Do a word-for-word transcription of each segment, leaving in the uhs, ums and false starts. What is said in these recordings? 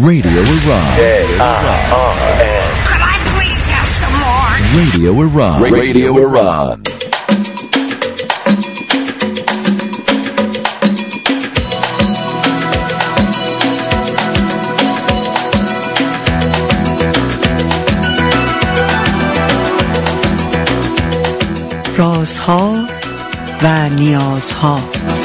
Radio Iran. Could I please have some more? Radio Iran. Radio Iran. رازها و نیازها.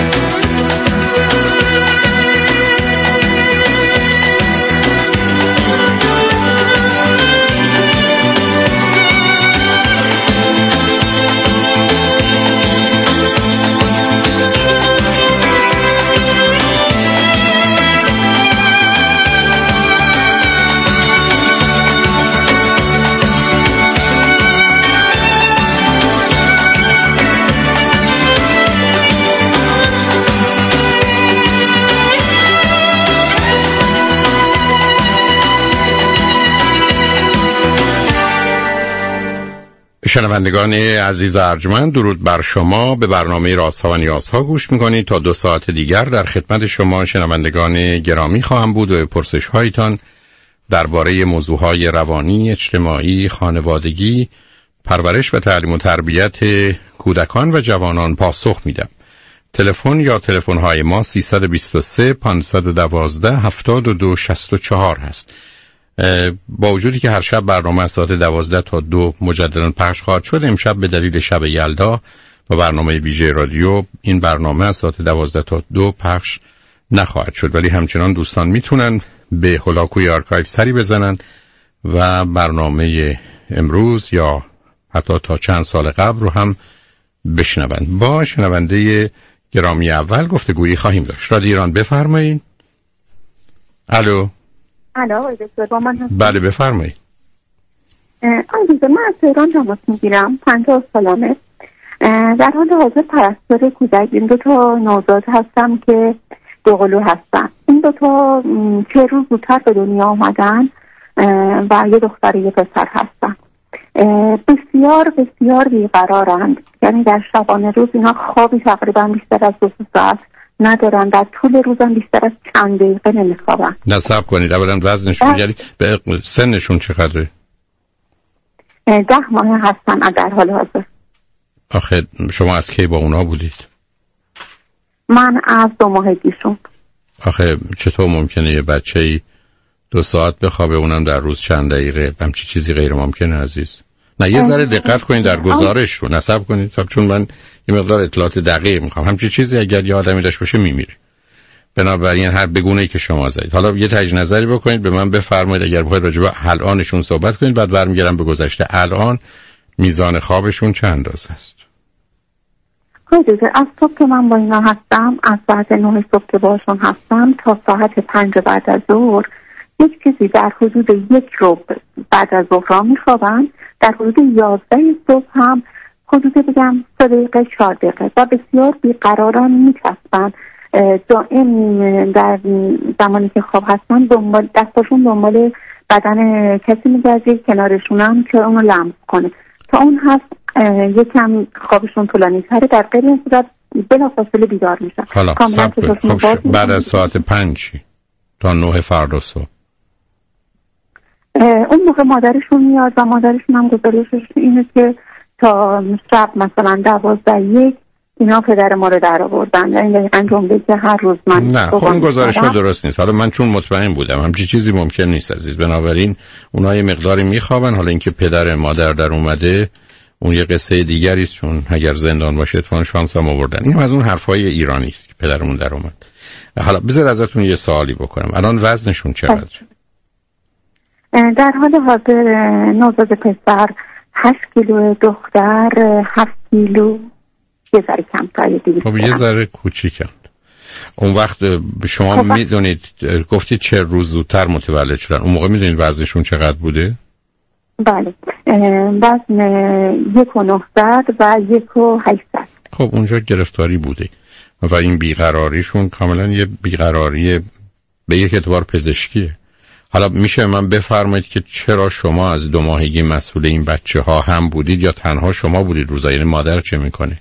شنوندگان عزیز ارجمند، درود بر شما. به برنامه رازها و نیازها گوش میکنید. تا دو ساعت دیگر در خدمت شما شنوندگان گرامی خواهم بود و پرسش هایتان درباره موضوعهای روانی، اجتماعی، خانوادگی، پرورش و تعلیم و تربیت کودکان و جوانان پاسخ میدم. تلفن یا تلفن های ما سیصد و بیست و سه پانصد و دوازده هفتاد و دو شصت و چهار هست. با وجودی که هر شب برنامه از ساعت دوازده تا دو مجددا پخش خواهد شد، امشب به دلیل شب یلدا و برنامه ویژه رادیو این برنامه از ساعت دوازده تا دو پخش نخواهد شد، ولی همچنان دوستان میتونن به هولاکوی آرکایو سری بزنن و برنامه امروز یا حتی تا چند سال قبل رو هم بشنوند. با شنونده گرامی اول گفتگویی خواهیم داشت. رادیو ایران بفرمایید. الو. الو آقای دکتر با من هستم؟ بله بفرمایید. آقای دکتر من از تهران تماس میگیرم، پنجاه سالمه، در حال حاضر پرستار کودک این دو تا نوزاد هستم که دوقلو هستن. این دو تا چه روز زودتر به دنیا آمدن و یه دختر یه پسر هستن. بسیار بسیار بیقرارند، یعنی در شبانه روز اینا خوابی تقریبا بیشتر از دو ساعت ندارن، در طول روزم بیشتر از چند دقیقه نمیخوابن. نصب کنید اولا وزنشون، یعنی به سنشون چقدره؟ ده ماه هستن در حال حاضر. آخه شما از کی با اونا بودید؟ من از دو ماهگیشون. آخه چطور ممکنه یه بچه‌ای دو ساعت بخوابه اونم در روز چند دقیقه؟ همچی چیزی غیر ممکنه عزیز. نه یه ذره دقت کنید در گزارش رو، نصب کنید تا، چون من یه مقدار اطلاعات دقیق میخوام. همچی چیزی اگر یه آدمی داشت باشه میمیره. بنابراین هر بگونه‌ای که شما زدید، حالا یه تجزیه نظری بکنید به من بفرمایید، اگر بخواید راجع به الانشون صحبت کنید بعد برمیگردم به گذشته. الان میزان خوابشون چند اندازه است؟ خیلی از صبح که من با اینا هستم، از ساعت نه صبح که باشون هستم تا ساعت پنج بعد از ظهر یک چیزی در حدود یک رو بعد از ظهر میخوابن، در حدود یازده صبح هم حدود بگم سه دقیقه چهار دقیقه و بسیار بیقراران میچسبن. دائم در زمانی که خواب هستن دنبال دستاشون دنبال بدن کسی میگرده کنارشون هم که اونو لمس کنه. تا اون هست یکم خوابشون طولانی تره، در غیر این صورت بلافاصله بیدار میشن. حالا خب بعد از ساعت پنج تا نه فردا صبح اون موقع مادرشون میاد و مادرشون هم گزارشش اینه که تا شب مثلا دوازده یک اینا پدر ما رو در آوردن. یعنی دقیقا جمله که هر روز من نه خب اون گزارش ها درست نیست. حالا من چون مطمئن بودم همچی چیزی ممکن نیست عزیز، بنابراین اونها یه مقداری میخوابن. حالا اینکه پدر مادر در اومده اون یه قصه دیگری است، چون اگر زندان باشه اتفاقا شانس هم آوردن. این از اون حرفای ایرانی است که پدرمون در اومد. حالا بذار ازتون یه سوالی بکنم، الان وزنشون چقدر؟ در حال حاضر نوزاد پسر هشت کیلو، دختر هفت کیلو، یه ذره کمتر. خب یه ذره کوچیکند. اون وقت شما خب میدونید گفتید چه روز زودتر متولد شدن، اون موقع میدونید وزنشون چقدر بوده؟ بله وزن یک و نهصد و یک و هشتصد. خب اونجا گرفتاری بوده و این بیقراریشون کاملا یه بیقراری به یک اعتبار پزشکیه. حالا میشه من بفرمایید که چرا شما از دو ماهگی مسئول این بچه ها هم بودید یا تنها شما بودید روزا؟ یعنی مادر چه میکنه؟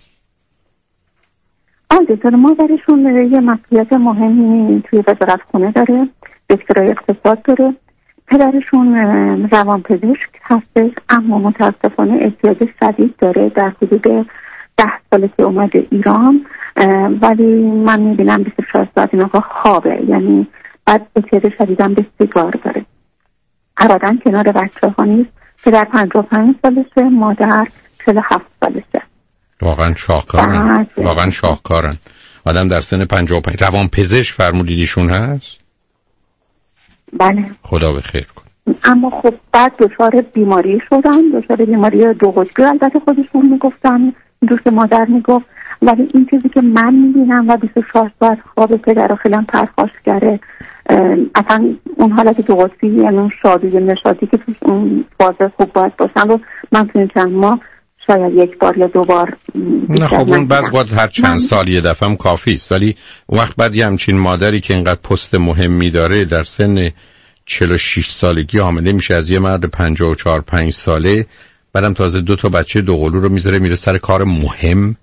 آره مادرشون یه مسئولیت مهمی توی وزارت خونه داره دکترای اقتصاد داره. پدرشون روانپزشک هستش، اما متاسفانه احتیاج شدید داره. در حدود ده ساله که اومده ایران، ولی من میبینم بیست و چهار ساعت این آقا خوابه، یعنی بعد احتیاج شدیدم به سیگار داره. ارادن کنار بچه ها نیست. پدر پنجاه و پنج سالشه، مادر چهل و هفت سالشه. واقعا شاهکارن، واقعا شاهکارن. آدم در سن پنجاه و پنج روانپزشک فرمودیدیشون هست؟ بله. خدا به خیر کن. اما خب بعد دچار بیماری شدن، دچار بیماری دو قطبی البته خودشون میگفتن، دوست مادر میگفت، ولی این چیزی که من میبینم و بیست و چهار ساعت خواب پدر رو خیلی پرخاشگره. اصلا اون حالت دو قطبی، یعنی اون شادی نشاطی که توش اون فاز خوب باید باشن رو من تو این چند ماه شاید یک بار یا دو بار. نه خب اون بعض وقت هر چند سال یه دفعه هم کافی است، ولی اون وقت بعد یه همچین مادری که اینقدر پست مهمی داره در سن چهل و شش سالگی حامله میشه از یه مرد پنجاه و چهار پنج ساله، بعدم تازه دو تا بچه دوقلو رو میذاره میره سر کار مهم.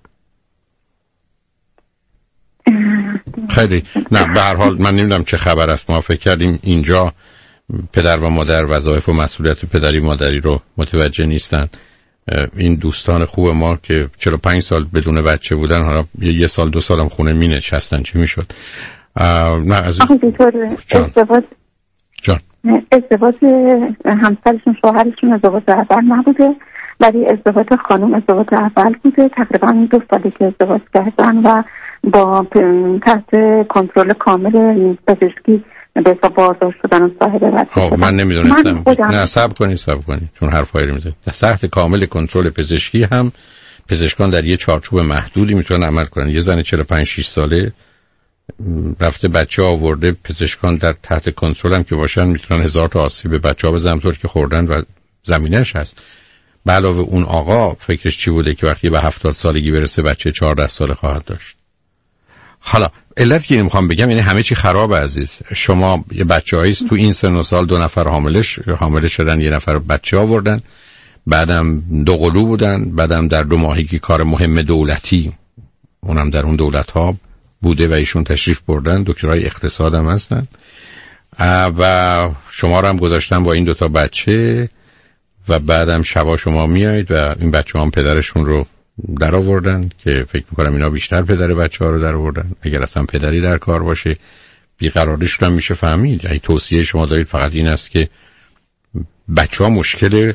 خیلی نه، به هر حال من نمیدونم چه خبر است. ما فکر کردیم اینجا پدر و مادر وظایف و مسئولیت پدری مادری رو متوجه نیستن. این دوستان خوب ما که چهل و پنج سال بدون بچه بودن، حالا یه سال دو سالم خونه می نشستن، چی میشد؟ نه از ازدواج جان ازدواج همسرشون شوهرشون ازدواج اول نبوده، ولی ازدواج خانم ازدواج اول بوده. تقریبا دو سالی که ازدواج کردن و با تحت کنترل کامل پزشکی به حساب باردار شدن و صاحب بچه شدن. من نمیدونستم. نه صبر کنید صبر کنید چون حرفایی رو میزنید. تحت کامل کنترل پزشکی هم پزشکان در یه چارچوب محدودی میتونن عمل کنن. یه زن چهل و پنج شش ساله رفته بچه آورده، پزشکان در تحت کنترل هم که باشن میتونن هزار تا آسیب به بچه ها بزنن طور که خوردن و زمینش هست. به علاوه اون آقا فکرش چی بوده که وقتی به هفتاد سالگی برسه بچه چهارده ساله خواهد داشت. حالا علت که نمیخوام بگم یعنی همه چی خراب عزیز. شما یه بچه‌هاییست تو این سن و سال دو نفر حاملش حامله شدن، یه نفر بچه آوردن، بعدم دو قلو بودن، بعدم در دو ماهگی کار مهم دولتی اونم در اون دولت ها بوده و ایشون تشریف بردن، دکترای اقتصاد هم هستن و شما رو هم گذاشتن با این دوتا بچه و بعدم شبا شما میایید و این بچه هم پدرشون رو در آوردن که فکر میکنم اینا بیشتر پدر بچه ها رو در آوردن. اگر اصلا پدری در کار باشه بیقراریشون هم میشه فهمید. یعنی توصیه شما دارید فقط این است که بچه ها مشکل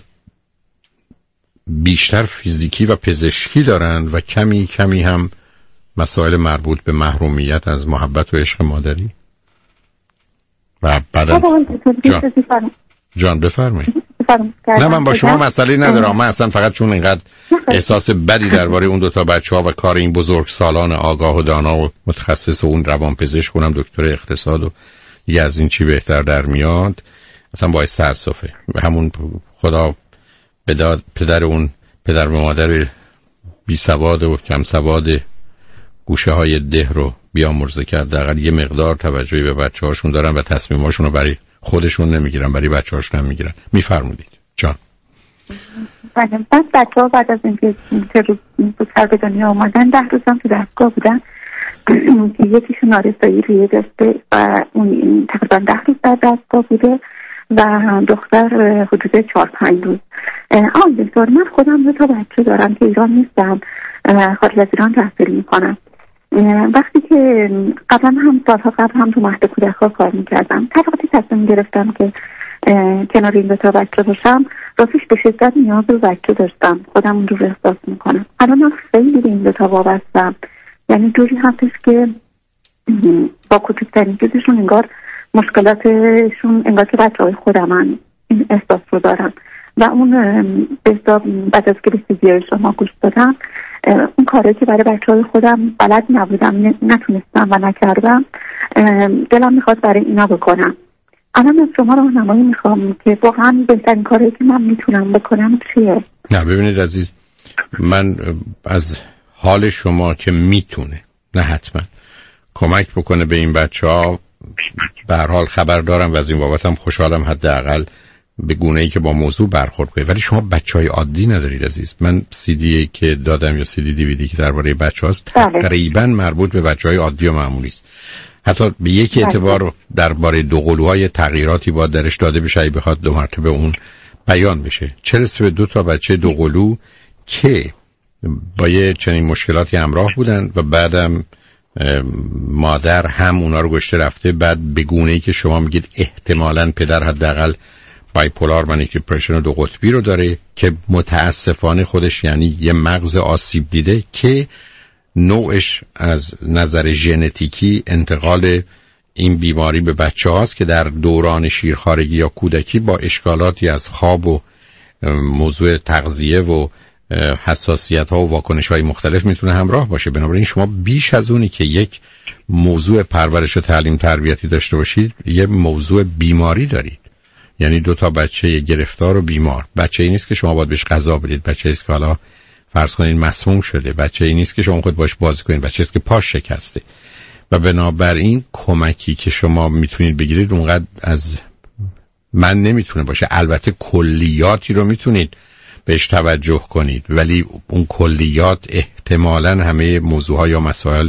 بیشتر فیزیکی و پزشکی دارن و کمی کمی هم مسائل مربوط به محرومیت از محبت و عشق مادری. و بعدم جان, جان بفرمایید. نه من با شما مسئله ندارم، من اصلا فقط چون اینقدر احساس بدی درباره اون دوتا بچه ها و کار این بزرگ سالان آگاه و دانا و متخصص و اون روان پزشک خونم دکتر اقتصاد و یه از این چی بهتر در میاد اصلا باعث تأسفه. و همون خدا بداد پدر اون پدر و مادر بی سواد و کم سواد گوشه های ده رو بیامرزه کرد، دقیقا یه مقدار توجهی به بچه هاشون دارن و تصمیماشون رو برای خودشون نمیگیرن، برای بچه هاشون هم میگیرن. میفرمودید جان. بعد بچه ها بعد از اینکه سه روز بسر به دنیا آمدن ده روزم تو دستگاه بودن که یکیشون نارسایی ریه داشته و اون تقریبا ده روز در دستگاه بوده و دختر حدود چهار پنج روز. آن دکتر من خودم دو تا بچه دارم که ایران نیستم، خارج از ایران تحصیل میکنم. وقتی که قبلا هم سالها قبل هم تو مهد کودک‌ها کار میکردم، تا وقتی تصمیم گرفتم که کنار این دو تا بچه باشم راستش به شدت نیاز به بچه داشتم، خودم اون رو احساس میکنم. الان من خیلی به این دو تا وابستم، یعنی جوری هستش که با کوچکترین چیزشون انگار مشکلاتشون انگار که بچه های خودم این احساس رو دارم و اون بعد از که به سیدیای شما گوش دادم اون کاری که برای بچه های خودم بلد نبودم نتونستم و نکردم دلم میخواد برای اینا بکنم. الان از شما راهنمایی میخوام که واقعا بهترین کاری که من میتونم بکنم چیه؟ نه ببینید عزیز، من از حال شما که میتونه نه حتما کمک بکنه به این بچه ها به هر حال خبر دارم و از این بابت هم خوشحالم حداقل به گونه‌ای که با موضوع برخورد کنید. ولی شما بچهای عادی ندارید عزیز. من سی دی که دادم یا سی دی دی وی دی که درباره بچه‌هاست تقریبا مربوط به بچهای عادی و معمولی است. حتی به یک اعتبار درباره دوقلوهای تغییراتی باید درش داده بشه اگه بخواد دو مرتبه اون بیان بشه. چه رسه به دو تا بچه دوقلو که با یه چنین مشکلاتی همراه بودن و بعدم مادر هم اونا رو گشته رفته، بعد به گونه‌ای که شما میگید احتمالاً پدر حداقل بایپولار منیک دیپرشن و دو قطبی رو داره که متاسفانه خودش یعنی یه مغز آسیب دیده که نوعش از نظر ژنتیکی انتقال این بیماری به بچه هاست که در دوران شیرخوارگی یا کودکی با اشکالاتی از خواب و موضوع تغذیه و حساسیت ها و واکنش های مختلف میتونه همراه باشه. بنابراین شما بیش از اونی که یک موضوع پرورش و تعلیم تربیتی داشته باشید یه موضوع بیماری دارید. یعنی دو تا بچه گرفتار و بیمار. بچه ای نیست که شما باید بهش غذا بدید، بچه ایست که حالا فرض کنید مسموم شده، بچه ای نیست که شما خود باش بازی کنید، بچه ایست که پاش شکسته. و بنابراین کمکی که شما میتونید بگیرید اونقدر از من نمیتونه باشه. البته کلیاتی رو میتونید بهش توجه کنید ولی اون کلیات احتمالاً همه موضوعها یا مسائل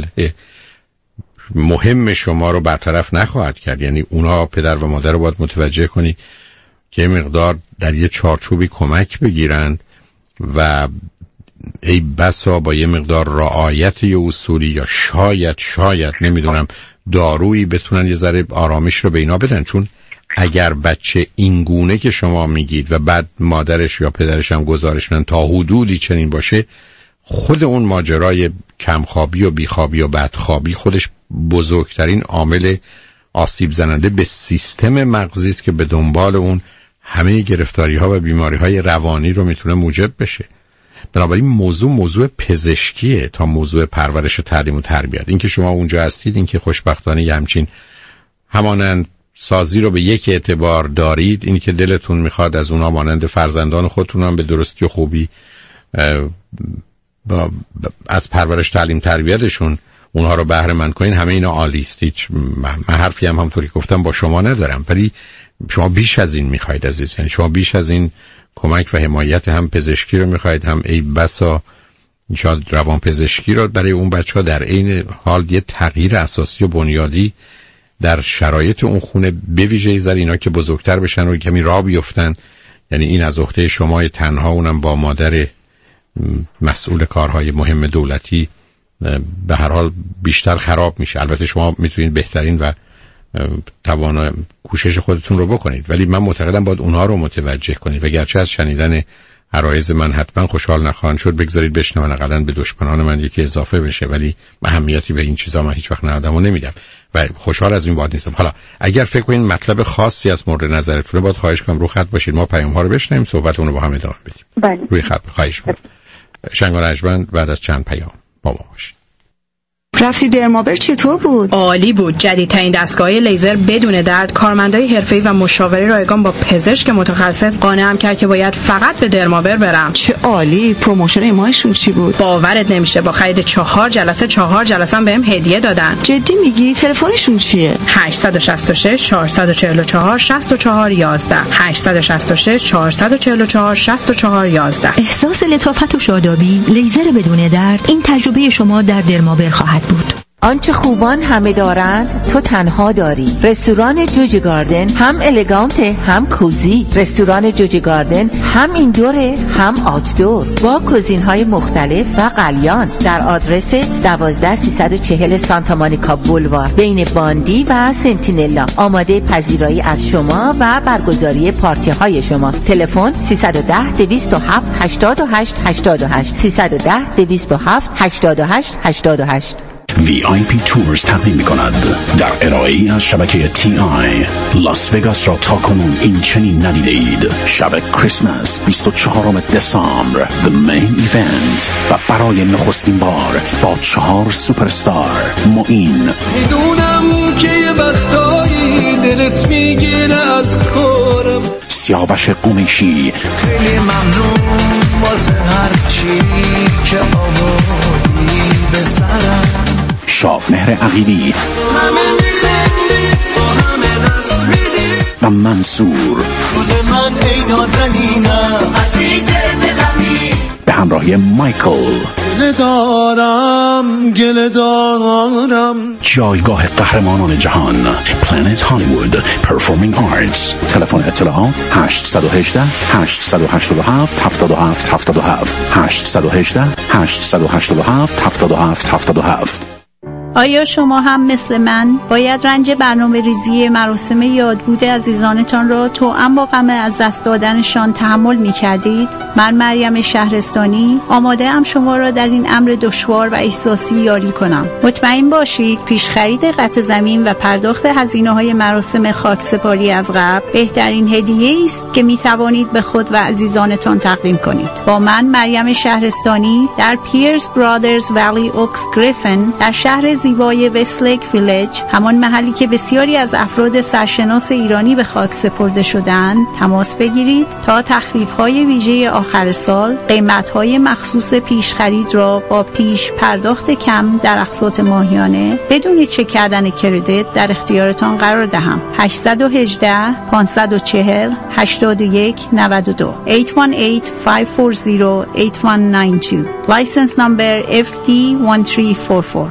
مهم شما رو برطرف نخواهد کرد. یعنی اونا پدر و مادر رو باید متوجه کنید که یه مقدار در یه چارچوبی کمک بگیرن و ای بسا با یه مقدار رعایت یه اصولی یا شاید شاید نمیدونم دارویی بتونن یه ذره آرامش رو به اینا بدن. چون اگر بچه اینگونه که شما میگید و بعد مادرش یا پدرش هم گزارش میدن تا حدودی چنین باشه، خود اون ماجرای کمخوابی و بیخوابی و بدخوابی خودش بزرگترین عامل آسیب زننده به سیستم مغزی است که به دنبال اون همه گرفتاری ها و بیماری های روانی رو میتونه موجب بشه. بنابراین موضوع موضوع پزشکیه تا موضوع پرورش و تعلیم و تربیت. این که شما اونجا هستید، این که خوشبختانه یه همچین همانند سازی رو به یک اعتبار دارید، این که دلتون میخواد از اونا مانند فرزندان خودتون هم به درستی و خوبی با از پرورش تعلیم تربیتشون اونها رو بهره مند کنین، همه اینا عالی است. هیچ من حرفی هم همونطوری گفتم با شما ندارم، ولی شما بیش از این میخواید عزیز. یعنی شما بیش از این کمک و حمایت هم پزشکی رو میخواید، هم ای بسا شاید روان پزشکی رو برای اون بچه‌ها در عین حال یه تغییر اساسی و بنیادی در شرایط اون خونه به ویژه زر اینا که بزرگتر بشن و کمی راه بیفتن. یعنی این از عهده شما تنها، اونم با مادر مسئول کارهای مهم دولتی، به هر حال بیشتر خراب میشه. البته شما میتونید بهترین و توانا کوشش خودتون رو بکنید، ولی من معتقدم باید اونها رو متوجه کنید و گرچه از شنیدن عرایض من حتما خوشحال نخواهند شد، بگذارید بشنون اقلن به دشمنان من یکی اضافه بشه، ولی اهمیتی به این چیزا من هیچ وقت ندادم و نمیدم و خوشحال از این واد نیستم. حالا اگر فکر کنید مطلب خاصی از مورد نظرتونه، باید خواهش کنم رو خط باشید، ما پیام ها رو بشنویم، صحبتمون رو با هم ادامه بدیم. بله. روی خط خواهش می‌کنم. شنگ و رجمند بعد از چند پیام با ما باشید. رفتی درمابر چطور بود؟ عالی بود. جدیدترین دستگاه لیزر بدون درد، کارمندای حرفه‌ای و مشاوره رایگان با پزشک متخصص قانعم کرد که باید فقط به درمابر برم. چه عالی. پروموشن ایمایشون چی بود؟ باورت نمیشه، با خرید چهار جلسه چهار جلسه هم بهم هدیه دادن. جدی میگی؟ تلفنشون چیه؟ هشت شش شش چهار چهار چهار شش چهار یک یک هشت شش شش چهار چهار چهار شش چهار یک یک. احساس لطافت و شادابی، لیزر بدون درد، این تجربه شما در درمابر خواهد بود. آنچه خوبان همه دارند تو تنها داری. رستوران جوجی گاردن هم الگانته هم کوزی. رستوران جوجی گاردن هم ایندوره هم آوتدور با کوزین‌های مختلف و قلیان در آدرس دوازده سیصد و چهل سانتا مونیکا بولوار بین باندی و سنتینلا. آماده پذیرایی از شما و برگزاری پارتی‌های شماست. تلفن سیصد و ده دویست و هفت هشتاد و هشت هشتاد و هشت سیصد و ده دویست و هفت هشتاد و هشت هشتاد و هشت. وی آی پی تورز تقدیم می‌کند در ارائه‌ای از شبکه تی آی لاس وگاس را تاکنون این چنین ندیدید. شب کریسمس بیست و چهارم دسامبر The Main Event و برای نخستین بار با چهار سوپرستار معین. میدونم که یه وقتایی دلت میگیره از کارم. سیاوش قمیشی. خیلی ممنون واسه هر چی که آوردی به سرم. شادمهر عقیلی و منصور من ای نازنینم عزیز دلمی به همراهی مایکل. گله دارم گله دارم. جایگاه قهرمانان جهان Planet Hollywood Performing Arts. تلفن اطلاعات هشت یک هشت هشت هشت هفت هفت هفت هفت هفت هشت یک هشت هشت هشت هفت هفت هفت هفت هفت. آیا شما هم مثل من باید رنج برنامه ریزی مراسم یادبود عزیزانتان را توأم با غم از دست دادنشان تحمل می کردید؟ من مریم شهرستانی آماده ام شما را در این امر دشوار و احساسی یاری کنم. مطمئن باشید پیش خرید قطع زمین و پرداخت هزینه‌های مراسم خاکسپاری از قبل بهترین هدیه است که می توانید به خود و عزیزانتان تقدیم کنید. با من مریم شهرستانی در پیرس برادرز ولی اوکس گریفن در شهر زیبای وستلیک ویلج، همان محلی که بسیاری از افراد سرشناس ایرانی به خاک سپرده شدند، تماس بگیرید تا تخفیف‌های ویژه آخر سال قیمت‌های مخصوص پیش خرید را با پیش پرداخت کم در اقساط ماهیانه بدون چک کردن کردیت در اختیارتان قرار دهم. هشت یک هشت پنج چهار صفر هشت یک نه دو هشت یک هشت پنج چهار صفر هشت یک نه دو License number F D one three four four.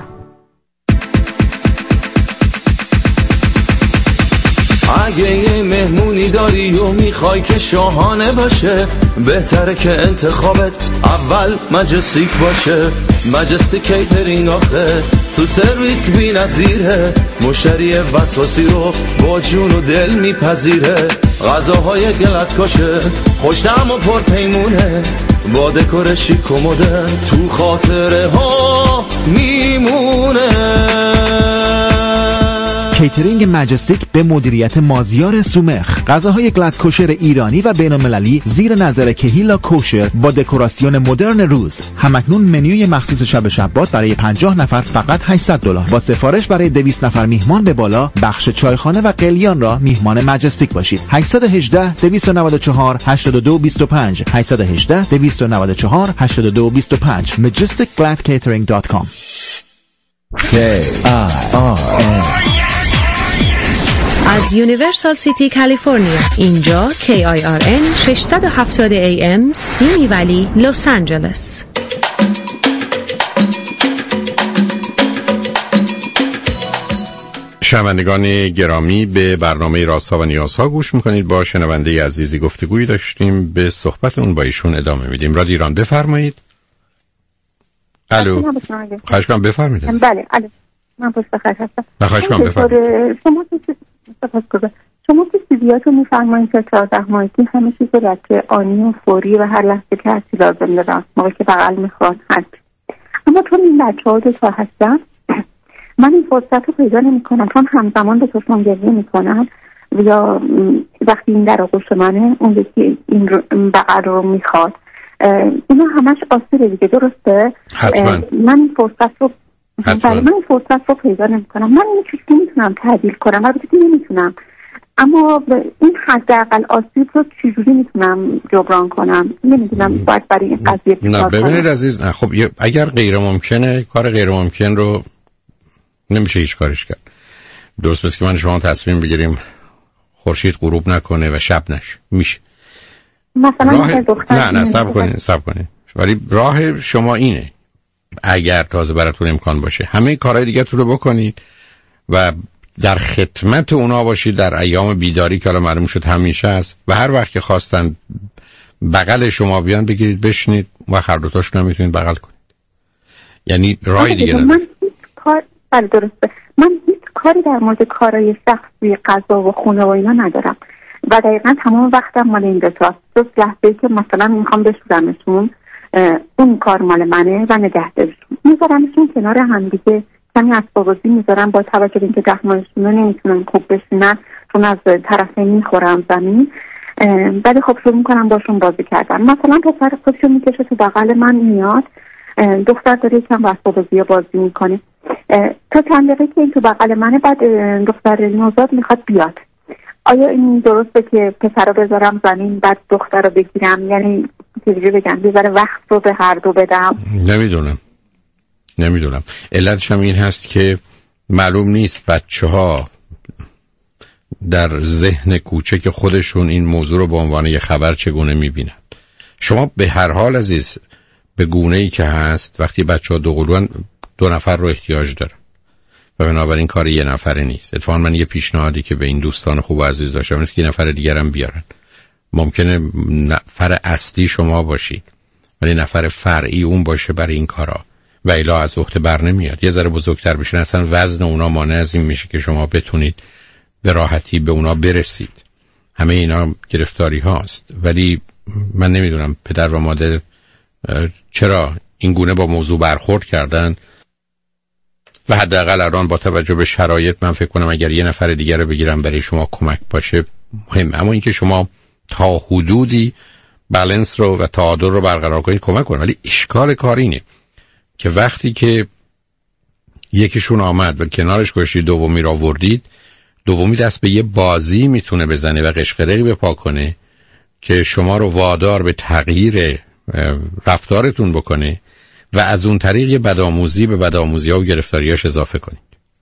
اگه یه مهمونی داری و میخوای که شاهانه باشه، بهتره که انتخابت اول مجستیک باشه. مجستیک کیترینگ آخه تو سرویس بی نظیره، مشتری وسواسی رو با جون و دل میپذیره. غذاهای گلت کاشه خوش‌طعم و پرپیمونه، با دکور شیک و مدرن تو خاطره ها میمونه. کیترینگ مجستیک به مدیریت مازیار سومخ، غذاهای گلت کوشر ایرانی و بین‌المللی زیر نظر کهیلا کوشر با دکوراسیون مدرن روز. همکنون منوی مخصوص شب شبات برای پنجاه نفر فقط هشتصد دلار، با سفارش برای دویست نفر میهمان به بالا بخش چایخانه و قلیان را میهمان مجستیک باشید. هشت یک هشت دو نه چهار هشت دو دو پنج هشت یک هشت دو نه چهار هشت دو دو پنج majestic glad catering dot com. K I R N از یونیورسال سیتی کالیفرنیا، اینجا کی آی آر ان ششصد و هفتاد ای ام سیمی ولی لس آنجلس. شنوندگان گرامی، به برنامه رازها و نیازها گوش میکنید. با شنونده عزیزی گفتگویی داشتیم، به صحبتون با ایشون ادامه میدیم. رادیو ایران بفرمایید. الو، خواهش کنم بفرمایید. بله، الو، من پشت خط هستم. خواهش کنم بفرمایید. شما شما که سیدیاتو میفرمایید که چهارده ماهگی همه چیز رو که آنی و فوری و هر لحظه که هستی لازم دارم، موقع که بغل میخواد هست. اما چون این بچه ها دو تا هستن، من این فرصت رو پیدا نمی کنم، چون همزمان به چشمم گریه میکنن یا وقتی این در آغوش منه اون یکی این بغل رو میخواد. اینا همش آسیره دیگه، درسته؟ حتما. من این فرصت رو برای من این فرصت رو پیدا نمی کنم. من این چیزی نمیتونم تعدیل کنم، البته نمیتونم، اما این حداقل آسیب رو چجوری میتونم جبران کنم؟ نمیدونم باید برای این قضیه نه ببینید عزیز، نه خب اگر غیر ممکنه، کار غیر ممکن رو نمیشه هیچ کارش کرد. درست بس که من شما تصمیم بگیریم خورشید غروب نکنه و شب نشه، میشه مثلا راه... نه نه صبر کنید صبر کنید ولی راه شما اینه، اگر تازه براتون امکان باشه همه کارهای دیگه تو رو بکنید و در خدمت اونا باشید در ایام بیداری که الان معلوم شد همیشه است، و هر وقت که خواستن بغل شما بیان بگیرید بشینید و هر دو تاشون هم میتونید بغل کنید. یعنی راه دیگه نداره. من هیچ کار بله درسته من هیچ کاری در مورد کارهای شخصی غذا و خونه و اینا ندارم و دقیقا تمام وقتم مال این دو تاست. جز لحظه‌ای که مثلا میخوام بشورمشون اون کار مال منه و نگهدارشون میذارمشون کنار هم دیگه. کمی اسباب بازی میذارم با توجه به اینکه ده ماهشون رو نمیتونن خوب بشینن چون از طرفه میخورم زمین، ولی خب شروع میکنم باشون بازی کردن. مثلا پسر خودشو میکشه تو بغل من میاد، دختر داره یکم اسباب بازی بازی میکنه تا چند دقیقه که این تو بغل منه، بعد دختر نوزاد میخواد بیاد. آیا این درسته که پسر رو بذارم زمین بعد دختر رو بگیرم؟ یعنی چجوری بگم بذاره وقت رو به هر دو بدم؟ نمیدونم نمیدونم علتش هم این هست که معلوم نیست بچه ها در ذهن کوچک خودشون این موضوع رو به عنوان یه خبر چگونه میبینن. شما به هر حال عزیز به گونه‌ای که هست وقتی بچه‌ها دو قلوان دو نفر رو احتیاج دارن و بنابراین کار یه نفره نیست. اتفاقا من یه پیشنهادی که به این دوستان خوب و عزیز داشتم اینه که یه نفر دیگرم بیارن. ممکنه نفر اصلی شما باشید ولی نفر فرعی اون باشه برای این کارا و الا از عهده بر نمیاد. یه ذره بزرگتر بشین اصلا وزن اونا مانع از این میشه که شما بتونید به راحتی به اونا برسید. همه اینا گرفتاری هاست. ولی من نمیدونم پدر و مادر چرا این گونه با موضوع برخورد کردن و حداقل الان با توجه به شرایط من فکر کنم اگر یه نفر دیگر رو بگیرم برای شما کمک باشه مهم. اما اینکه شما تا حدودی بالانس رو و تعادل رو برقرار کنید کمک کنید. ولی اشکال کار اینه که وقتی که یکیشون آمد و کنارش گذاشتید دومی رو آوردید، دومی دست به یه بازی میتونه بزنه و قشقرقی بپا کنه که شما رو وادار به تغییر رفتارتون بکنه و از اون طریق یه بدآموزی به بدآموزی ها و گرفتاریاش اضافه کنید.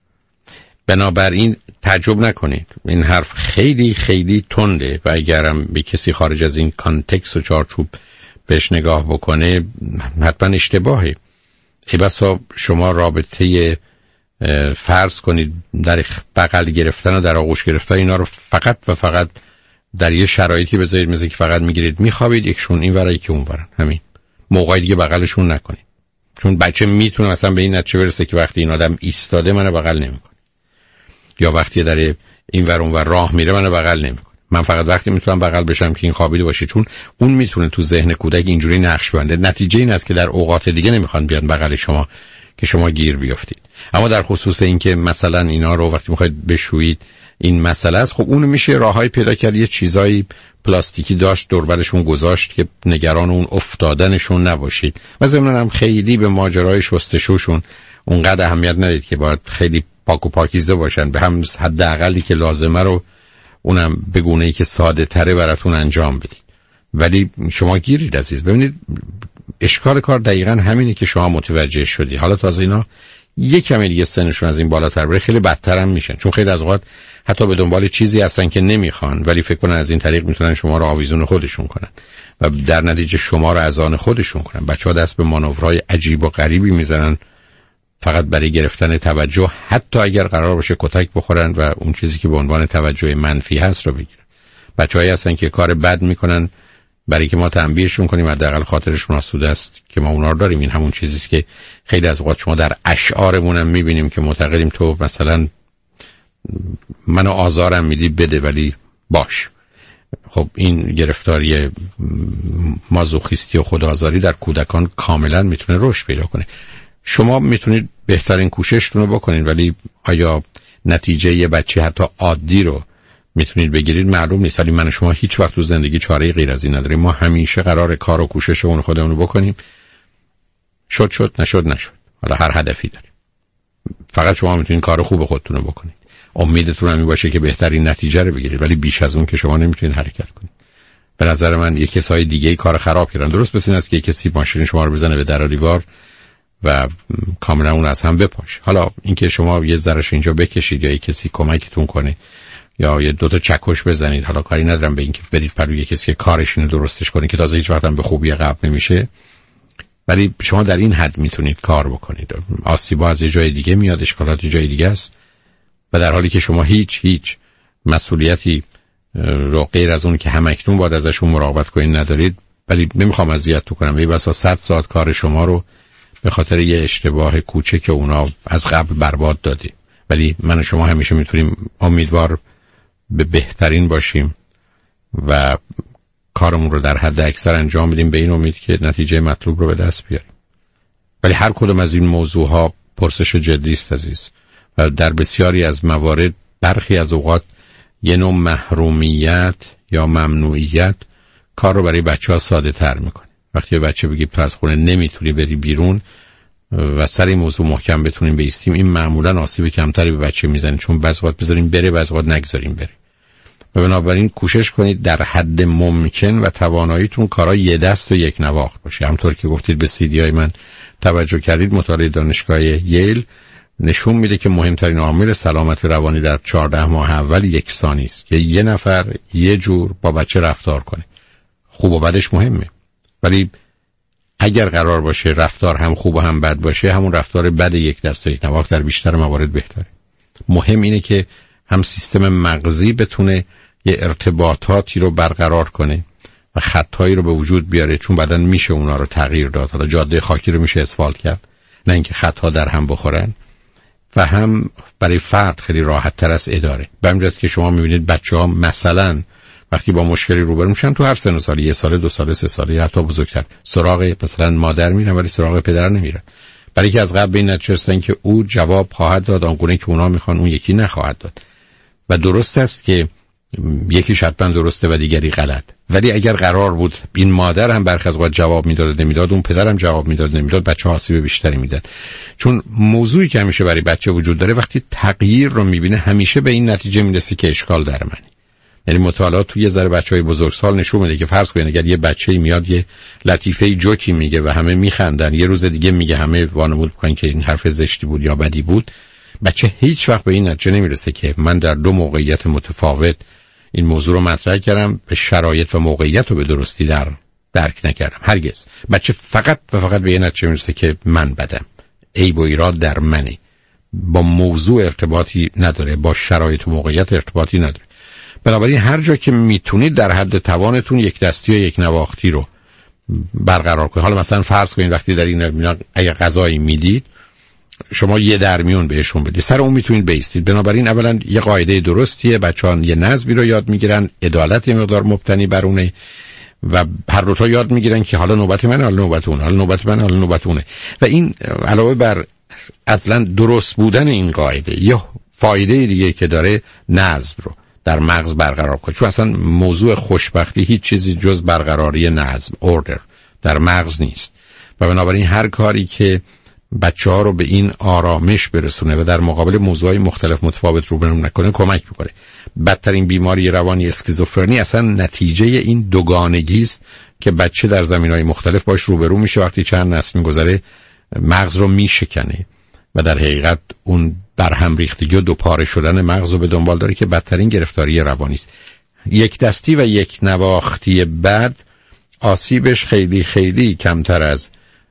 بنابراین تعجب نکنید، این حرف خیلی خیلی تنده و اگرم به کسی خارج از این کانتکست و چارچوب بهش نگاه بکنه حتما اشتباهه. ای بسا شما رابطه فرض کنید در بغل گرفتن و در آغوش گرفتن اینا رو فقط و فقط در یه شرایطی بذارید مثل که فقط میگیرید میخوابید یکشون این ورا یکی اون ورا، همین موقعی دیگه بغلشون نکنید. چون بچه میتونه مثلا به این نتیجه برسه که وقتی این آدم ایستاده منو بغل نمیکنه یا وقتی در این ور اون ور راه میره منو بغل نمیکنه. من فقط وقتی میتونم بغل بشم که این خوابیده باشه، چون اون میتونه تو ذهن کودک اینجوری نقش بنده. نتیجه این است که در اوقات دیگه نمیخوان بیان بغل شما که شما گیر بیافتید. اما در خصوص این که مثلا اینا رو وقتی میخواید بشویید این مسئله است، خب اون میشه راههای پیدا کرد. یه چیزایی پلاستیکی داشت دور برشون گذاشت که نگران اون افتادنشون نباشید و ضمن هم خیلی به ماجرای شستشوشون اونقدر اهمیت ندید که باید خیلی پاک و پاکیزه باشن، به هم حداقلی که لازمه رو اونم به گونه‌ای که ساده تره براتون انجام بدید. ولی شما گیرید عزیز. ببینید اشکال کار دقیقاً همینه که شما متوجه شدی. حالا تازه اینا یک کمی دیگه سنشون از این بالاتر بره خیلی بدتر هم میشن، چون خیلی از اوقات حتی به دنبال چیزی هستن که نمیخوان ولی فکر کنن از این طریق میتونن شما رو آویزون خودشون کنن و در نتیجه شما رو از آن خودشون کنن. بچه‌ها دست به مانورهای عجیب و غریبی میزنن فقط برای گرفتن توجه، حتی اگر قرار باشه کتک بخورن و اون چیزی که به عنوان توجه منفی هست رو بگیرن. بچه‌هایی هستن که کار بد میکنن برای که ما تنبیهشون کنیم حداقل خاطرشون آسوده است که ما اونا رو داریم. این همون چیزی است که خیلی از اوقات شما در اشعارمون هم میبینیم که معتقدیم تو مثلا منو آزارم میدی بده ولی باش. خب این گرفتاری مازوخیستی و خودآزاری در کودکان کاملا میتونه رشد پیدا کنه. شما میتونید بهترین کوششتون رو بکنید ولی آیا نتیجه یه بچه حتی عادی رو میتونید بگیرید معلوم نیست. ولی من و شما هیچ وقت تو زندگی چاره غیر از این نداریم. ما همیشه قرار کار و کوشش اون خودمون رو بکنیم. شد شد نشد نشد. حالا هر هدفی داریم. فقط شما میتونید کار خوب خودتون رو بکنید. امیدتون هم این باشه که بهترین نتیجه رو بگیرید ولی بیش از اون که شما نمیتونید حرکت کنید. به نظر من یک کسای دیگه کار خراب کردن. درست مثل این است که کسی ماشین شما رو بزنه به در و دیوار و کاملا اون از هم بپاشه. حالا اینکه شما یه ذرهش اینجا بکشید یا یک کسی کمکتون کنه یا یه دو تا چکش بزنید، حالا کاری ندارم به اینکه برید پروی کسی که کارش اینو درستش کنه که تازه هیچ وقت هم به خوبی قبل نمیشه، ولی شما در این حد میتونید کار بکنید. آسیبا از یه جای دیگه میاد، اشکالات یه جای دیگه است و در حالی که شما هیچ هیچ مسئولیتی رو غیر از اون که همکنون باید ازشون مراقبت کنید ندارید. ولی نمیخوام اذیتتون کنم، یه بسا صد ساعت کار شما رو به خاطر یه اشتباه کوچک که اونا از قبل برباد دادی. ولی من و شما همیشه میتونیم امیدوار به بهترین باشیم و کارمون رو در حد اکثر انجام بدیم به این امید که نتیجه مطلوب رو به دست بیاریم. ولی هر کدوم از این موضوع ها پرسش جدی است عزیز و در بسیاری از موارد برخی از اوقات یه نوع محرومیت یا ممنوعیت کار رو برای بچه ها ساده تر میکنه. وقتی به بچه بگیم تو از خونه نمیتونی بری بیرون و سر این موضوع محکم بتونیم بیستیم، این معمولا آسیب کمتری به بچه میزنه، چون بعضی وقت بذاریم بره بعضی وقت نگذاریم بره. و بنابراین کوشش کنید در حد ممکن و تواناییتون کارا یه دست و یک نواخت باشه. همونطور که گفتید به سی دی های من توجه کردید، مطالعه دانشگاه ییل نشون میده که مهمترین عامل سلامت روانی در چهارده ماه اول یکسانی است که یه نفر یه جور با بچه رفتار کنه. خوب و بدش مهمه ولی اگر قرار باشه رفتار هم خوب و هم بد باشه، همون رفتار بد یک دست و یک نواخت در بیشتر موارد بهتره. مهم اینه که هم سیستم مغزی بتونه یه ارتباطاتی رو برقرار کنه و خطایی رو به وجود بیاره، چون بعدن میشه اونا رو تغییر داد. حالا جاده خاکی رو میشه اسفالت کرد، نه اینکه خطا در هم بخورن. و هم برای فرد خیلی راحت تر از اداره. به همین جاست که شما میبینید بچه ها مثلا وقتی با مشکلی روبرو میشن تو هر سن و سالی، یه سال، دو سال، سه ساله، حتی بزرگتر، سراغ مثلا مادر میرن ولی سراغ پدر نمیرن، برای که از قبل به این نتیجه رسیدن که او جواب خواهد داد آنگونه که اونا میخوان، اون یکی نخواهد داد. و درست است که یکی حتما درسته و دیگری غلط، ولی اگر قرار بود این مادر هم برخی از اوقات جواب میداد نمیداد، اون پدر هم جواب میداد نمیداد، بچه ها آسیب بیشتری میداد. چون موضوعی که همیشه برای بچه وجود داره، وقتی تغییر رو میبینه همیشه به این نتیجه میرسه که اشکال در منه. یعنی مطالعات توی یه ذره بچهای بزرگسال نشون میده که فرض کنید اگر یه بچه‌ای میاد یه لطیفه جوکی میگه و همه میخندن، یه روز دیگه میگه همه وانمود میکنن که این حرف زشتی بود یا بدی بود، بچه هیچ وقت به این نتیجه نمیرسه که من در دو موقعیت متفاوت این موضوع رو مطرح کردم، به شرایط و موقعیت رو به درستی در درک نکردم. هرگز. بچه فقط و فقط به این نتیجه میرسه که من بدم، عیب و ایراد در منه، با موضوع ارتباطی نداره، با شرایط و موقعیت ارتباطی نداره. بنابراین هر جا که میتونید در حد توانتون یک دستی و یک نواختی رو برقرار کنید. حالا مثلا فرض کنید وقتی در این اگر غذایی میدید، شما یه درمیون بهشون بدید، سر اون میتونید بایستید. بنابراین اولا یه قاعده درستیه، بچه‌ها یه نظمی رو یاد میگیرن، عدالت یه مقدار مبتنی بر اونه و هر دو تا یاد میگیرن که حالا نوبت من، حالا نوبت اون، حالا نوبت من، حالا نوبت اونه. و این علاوه بر اصلا درست بودن این قاعده، یه فایده دیگه که داره، نظم رو در مغز برقرار کنه. چون اصلا موضوع خوشبختی هیچ چیزی جز برقراری نظم، اوردر در مغز نیست. و بنابراین هر کاری که بچه ها رو به این آرامش برسونه و در مقابل موضوعی مختلف متفاوت روبرو نکنه کمک میکنه. بدترین بیماری روانی اسکیزوفرنی اصلا نتیجه این دوگانگی است که بچه در زمینهای مختلف باش روبرو میشه، وقتی چند نسل میگذره مغز رو میشکنه و در حقیقت اون در هم ریختگی و دوپاره شدن مغز رو به دنبال داره که بدترین گرفتاری روانی است. یک دستی و یک نواختی بد آسیبش خیلی خیلی کمتر از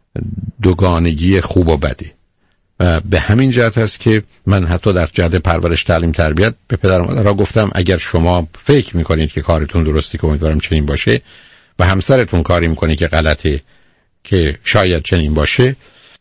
دوگانگی خوب و بده. و به همین جهت هست که من حتی در جهت پرورش، تعلیم، تربیت به پدر و مادرها گفتم اگر شما فکر میکنید که کارتون درستی، که امیدوارم چنین باشه، و همسرتون کاری میکنه که غلطه، که شاید چنین باشه،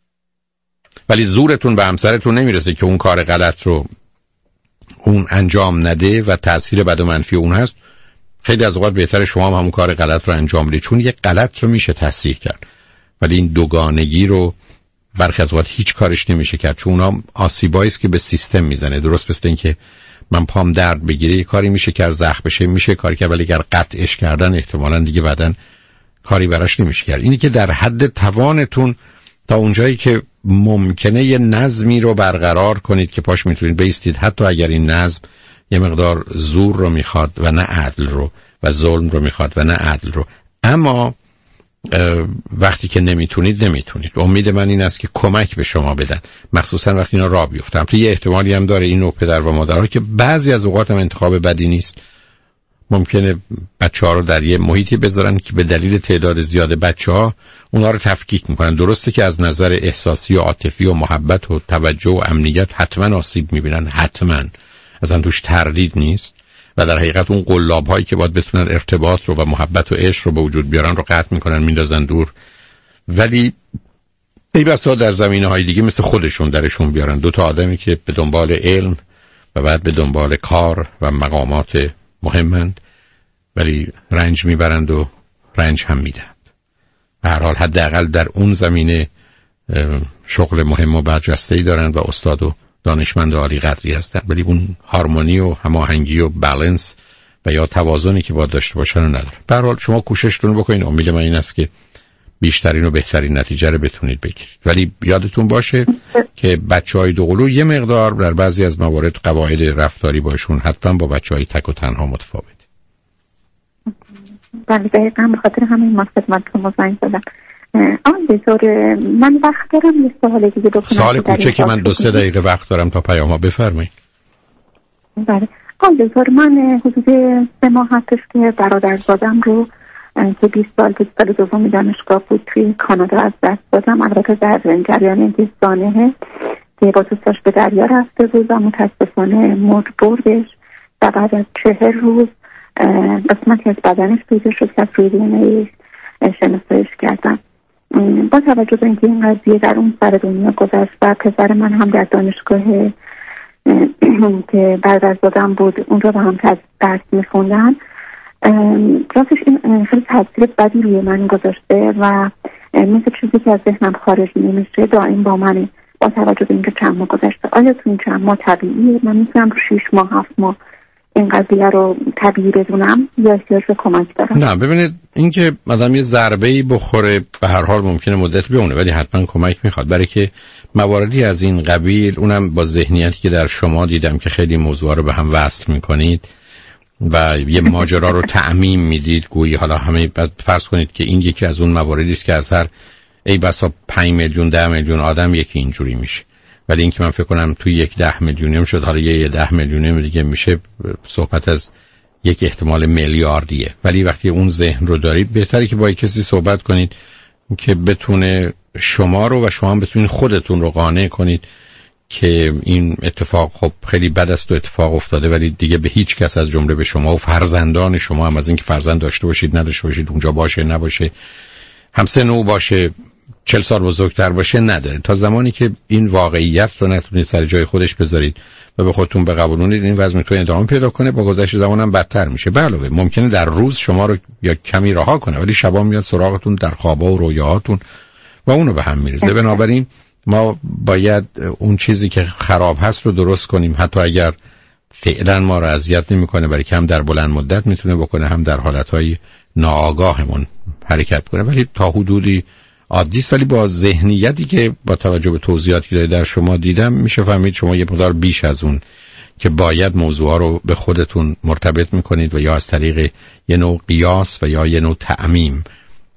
ولی زورتون به همسرتون نمیرسه که اون کار غلط رو اون انجام نده و تأثیر بد و منفی اون هست، خیلی از اوقات بهتره شما هم همون کار غلط رو انجام بدید، چون یک غلط رو میشه تصحیح کرد. ولی این دوگانگی رو برخی از اوقات هیچ کارش نمیشه کرد، چون اونا آسیبایی است که به سیستم میزنه. درست مثل این که من پام درد بگیره یه کاری میشه کرد، زخم بشه میشه کاری که، ولی اگر قطعش کردن احتمالاً دیگه بعدن کاری براش نمیشه کرد. اینی که در حد توانتون تا اونجایی که ممکنه یه نظمی رو برقرار کنید که پاش میتونید بیستید، حتی اگر این نظم یه مقدار زور رو میخواد و نه عدل رو، و ظلم رو میخواد و نه عدل رو. اما وقتی که نمیتونید نمیتونید. امید من این است که کمک به شما بدن، مخصوصا وقتی اینا راه بیفتن. تو یه احتمالی هم داره این نوع پدر و مادرها که بعضی از اوقات هم انتخاب بدی نیست، ممکنه بچه‌ها رو در یه محیطی بذارن که به دلیل تعداد زیاد بچه‌ها اونا رو تفکیک میکنن. درسته که از نظر احساسی و عاطفی و محبت و توجه و امنیت حتما آسیب میبینن، حتما، اصلا توش تردید نیست، و در حقیقت اون قلاب هایی که باید بتونن ارتباط رو و محبت و عشق رو به وجود بیارن رو قطع میکنن، میندازن دور. ولی ای بسا در زمینه های دیگه مثل خودشون درشون بیارن. دو تا آدمی که به دنبال علم و بعد به دنبال کار و مقامات مهمند، ولی رنج میبرند و رنج هم میدند. به هر حال حداقل در اون زمینه شغل مهم و برجسته‌ای دارن و استاد و دانشمند و عالی قدری هستن، ولی اون هارمونی و هماهنگی و بالانس و یا توازنی که باید داشته باشن رو نداره. به هر حال شما کوششتون بکنید. امید من این است که بیشترین و بهترین نتیجه رو بتونید بگیرید. ولی یادتون باشه که بچهای دوقلو یه مقدار در بعضی از موارد قواعد رفتاری باشون حتما با بچهای تک و تنها متفاوت. بله دقیقاً به خاطر همین ما خدمتتون زنگ زدم. آن بذار من وقت دارم یه سوال دیگه بکنم. سوال کوچکی من دو سه دقیقه وقت دارم تا پیام‌ها، بفرمایید. بله آن بذار من حدود سه ماه هستش که برادرزادم رو که بیست سال که سال دوم دانشگاه بود توی کانادا از دست دادم. البته در جریان اینکه سانحه که با دوستاش به دریا رفته بود و متاسفانه مرد بردش و بعد از چهر روز قسمتی از بدنش پیدا شد که از روی دی ان ای شناساییش کردن. با توجه به اینکه این قضیه در اون سر دنیا گذشت و پسر من هم در دانشگاه که بعد از دادم بود اون رو با هم درس میخوندن، راستش این خیلی تاثیر بدی روی من گذاشته و مثل چیزی که از ذهنم خارج نمیشه دائم با منه. با توجه به اینکه چند ماه گذشته، آیا تو این چند ماه طبیعیه؟ من میتونم رو شیش ماه هفت ماه این قضیه رو طبیعی بدونم یا احتیاج به کمک دارم؟ نه ببینید، اینکه آدم یه ضربه‌ای بخوره به هر حال ممکنه مدت بمونه، ولی حتما کمک میخواد، برای که مواردی از این قبیل، اونم با ذهنیتی که در شما دیدم که خیلی موضوع رو به هم وصل میکنید و یه ماجرا رو تعمیم میدید، گویی حالا همه بعد فرض کنید که این یکی از اون مواردی است که از هر ای بسا پنج میلیون ده میلیون آدم یکی اینجوری میشه، ولی اینکه من فکر کنم توی یک ده میلیونیم شد، حالا یه ده میلیونیم دیگه میشه صحبت از یک احتمال میلیاردیه. ولی وقتی اون ذهن رو دارید بهتره که با کسی صحبت کنید که بتونه شما رو و شما هم بتونید خودتون رو قانع کنید که این اتفاق خب خیلی بد است و اتفاق افتاده، ولی دیگه به هیچ کس از جمله به شما و فرزندان شما هم، از اینکه فرزند داشته باشید نداشته باشید، اونجا باشه نباشه، همسن او باشه، چهل سال بزرگتر باشه، نداره. تا زمانی که این واقعیت رو نتونید سر جای خودش بذارید و به خودتون بقبولونید، این وضع میتونه ادامه پیدا کنه، با گذشت زمان هم بدتر میشه. به علاوه ممکنه در روز شما رو یا کمی رها کنه، ولی شبا میاد سراغتون در خوابا و رویاهاتون و اونو به هم میریزه. بنابراین ما باید اون چیزی که خراب هست رو درست کنیم، حتی اگر فعلا ما رو اذیت نمیکنه، برای که هم در بلند مدت میتونه بکنه، هم در حالتهای ناآگاهمون حرکت کنه، ولی تا حدودی عادی است. ولی با ذهنیتی که با توجه به توضیحاتی که در شما دیدم میشه فهمید شما یه مقدار بیش از اون که باید موضوعا رو به خودتون مرتبط میکنید و یا از طریق یه نوع قیاس و یا یه نوع تعمیم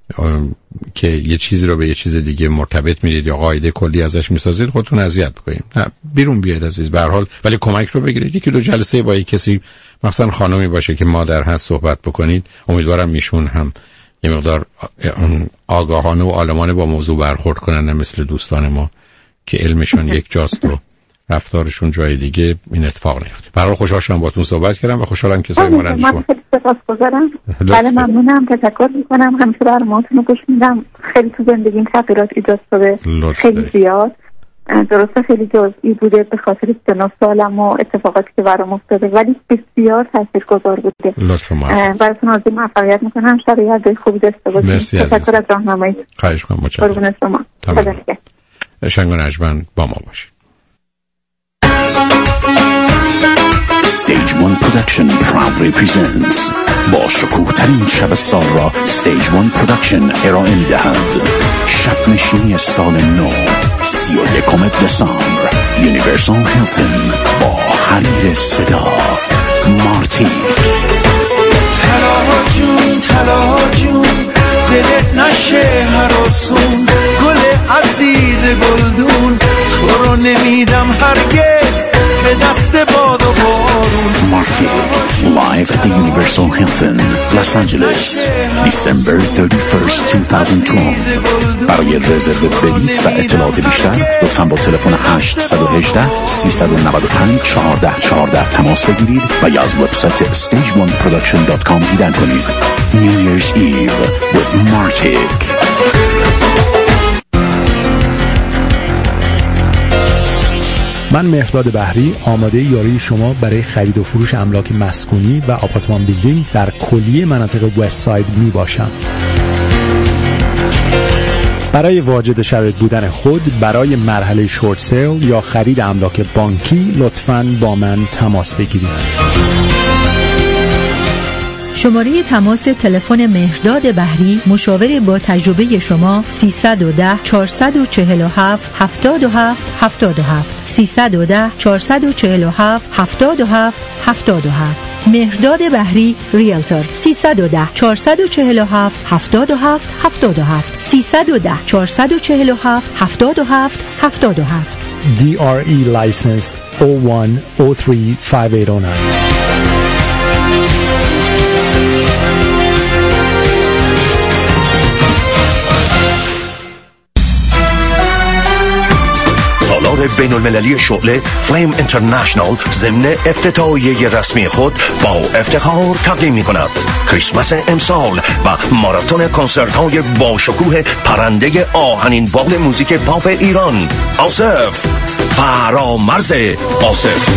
که یه چیزی رو به یه چیز دیگه مرتبط میدید یا قاعده کلی ازش میسازید، خودتون اذیت بکنید. نه، بیرون بیاید عزیز، به هر حال ولی کمک رو بگیرید. یکی دو جلسه با یک کسی، مثلا خانمی باشه که مادر هست، صحبت بکنید. امیدوارم میشون هم یه مقدار آگاهانه و عالمانه با موضوع برخورد کنن، نه مثل دوستان ما که علمشون یک جاست و رفتارشون جای دیگه، این اتفاق نیفته. برای خوشحال شدم باهاتون صحبت کردم و خوشحالم که سعی مانند شما. من خیلی سپاسگزارم. بله ممنونم، تشکر میکنم. همیشه برنامه‌تون رو گوش میدم. خیلی تو زندگیم تغییرات ایجاد شده، خیلی زیاد. درسته خیلی جزئی بوده به خاطر سن سالم و اتفاقاتی که برام افتاده، ولی بسیار تاثیرگذار بوده. لطفاً براتون آرزوی موفقیت میکنم. شب یاد خوبی داشته باشید. تشکر از راهنمایی. خواهش می‌کنم. متشکرم. قربون شما. شنگ و نجمن با ما باشید. Stage one Production proudly presents با شکوه ترین شب سال را Stage one Production ارائه می دهد. شب نشینی سال نو، سی و یکم دسامبر، یونیورسال هیلتون با حریر صدا مارتی. طلا جون طلا جون دلت نشه هراسون، گل عزیز گلدون تو رو نمیدم هرگز به دست باد و بارون. Marty, live at the Universal Hilton, Los Angeles, December thirty-first, twenty twelve. برای رزرو بلیط و اطلاعات بیشتر لطفاً با تلفن هشت یک هشت سه نه پنج چهار یک چهار تماس بگیرید و یا از وبسایت stage one production dot com دیدن کنید. New Year's Eve with Martic. من مهرداد بحری آماده یاری شما برای خرید و فروش املاک مسکونی و آپارتمان بیلدینگ در کلیه مناطق وست ساید می باشم. برای واجد شرایط بودن خود برای مرحله شورت سیل یا خرید املاک بانکی لطفاً با من تماس بگیرید. شماره تماس تلفن مهرداد بحری، مشاور با تجربه شما، سیصد و ده چهارصد و چهل و هفت هفتاد و هفت هفتاد و هفت سیصد و ده چهارصد و چهل و هفت هفتاد و هفت هفتاد و هفت. مهرداد بحری ریلتور. سیصد و ده چهارصد و چهل و هفت هفتاد و هفت هفتاد و هفت سیصد و ده چهارصد و چهل و هفت هفتاد و هفت هفتاد و هفت. دی آر ای license zero one zero three five eight zero nine. بین المللی شعله فلیم اینترنشنال ضمن افتتاحیه رسمی خود با افتخار تقدیم می کند کریسمس امسال و ماراتون کنسرت های با شکوه پرنده آهنین بال موزیک پاپ ایران آصف فرامرز آصف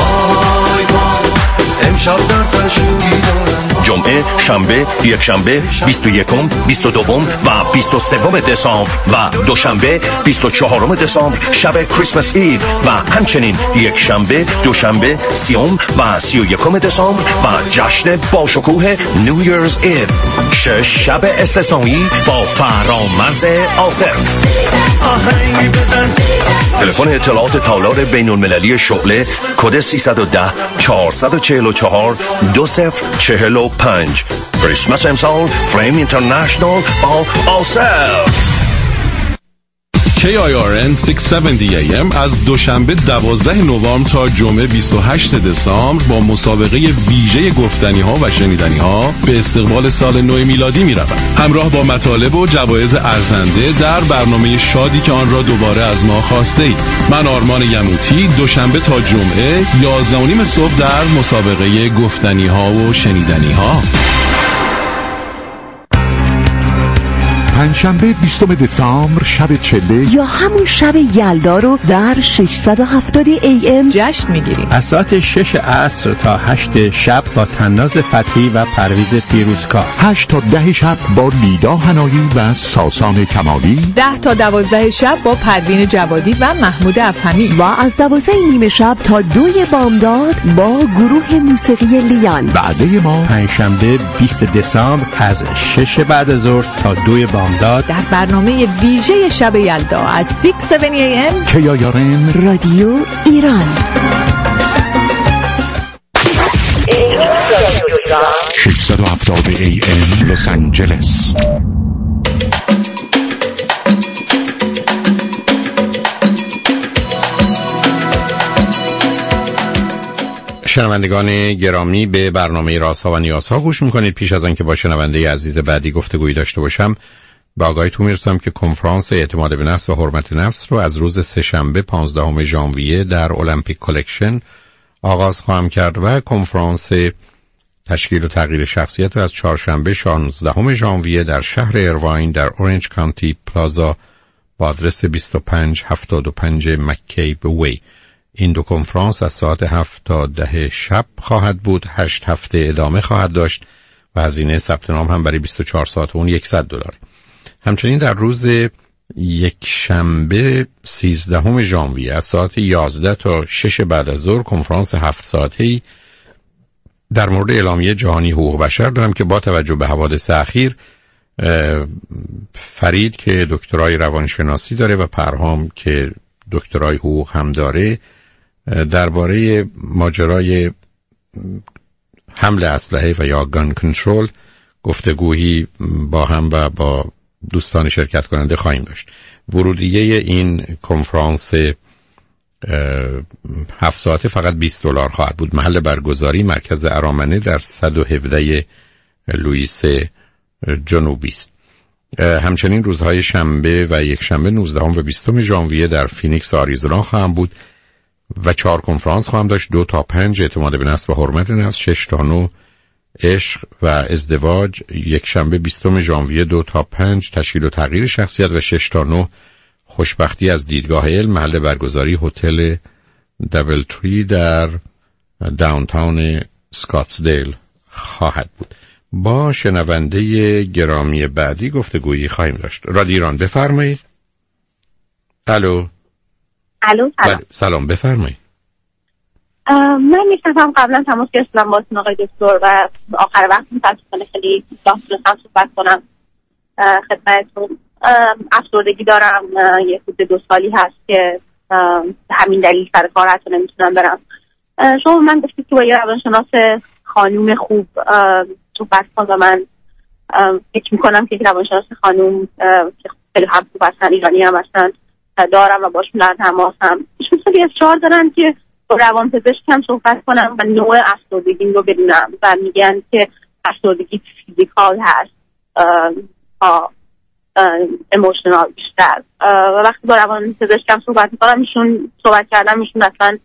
امشب در تشویی دارم جمعه، شنبه، یک شنبه، بیست و یکم، بیست و دوم و بیست و سوم دسامبر و دوشنبه بیست و چهارم دسامبر شب کریسمس ایو و همچنین یک شنبه، دوشنبه، سیوم و سی و یکم دسامبر و جشن باشکوه نیو ایرز ایو. شش شب استثنایی با فرامرز آصف. تلفن اطلاعات تالار بین المللی شعله کد سیصد و ده چهارصد و چهل و چهار دو صفر چهل و پنج. کریسمس امسال فلیم اینترنشنال با آصف. کی آی آر ان ششصد و هفتاد ای ام از دوشنبه دوازده نوامبر تا جمعه بیست و هشتم دسامبر با مسابقه ویژه گفتنی ها و شنیدنی ها به استقبال سال نو میلادی می رود. همراه با مطالب و جوایز ارزنده در برنامه شادی که آن را دوباره از ما خواسته اید. من آرمان یموتی دوشنبه تا جمعه یازده و نیم صبح در مسابقه گفتنی ها و شنیدنی ها. پنجشنبه بیستم دسامبر شب چله یا همون شب یلدا رو در ششصد و هفتاد ای ام جشن میگیریم. از ساعت شش عصر تا هشت شب با تناز فتحی و پرویز پیروزکار. هشت تا ده شب با لیدا حنایی و ساسان کمالی. ده تا دوازده شب با پروین جوادی و محمود افهمی. و از دوازده نیم شب تا دوی بامداد با گروه موسیقی لیان. وعده ما پنجشنبه بیست دسامبر از شش بعد از ظهر تا دوی بامداد در برنامه ویژه شب یلدا از شش هفت ای ام کی آی آر ان رادیو ایران. ششصد و هفتاد ای ام لس آنجلس. شنوندگان گرامی به برنامه رازها و نیازها گوش میکنید. پیش از آنکه با شنونده عزیز بعدی گفتگویی داشته باشم به آگاهیتون میرسم که کنفرانس اعتماد به نفس و حرمت نفس رو از روز سه‌شنبه پانزدهم ژانویه در المپیک کلکشن آغاز خواهم کرد و کنفرانس تشکیل و تغییر شخصیت رو از چهارشنبه شانزدهم ژانویه در شهر ایرواین در اورنج کانتی پلازا با آدرس بیست و پنج هفتاد و پنج مککیب وی. این دو کنفرانس از ساعت هفت تا ده شب خواهد بود. هشت هفته ادامه خواهد داشت و هزینه ثبت نام هم برای بیست و چهار ساعت اون صد دلار. همچنین در روز یک شنبه سیزدهم ژانویه از ساعت یازده تا شش بعد از ظهر کنفرانس هفت ساعته‌ای در مورد اعلامیه جهانی حقوق بشر دارم که با توجه به حوادث اخیر فرید که دکترای روانشناسی داره و پرهام که دکترای حقوق هم داره درباره ماجرای حمل اسلحه و یا گان کنترل گفتگویی با هم و با دوستان شرکت کننده خواهیم داشت. ورودیه این کنفرانس هفت ساعته فقط بیست دلار خواهد بود. محل برگزاری مرکز ارامنه در صد و هفده لوئیس جنوبی است. همچنین روزهای شنبه و یک شنبه نوزدهم و بیستم ژانویه در فینیکس آریزونا خواهم بود و چهار کنفرانس خواهم داشت. دو تا پنج اعتماد به نفس و حرمت نفس، شش تا نه عشق و ازدواج، یک شنبه بیستم ژانویه دو تا پنج تشکیل و تغییر شخصیت و شش تا نه خوشبختی از دیدگاه علم. محل برگزاری هتل دبل تری در داونتاون سکاتسدیل خواهد بود. با شنونده گرامی بعدی گفتگویی خواهیم داشت. رادیو ایران بفرمایید. الو. الو سلام. سلام بفرمایید. من میشنم قبلا تماس گرفتم با آقای دکتر و آخر وقت متاسفانه خیلی داستان صحبت کنم خدمتتون. افسردگی دارم، یه حدود دو سالی هست که همین دلیل سر کار حتی نمیتونم برم. شما من گفتید که با یه روانشناس خانوم خوب صحبت کنم و من فکر میکنم که روانشناس خانوم که خیلی هم خوب هستن، ایرانی هم هستن، دارم و باشون در تماس هم. ایشون خیلی اصرار دارن که با روان پزشک هم صحبت کنم و نوع افسردگی رو بدونم و میگن که افسردگی فیزیکال هست. ایموشنال بیشتر. و وقتی با روان پزشکم صحبت میکنم، ایشون صحبت کردم، ایشون اصلا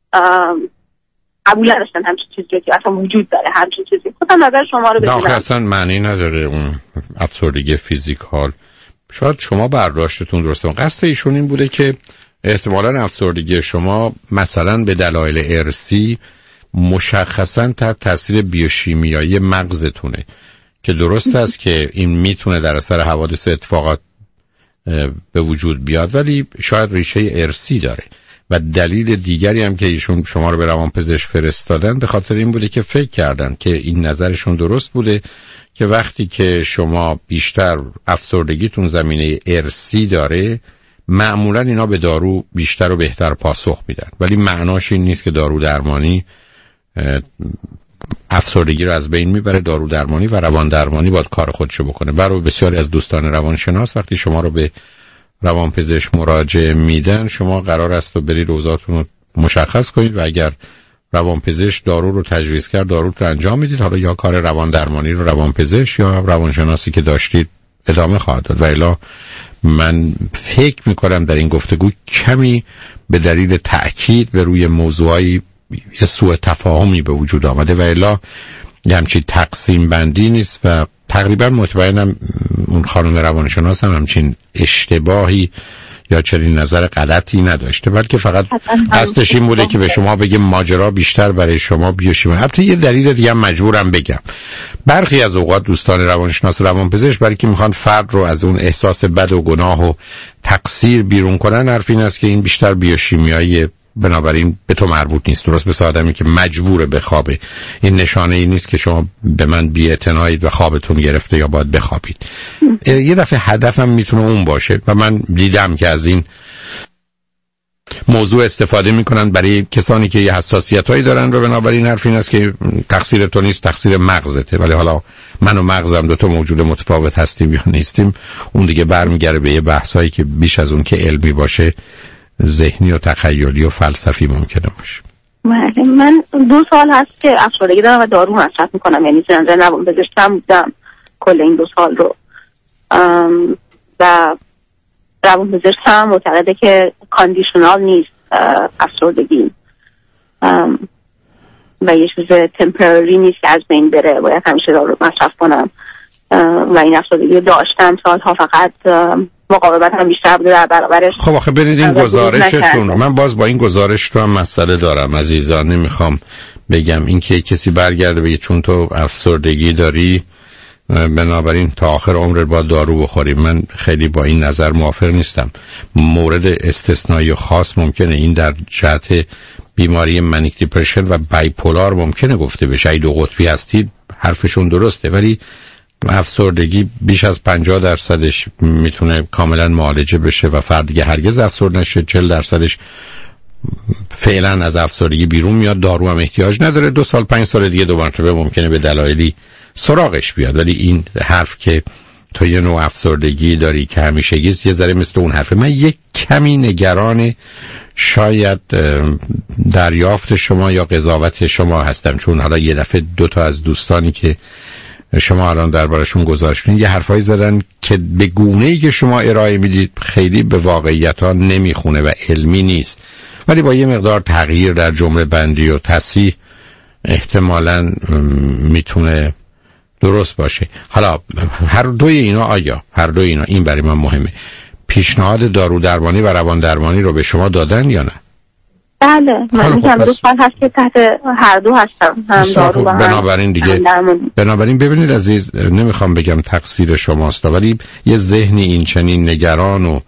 قبول نداشتن همچین چیزی که اصلا وجود داره همچین چیزی. خودم نظر شما رو بدونم. نه اصلا معنی نداره اون افسردگی فیزیکال. شاید شما برداشتتون درسته. قصد ایشون این بوده که احتمالاً افسردگی شما مثلا به دلایل ارثی مشخصاً تحت تاثیر بیوشیمیایی مغزتونه که درست است که این میتونه در اثر حوادث اتفاقات به وجود بیاد، ولی شاید ریشه ارثی داره. و دلیل دیگری هم که ایشون شما رو به روانپزشک فرستادن به خاطر این بوده که فکر کردن که این نظرشون درست بوده که وقتی که شما بیشتر افسردگیتون زمینه ارثی داره، معمولا اینا به دارو بیشتر و بهتر پاسخ میدن، ولی معناش این نیست که دارو درمانی افسردگی رو از بین میبره. دارو درمانی و روان درمانی باید کار خودشو بکنه. برای بسیاری از دوستان روانشناس وقتی شما رو به روانپزشک مراجعه میدن، شما قرار است و برید اوضاعتون رو مشخص کنید و اگر روانپزشک دارو رو تجویز کرد دارو رو انجام میدید. حالا یا کار روان درمانی رو روانپزشک یا روانشناسی که داشتید ادامه خواهد داد. و الا من فکر میکنم در این گفتگو کمی به دلیل تأکید به روی موضوعی یه سوء تفاهمی به وجود آمده و الا یه همچین تقسیم بندی نیست و تقریبا مطمئنم اون خانم روانشناس هم همچین اشتباهی یا چنین نظر غلطی نداشته، بلکه فقط قصدش این بوده که به شما بگه ماجرا بیشتر برای شما بیوشیمه. البته یه دلیل دیگه هم مجبورم بگم، برخی از اوقات دوستان روانشناس و روانپزشک برای که میخوان فرد رو از اون احساس بد و گناه و تقصیر بیرون کنن، حرف این است که این بیشتر بیوشیمیایی بنابراین به تو مربوط نیست. درست مثل آدمی که مجبوره بخوابه، این نشانه ای نیست که شما به من بی‌اعتنایید و خوابتون گرفته یا باید بخوابید. یه دفعه هدفم میتونه اون باشه و من دیدم که از این موضوع استفاده میکنن برای کسانی که یه حساسیتایی دارن و بنابراین حرف این است که تقصیر تو نیست، تقصیر مغزته. ولی حالا من و مغزم دو تا موجود متفاوت هستیم یا نیستیم، اون دیگه برمیگره به یه بحثایی که بیش از اون که علمی باشه ذهنی و تخیلی و فلسفی ممکنه باشه. من دو سال هست که افسردگی دارم و دارو مصرف میکنم، یعنی زنده روان پزشکم بودم کل این دو سال رو و روان پزشکم معتقده که کاندیشنال نیست افسردگی و یه چیز تمپرری نیست که از بین بره، باید همیشه دارو مصرف کنم و این افسردگی داشتم سالها، فقط مقاومت هم بیشتر بوده در برابرش. خب آخه برید این گزارشتون، من باز با این گزارش تو هم مسئله دارم عزیزان. نمیخوام بگم این که کسی برگرده بگه چون تو افسردگی داری بنابراین تا آخر عمرت باید دارو بخوری. من خیلی با این نظر موافق نیستم. مورد استثنایی و خاص ممکنه این در جهت بیماری منیک دیپرشن و بایپولار ممکنه گفته بشه. اگه دو قطبی هستید حرفشون درسته، ولی افسردگی بیش از پنجاه درصدش میتونه کاملا معالجه بشه و فرد دیگه هرگز افسرد نشه. چهل درصدش فعلا از افسردگی بیرون میاد، دارو هم احتیاج نداره. دو سال پنج سال دیگه دو مرتبه ممکنه به دلایلی سراغش بیاد. ولی این حرف که تو یه نوع افسردگی داری که همیشگیست یه ذره مثل اون حرفه. من یک کمی نگران شاید دریافت شما یا قضاوت شما هستم، چون حالا یه دفعه دو تا از دوستانی که شما الان دربارشون گزارش کنید یه حرفایی زدن که به گونه‌ای که شما ارائه میدید خیلی به واقعیت‌ها نمیخونه و علمی نیست، ولی با یه مقدار تغییر در جمله بندی و تصحیح احتمالاً میتونه درست باشه. حالا هر دوی اینا، آیا هر دوی اینا، این برای من مهمه، پیشنهاد دارو درمانی و روان درمانی رو به شما دادن یا نه؟ بله، من میگم دو سال هست که تحت هر دو هستم، هم دارو و هم بنابراین دیگه بنابراین ببینید عزیز، نمیخوام بگم تقصیر شماست، ولی یه ذهنی این چنین نگران و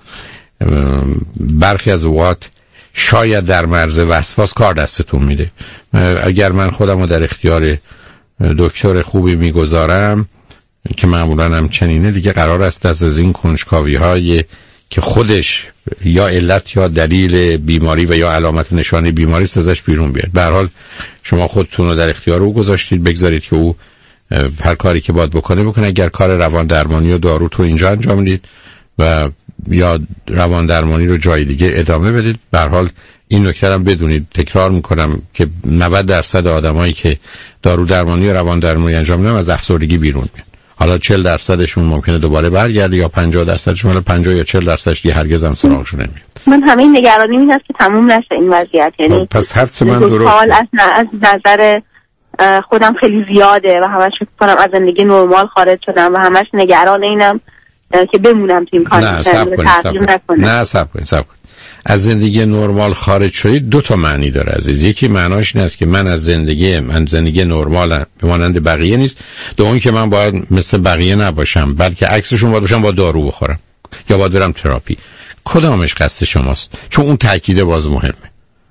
برخی از اوقات شاید در مرز وسواس کار دستتون میده. اگر من خودم رو در اختیار دکتر خوبی میگذارم که معمولا هم چنینه، دیگه قرار است از این کنجکاوی های که خودش یا علت یا دلیل بیماری و یا علامت نشانه بیماری است ازش بیرون بیاد. به هر حال شما خودتون رو در اختیار او گذاشتید، بگذارید که او هر کاری که باید بکنه بکنه. اگر کار روان درمانی و دارو تو اینجا انجام میدید و یا روان درمانی رو جای دیگه ادامه بدید. به هر حال این نکته هم بدونید، تکرار میکنم که نود درصد آدمایی که دارو درمانی و روان درمانی انجام میدن از افسردگی بیرون میان. حالا چهل درصدشون ممکنه دوباره برگرده یا پنجاه درصدشون، حالا پنجاه یا چهل درصدش دیگه هرگز هم سراغشون نمیاد. من همه این نگرانی این است که تموم نشه این وضعیت، یعنی پس حدس من درست حال از, از نظر خودم خیلی زیاده و همش فکر کنم از زندگی نرمال خارج شدم و همش نگران اینم که بمونم تو این کاندیشن تغییر نکنه. نه صبر کنید صبر کنید. از زندگی نرمال خارج شدید دو تا معنی داره عزیز. یکی معناش این است که من از زندگی من زندگی نرمالم به مانند بقیه نیست. دوم که من باید مثل بقیه نباشم، بلکه عکسشون باید باشم، با دارو بخورم یا باید برم تراپی. کدامش قصد شماست؟ چون اون تأکیده باز مهمه.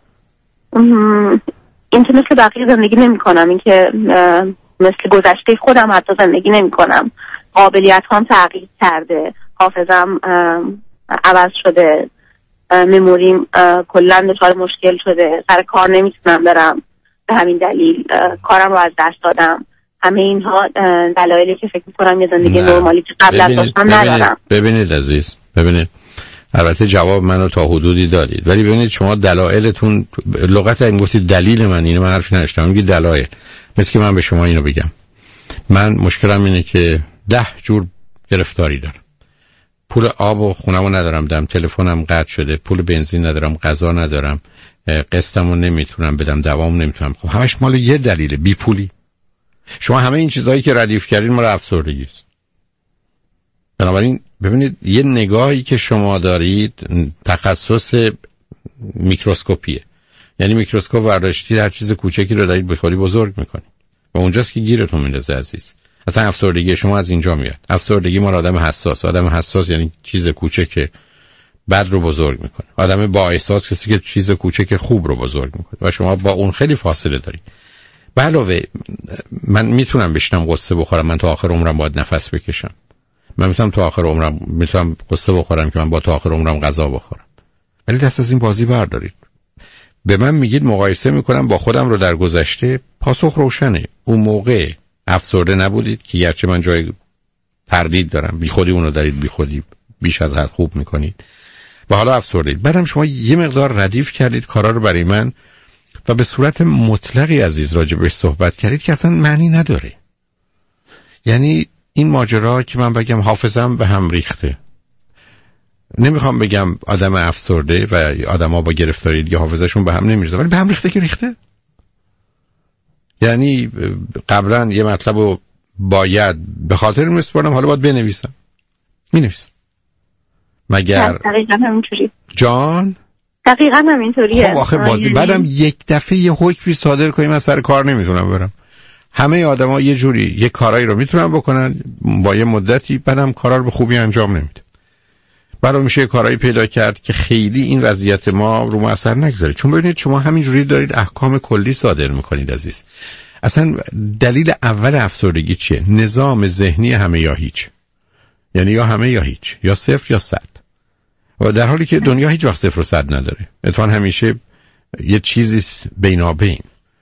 این که مثل بقیه زندگی نمی کنم، این که مثل گذشته خودم حتی زندگی نمی کنم. قابلیت هم تغییر کرده، حافظم عوض شده، مموریم کلا دچار مشکل شده، سر کار نمیتونم برم، به همین دلیل کارم رو از دست دادم. همه اینها دلایلی که فکر میکنم یه زندگی نرمالی که قبل از داشتم ندارم. ببینید عزیز، ببینید البته جواب منو تا حدودی دادید، ولی ببینید شما دلایلتون، لغت این گفتید دلیل من اینه، من حرفی نداشتم، میگید دلایل. مثل که من به شما اینو بگم من مشکلم اینه که ده جور گرفتاری دارم. پول آب و خونمو ندارم، دم تلفنم قطع شده، پول بنزین ندارم، غذا ندارم، قسطمو نمیتونم بدم، دوام نمیتونم. خب همش مال یه دلیله، بی پولی. شما همه این چیزایی که ردیف کردین مال افسردگی است. بنابراین ببینید یه نگاهی که شما دارید تخصص میکروسکوپیه، یعنی میکروسکوپ برداشتید هر چیز کوچکی رو دارید بخوری بزرگ میکنید و اونجاست که گیرتون میندازه عزیز. اصلا افسردگی شما از اینجا میاد. افسردگی مال آدم حساس. آدم حساس یعنی چیز کوچک بد رو بزرگ میکنه. آدم با احساس کسی که چیز کوچک خوب رو بزرگ میکنه و شما با اون خیلی فاصله دارید. به علاوه من میتونم بشینم قصه بخورم، من تا آخر عمرم باید نفس بکشم. من میتونم تا آخر عمرم میتونم قصه بخورم که من با تا آخر عمرم غذا بخورم. ولی دست از این بازی بردارید. به من میگید مقایسه میکنم با خودم رو در گذشته، پاسخ روشنه. اون موقع افسرده نبودید که گرچه من جای تردید دارم، بی خودی اونو دارید بی خودی بیش از حد خوب میکنید و حالا افسردید. بعدم شما یه مقدار ردیف کردید کارا رو برای من و به صورت مطلقی عزیز راجع بهش صحبت کردید که اصلا معنی نداره. یعنی این ماجرا که من بگم حافظم به هم ریخته، نمیخوام بگم آدم افسرده و آدم‌ها با گرفتاری دیگه حافظشون به هم نمیریزه، ولی به هم ریخته که ریخته. یعنی قبلا یه مطلب رو باید به خاطر میسپردم، حالا باید بنویسم، مینویسم. مگر دقیقا همینطوری جان؟ دقیقا همینطوریه. خب آخه بازی بعدم یک دفعه یه حکمی صادر کنیم من سر کار نمیتونم برم. همه آدما یه جوری یه کارایی رو میتونن بکنن با یه مدتی، بعدم کارا رو به خوبی انجام نمیده. برای میشه کارایی پیدا کرد که خیلی این وضعیت ما رو ما اثر نگذاره. چون ببینید شما همینجوری دارید احکام کلی صادر میکنید عزیز. اصلا دلیل اول افسردگی چیه؟ نظام ذهنی همه یا هیچ. یعنی یا همه یا هیچ، یا صفر یا صد. و در حالی که دنیا هیچ وقت صفر و صد نداره. اتفاقا همیشه یه چیزی بینابین.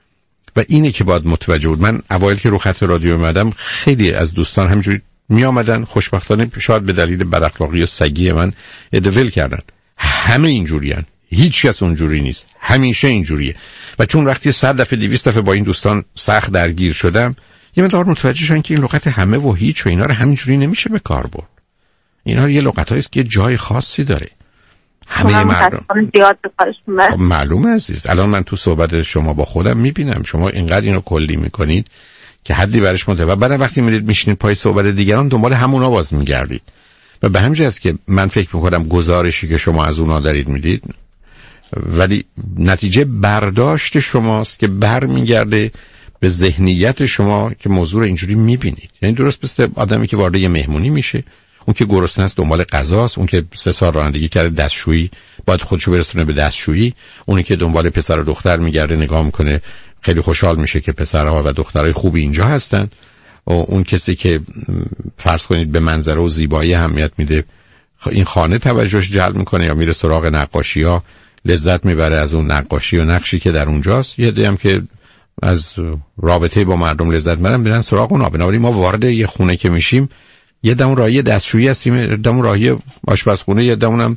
و اینه که باید متوجه بود. من اوایل که رو خط رادیو اومدم خیلی از دوستان همینجوری می آمدن، خوشبختانه شاید به دلیل بداخلاقی و سگی من ادول کردن. همه اینجورین، هیچ کس اونجوری نیست، همیشه اینجوریه. و چون وقتی صد دفعه دویست دفعه با این دوستان سخت درگیر شدم، یه مقدار متوجه شدم که این لغت همه و هیچ و اینا رو همینجوری نمیشه به کار برد. اینا یه لغتایی است که جای خاصی داره. همه مردم زیاد به کارشون. خب معلومه عزیز، الان من تو صحبت شما با خودم میبینم شما اینقدر اینو کلی میکنید که حدی برش مونده و بعد وقتی میرید میشینید پای صحبت دیگران دنبال همونا باز میگردید و به همین جاست که من فکر میکنم گزارشی که شما از اونا دارید میدید ولی نتیجه برداشت شماست که برمیگرده به ذهنیت شما که موضوع اینجوری میبینید. یعنی درست مثل آدمی که وارد یه مهمونی میشه، اون که گرسنه است دنبال غذاست، اون که سه سال رانندگی کرده دستشویی باید خودشو برسونه به دستشویی، اونی که دنبال پسر و دختر میگرده نگاه میکنه خیلی خوشحال میشه که پسرها و دخترای خوبی اینجا هستن، و اون کسی که فرض کنید به منظره و زیبایی اهمیت میده این خانه توجهش جلب میکنه یا میره سراغ نقاشی‌ها لذت میبره از اون نقاشی و نقشی که در اونجاست. یه عده‌ای هم که از رابطه با مردم لذت میبرن میرن سراغ اونها. بنابراین ما وارد یه خونه که میشیم یه دمون راهی دستشویی هستیم، یه دمون راهی آشپزخونه، یه دمونم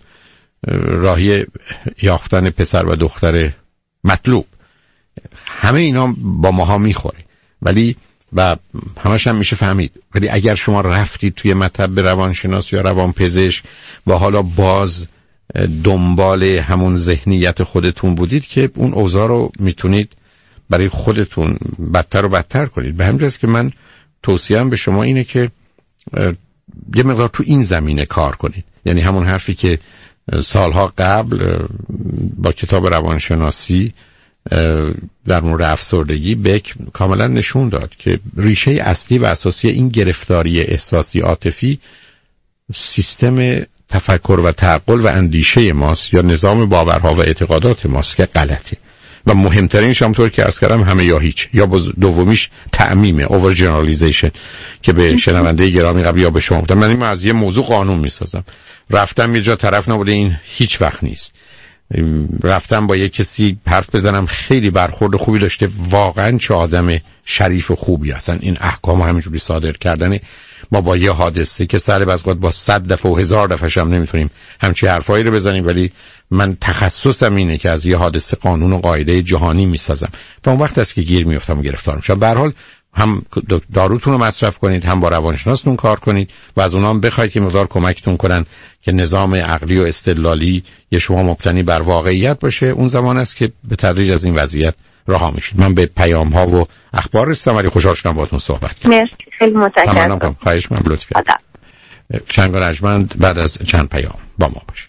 راهی یافتن پسر و دختر مطلوب. همه اینا با ماها میخوره ولی و همش هم میشه فهمید. ولی اگر شما رفتید توی مطب روانشناس یا روانپزشک و حالا باز دنبال همون ذهنیت خودتون بودید که اون اوضاع رو میتونید برای خودتون بدتر و بدتر کنید. به همین جاست که من توصیه‌ام به شما اینه که یه مقدار تو این زمینه کار کنید. یعنی همون حرفی که سالها قبل با کتاب روانشناسی در مورد افسردگی بک کاملا نشون داد که ریشه اصلی و اساسی این گرفتاری احساسی عاطفی سیستم تفکر و تعقل و اندیشه ماست یا نظام باورها و اعتقادات ماست که غلطه و مهمترینش همونطور که عرض کردم همه یا هیچ، یا دومیش تعمیمه، اوور جنرالیزیشن که به شنونده گرامی قبل یا به شما گفتم من این از یه موضوع قانون میسازم. رفتم یه جا طرف نبوده این هیچ وقت نیست. رفتم با یه کسی حرف بزنم خیلی برخورد خوبی داشته، واقعا چه آدم شریف و خوبی هستن. این احکام همینجوری صادر کردن ما با یه حادثه که سر بزگات با صد دفعه و هزار دفعه هم نمیتونیم همچی حرفایی رو بزنیم، ولی من تخصصم اینه که از یه حادثه قانون و قاعده جهانی میسازم و اون وقت است که گیر میافتم و گرفتار میشم. به هر حال هم داروتون رو مصرف کنید، هم با روانشناستون کار کنید و از اونها هم بخواید که مقدار کمکتون کنن که نظام عقلی و استدلالی یه شما مبتنی بر واقعیت باشه. اون زمان است که به تدریج از این وضعیت رها میشید. من به پیام ها و اخبار رسیدم ولی خوشحال شدم باهاتون صحبت کردم. مرسی، خیلی متشکرم. خواهش من لطف کردید. چند رجمند بعد از چند پیام با ما باشید.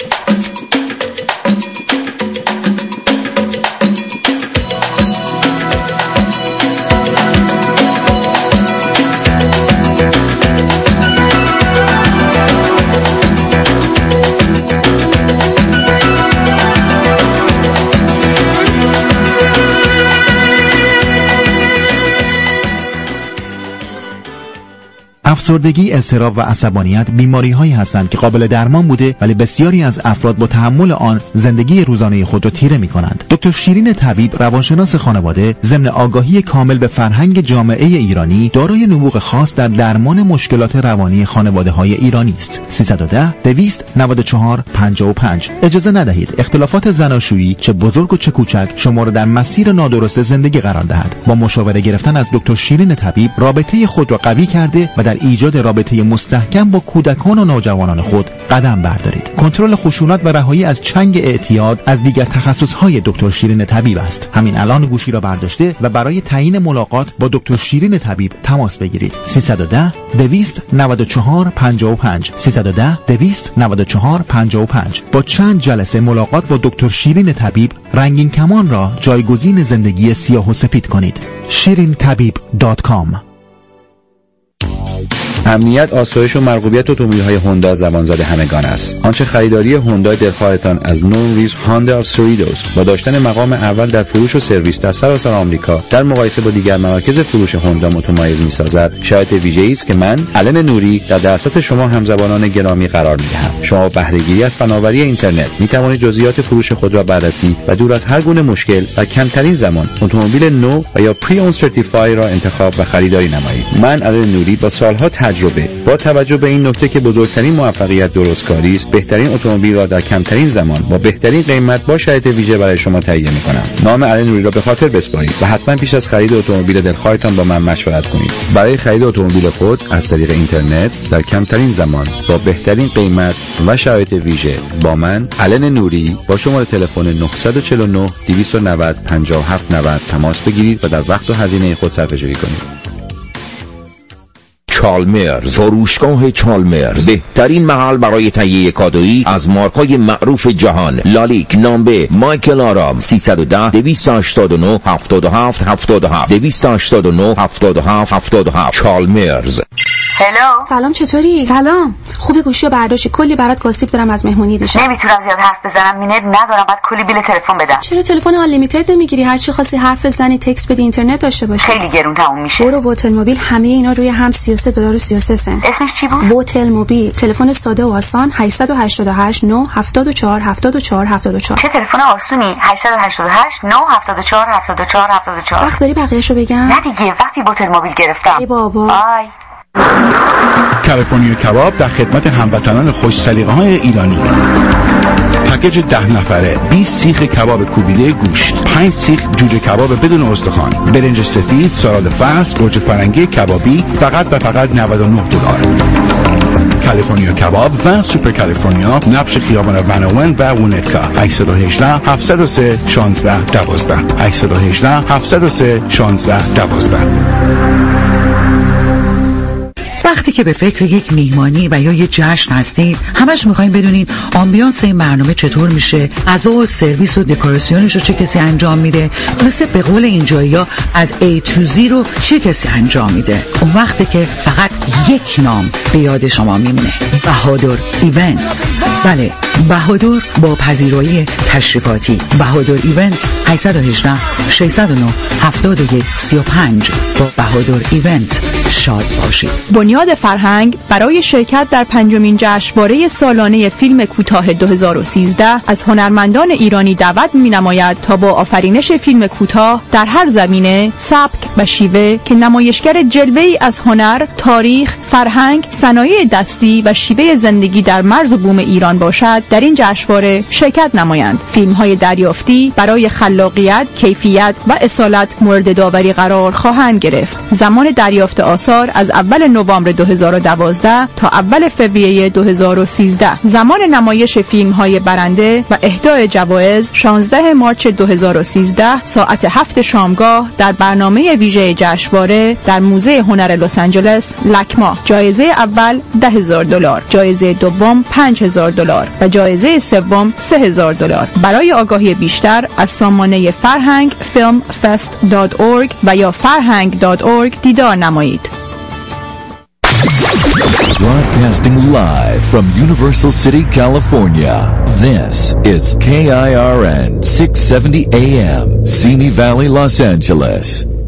افسردگی، اضطراب و عصبانیت بیماری‌هایی هستند که قابل درمان بوده ولی بسیاری از افراد با تحمل آن زندگی روزانه خود را تیره می‌کنند. دکتر شیرین طبیب، روانشناس خانواده، ضمن آگاهی کامل به فرهنگ جامعه ایرانی دارای نبوغ خاص در درمان مشکلات روانی خانواده‌های ایرانی است. سیصد و ده دویست نود و چهار پنجاه و پنج. اجازه ندهید اختلافات زناشویی چه بزرگ و چه کوچک شما را در مسیر نادرست زندگی قرار دهد. با مشاوره گرفتن از دکتر شیرین طبیب رابطه خود را قوی کرده و در ایجاد رابطه مستحکم با کودکان و نوجوانان خود قدم بردارید. کنترل خشونت و رهایی از چنگ اعتیاد از دیگر تخصص‌های دکتر شیرین طبیب است. همین الان گوشی را برداشته و برای تعیین ملاقات با دکتر شیرین طبیب تماس بگیرید. سیصد و ده دویست نود و چهار پنجاه و پنج سیصد و ده دویست نود و چهار پنجاه و پنج. با چند جلسه ملاقات با دکتر شیرین طبیب رنگین کمان را جایگزین زندگی سیاه و سپید کنید. شیرین طبیب دات کام. امنیت، آسایش و مرغوبیت اتومبیل‌های هوندا زبانزده همگان است. آنچه خریداری هوندا دلخواهتان از نون ریز هوندا آف سوریدوس با داشتن مقام اول در فروش و سرویس در سراسر آمریکا در مقایسه با دیگر مراکز فروش هوندا متمایز می‌سازد، شرایط ویژه‌ای است که من علن نوری در دسترس شما همزبانان گرامی قرار می‌دهم. شما بهره‌گیری از فناوری اینترنت می‌توانید جزئیات فروش خود را بررسی و دور از هر گونه مشکل در کمترین زمان اتومبیل نو و یا پری اون سرتیفای را انتخاب و خریداری نمایید. من علن نوری با سالها تجربه با توجه به این نکته که بزرگترین موفقیت درستکاری است، بهترین اتومبیل را در کمترین زمان با بهترین قیمت با شرایط ویژه برای شما تهیه می‌کنم. نام علن نوری را به خاطر بسپارید و حتما پیش از خرید اتومبیل دلخواهتان با من مشورت کنید. برای خرید اتومبیل خود از طریق اینترنت در کمترین زمان با بهترین قیمت و شرایط ویژه با من علن نوری با شماره تلفن نه چهار نه دویست و نود پنجاه و هفت نود تماس بگیرید و در وقت و هزینه خود صرفه‌جویی کنید. چالمرز، فروشگاه چالمرز، بهترین محل برای تهیه کادویی از مارکای معروف جهان. لالیک، نامبه، مایکل آرام. سیصد و ده دویست و هشتاد و نه هفتاد و هفت هفتاد و هفت دویست و هشتاد و نه هفتاد و هفت هفتاد و هفت. چالمرز. هلو. سلام، چطوری؟ سلام. خوبی؟ گوشی برداشتی؟ کلی برات گاسیپ دارم از مهمونی دیشب. نمیتونم زیاد حرف بزنم، مینت ندارم، بعد کلی بیل تلفن بدم. چرا تلفن آن لیمیتد نمیگیری؟ هر چی خواستی حرف بزنی، تکست بدی، اینترنت داشته باشی. خیلی گرون تموم میشه. برو واتل موبیل، همه اینا روی هم سی و سه دلار و سی و سه سنت. اسمش چی بود؟ واتل موبیل. تلفن ساده و آسان. هشت هشت هشت نه هفت چهار هفت چهار هفت چهار. چه تلفن آسونی؟ هشت هشت هشت نه هفت چهار هفت چهار هفت چهار. وقت داری بقیه‌شو بگم؟ نه دیگه، وقتی واتل موبیل گرفتم. ای بابا. آی کالیفرنیا کباب در خدمت هموطنان خوش سلیقه های ایرانی. پکیج ده نفره، بیست سیخ کباب کوبیده گوشت، پنج سیخ جوجه کباب بدون استخوان، برنج سفید، سالاد فصل، گوجه فرنگی کبابی، فقط و فقط نود و نه دلار. کالیفرنیا کباب و سوپر کالیفرنیا، نبش خیابان ونوون و وونتکا. هشت یک هشت، هفت صفر سه، یک شش یک دو هشت یک هشت، هفت صفر سه، یک شش یک دو. وقتی که به فکر یک میهمانی و یا یک جشن هستید، همش میخوایم بدونید آمبیانس این برنامه چطور میشه، غذا و سرویس و دکوراسیونش رو چه کسی انجام میده، مثل به قول اینجایی‌ها از A to Z رو چه کسی انجام میده. اون وقتی که فقط یک نام به یاد شما میمونه، بهادر ایونت. بله، بهادر با پذیرایی تشریفاتی. بهادر ایونت هشت یک هشت، شش صفر نه، هفت یک سه پنج. با بهادر ایونت شاد باشید. بنیاد فرهنگ برای شرکت در پنجمین جشنواره سالانه فیلم کوتاه دو هزار و سیزده از هنرمندان ایرانی دعوت می‌نماید تا با آفرینش فیلم کوتاه در هر زمینه، سبک و شیوه که نمایشگر جلوه‌ای از هنر، تاریخ، فرهنگ، صنایع دستی و شیوه زندگی در مرز و بوم ایران باشد، در این جشنواره شرکت نمایند. فیلم‌های دریافتی برای خلاقیت، کیفیت و اصالت مورد داوری قرار خواهند گرفت. زمان دریافت آثار از اول نوامبر دو هزار و دوازده تا اول فوریه دو هزار و سیزده. زمان نمایش فیلم‌های برنده و اهدای جوایز شانزده مارس دو هزار و سیزده ساعت هفت شامگاه در برنامه ویژه جشنواره در موزه هنر لس آنجلس لکما. جایزه اول ده هزار دلار، جایزه دوم پنج هزار دلار و جایزه سوم سه هزار دلار. برای آگاهی بیشتر از سامانه فرهنگ فیلم فست دات اورگ و یا فرهنگ دات اورگ دیدار نمایید. Broadcasting live from Universal City, California. This is K I R N six seventy A M, Simi Valley, Los Angeles.